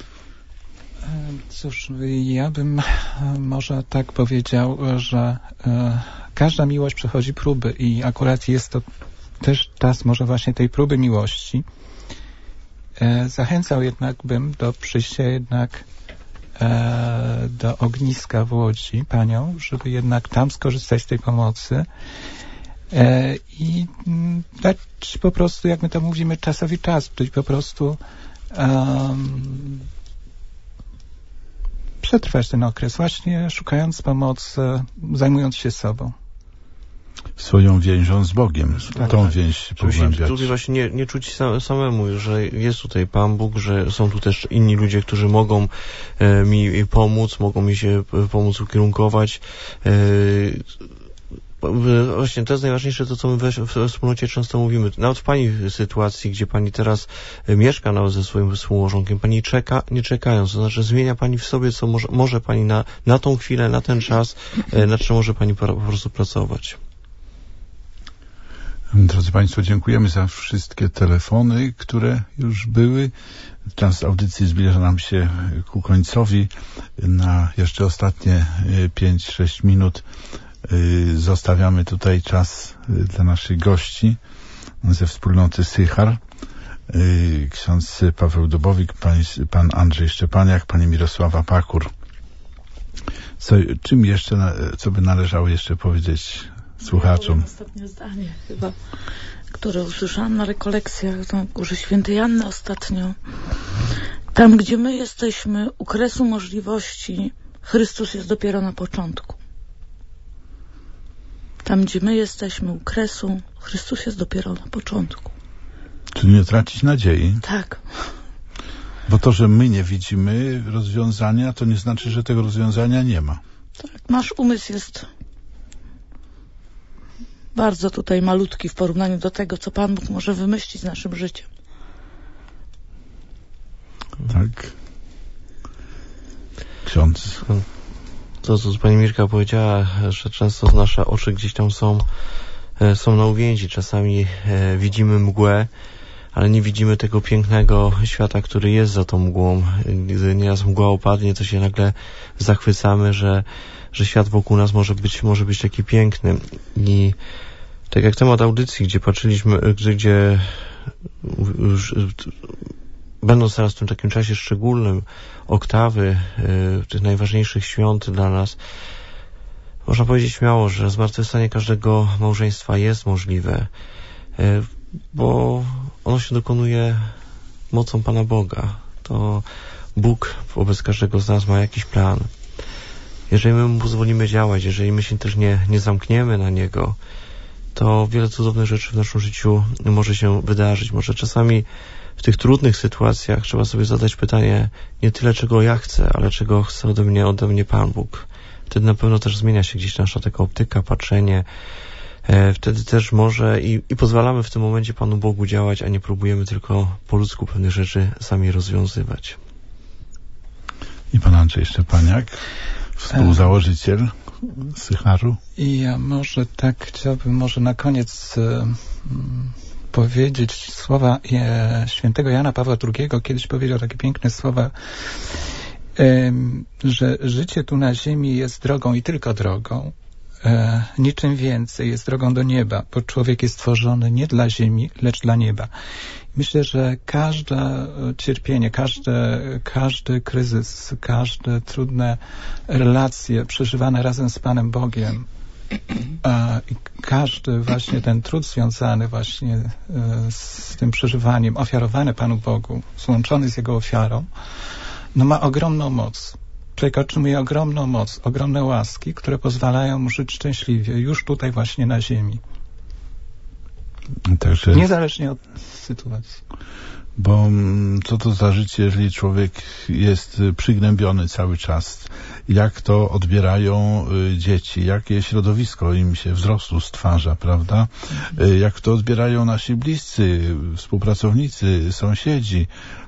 Cóż, ja bym może tak powiedział, że e, każda miłość przechodzi próby i akurat jest to też czas może właśnie tej próby miłości. E, zachęcał jednak bym do przyjścia jednak e, do ogniska w Łodzi panią, żeby jednak tam skorzystać z tej pomocy e, i m, dać po prostu, jak my to mówimy, czasowi czas, czyli po prostu um, przetrwać ten okres, właśnie szukając pomocy, zajmując się sobą. Swoją więzią z Bogiem, tak, tą tak. więź pogłębiać. Tutaj właśnie nie, nie czuć samemu, że jest tutaj Pan Bóg, że są tu też inni ludzie, którzy mogą e, mi pomóc, mogą mi się pomóc ukierunkować. E, Właśnie to jest najważniejsze, to co my we wspólnocie często mówimy. Nawet w Pani sytuacji, gdzie Pani teraz mieszka nawet ze swoim współmałżonkiem, Pani czeka, nie czekając, to znaczy zmienia Pani w sobie, co może, może Pani na, na tą chwilę, na ten czas, na czym może Pani po, po prostu pracować. Drodzy Państwo, dziękujemy za wszystkie telefony, które już były. Czas audycji zbliża nam się ku końcowi. Na jeszcze ostatnie pięć sześć minut zostawiamy tutaj czas dla naszych gości ze wspólnoty Sychar. Ksiądz Paweł Dubowik, pan, pan Andrzej Szczepaniak, pani Mirosława Pakur. Co, czym jeszcze, co by należało jeszcze powiedzieć słuchaczom? Ja ostatnie zdanie chyba, które usłyszałam na rekolekcjach na Górze Świętej Anny ostatnio. Tam, gdzie my jesteśmy u kresu możliwości, Chrystus jest dopiero na początku. Tam, gdzie my jesteśmy u kresu, Chrystus jest dopiero na początku. Czyli nie tracić nadziei. Tak. Bo to, że my nie widzimy rozwiązania, to nie znaczy, że tego rozwiązania nie ma. Tak. Nasz umysł jest bardzo tutaj malutki w porównaniu do tego, co Pan Bóg może wymyślić z naszym życiem. Tak. Ksiądz. To, co pani Mirka powiedziała, że często nasze oczy gdzieś tam są, są na uwięzi. Czasami e, widzimy mgłę, ale nie widzimy tego pięknego świata, który jest za tą mgłą. Gdy nieraz mgła opadnie, to się nagle zachwycamy, że, że świat wokół nas może być, może być taki piękny. I tak jak temat audycji, gdzie patrzyliśmy, gdzie, gdzie już, będąc teraz w tym takim czasie szczególnym, oktawy y, tych najważniejszych świąt dla nas, można powiedzieć śmiało, że zmartwychwstanie każdego małżeństwa jest możliwe, y, bo ono się dokonuje mocą Pana Boga. To Bóg wobec każdego z nas ma jakiś plan. Jeżeli my Mu pozwolimy działać, jeżeli my się też nie, nie zamkniemy na Niego to wiele cudownych rzeczy w naszym życiu może się wydarzyć. Może czasami w tych trudnych sytuacjach trzeba sobie zadać pytanie nie tyle, czego ja chcę, ale czego chce ode mnie, ode mnie Pan Bóg. Wtedy na pewno też zmienia się gdzieś nasza taka optyka, patrzenie. Wtedy też może i, i pozwalamy w tym momencie Panu Bogu działać, a nie próbujemy tylko po ludzku pewnych rzeczy sami rozwiązywać. I Pan Andrzej Szczepaniak, współzałożyciel Sycharu. I ja może tak chciałbym może na koniec e, powiedzieć słowa e, świętego Jana Pawła drugiego. Kiedyś powiedział takie piękne słowa, e, że życie tu na ziemi jest drogą i tylko drogą. E, niczym więcej, jest drogą do nieba, bo człowiek jest stworzony nie dla ziemi, lecz dla nieba. Myślę, że każde cierpienie, każde, każdy kryzys, każde trudne relacje przeżywane razem z Panem Bogiem, a każdy właśnie ten trud związany właśnie z tym przeżywaniem, ofiarowany Panu Bogu, złączony z Jego ofiarą, no ma ogromną moc. Człowiek otrzymuje ogromną moc, ogromne łaski, które pozwalają mu żyć szczęśliwie już tutaj właśnie na ziemi. Także, niezależnie od sytuacji. Bo co to za życie, jeżeli człowiek jest przygnębiony cały czas? Jak to odbierają dzieci? Jakie środowisko im się wzrostu stwarza, prawda? Jak to odbierają nasi bliscy, współpracownicy, sąsiedzi?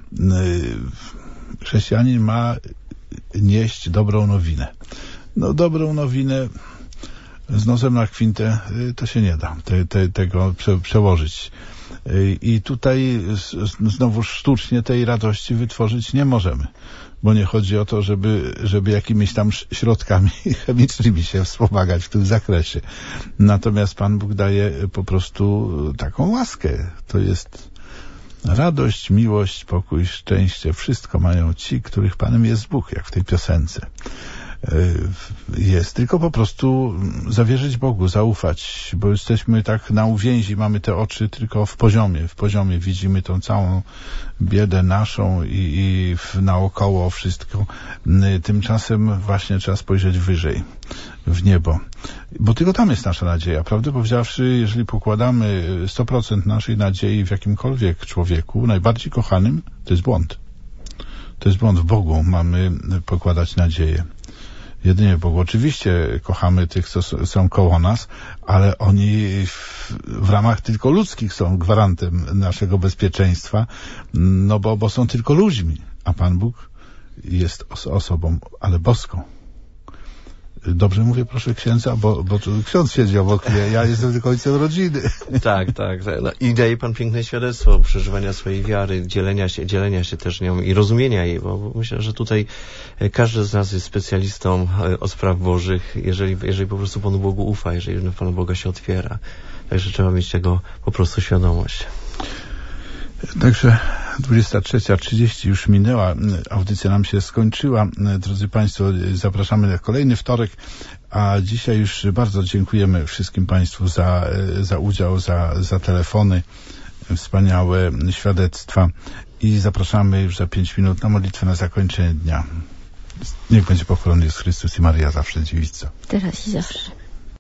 Chrześcijanin ma nieść dobrą nowinę. No dobrą nowinę z nosem na kwintę to się nie da te, te, tego prze, przełożyć. I tutaj znowu sztucznie tej radości wytworzyć nie możemy, bo nie chodzi o to, żeby, żeby jakimiś tam środkami chemicznymi się wspomagać w tym zakresie. Natomiast Pan Bóg daje po prostu taką łaskę. To jest radość, miłość, pokój, szczęście. Wszystko mają ci, których Panem jest Bóg, jak w tej piosence. Jest tylko po prostu zawierzyć Bogu, zaufać, bo jesteśmy tak na uwięzi, mamy te oczy tylko w poziomie, w poziomie widzimy tą całą biedę naszą i, i w, naokoło wszystko. Tymczasem właśnie trzeba spojrzeć wyżej, w niebo, bo tylko tam jest nasza nadzieja. Prawdę powiedziawszy, jeżeli pokładamy sto procent naszej nadziei w jakimkolwiek człowieku, najbardziej kochanym, to jest błąd. To jest błąd. W Bogu mamy pokładać nadzieję. Jedynie Bogu. Oczywiście kochamy tych, co są koło nas, ale oni w, w ramach tylko ludzkich są gwarantem naszego bezpieczeństwa, no bo, bo są tylko ludźmi, a Pan Bóg jest os- osobą, ale boską. Dobrze mówię, proszę księdza, bo, bo ksiądz siedzi obok mnie, ja jestem tylko ojcem rodziny. Tak, tak. I daje Pan piękne świadectwo przeżywania swojej wiary, dzielenia się, dzielenia się też nią i rozumienia jej, bo myślę, że tutaj każdy z nas jest specjalistą od spraw bożych, jeżeli, jeżeli po prostu Panu Bogu ufa, jeżeli na Pana Boga się otwiera. Także trzeba mieć tego po prostu świadomość. Także dwudziesta trzecia trzydzieści już minęła, audycja nam się skończyła. Drodzy Państwo, zapraszamy na kolejny wtorek, a dzisiaj już bardzo dziękujemy wszystkim Państwu za, za udział, za, za telefony, wspaniałe świadectwa i zapraszamy już za pięć minut na modlitwę na zakończenie dnia. Niech będzie pochwalony Jezus Chrystus i Maryja zawsze dziewica. Teraz i zawsze.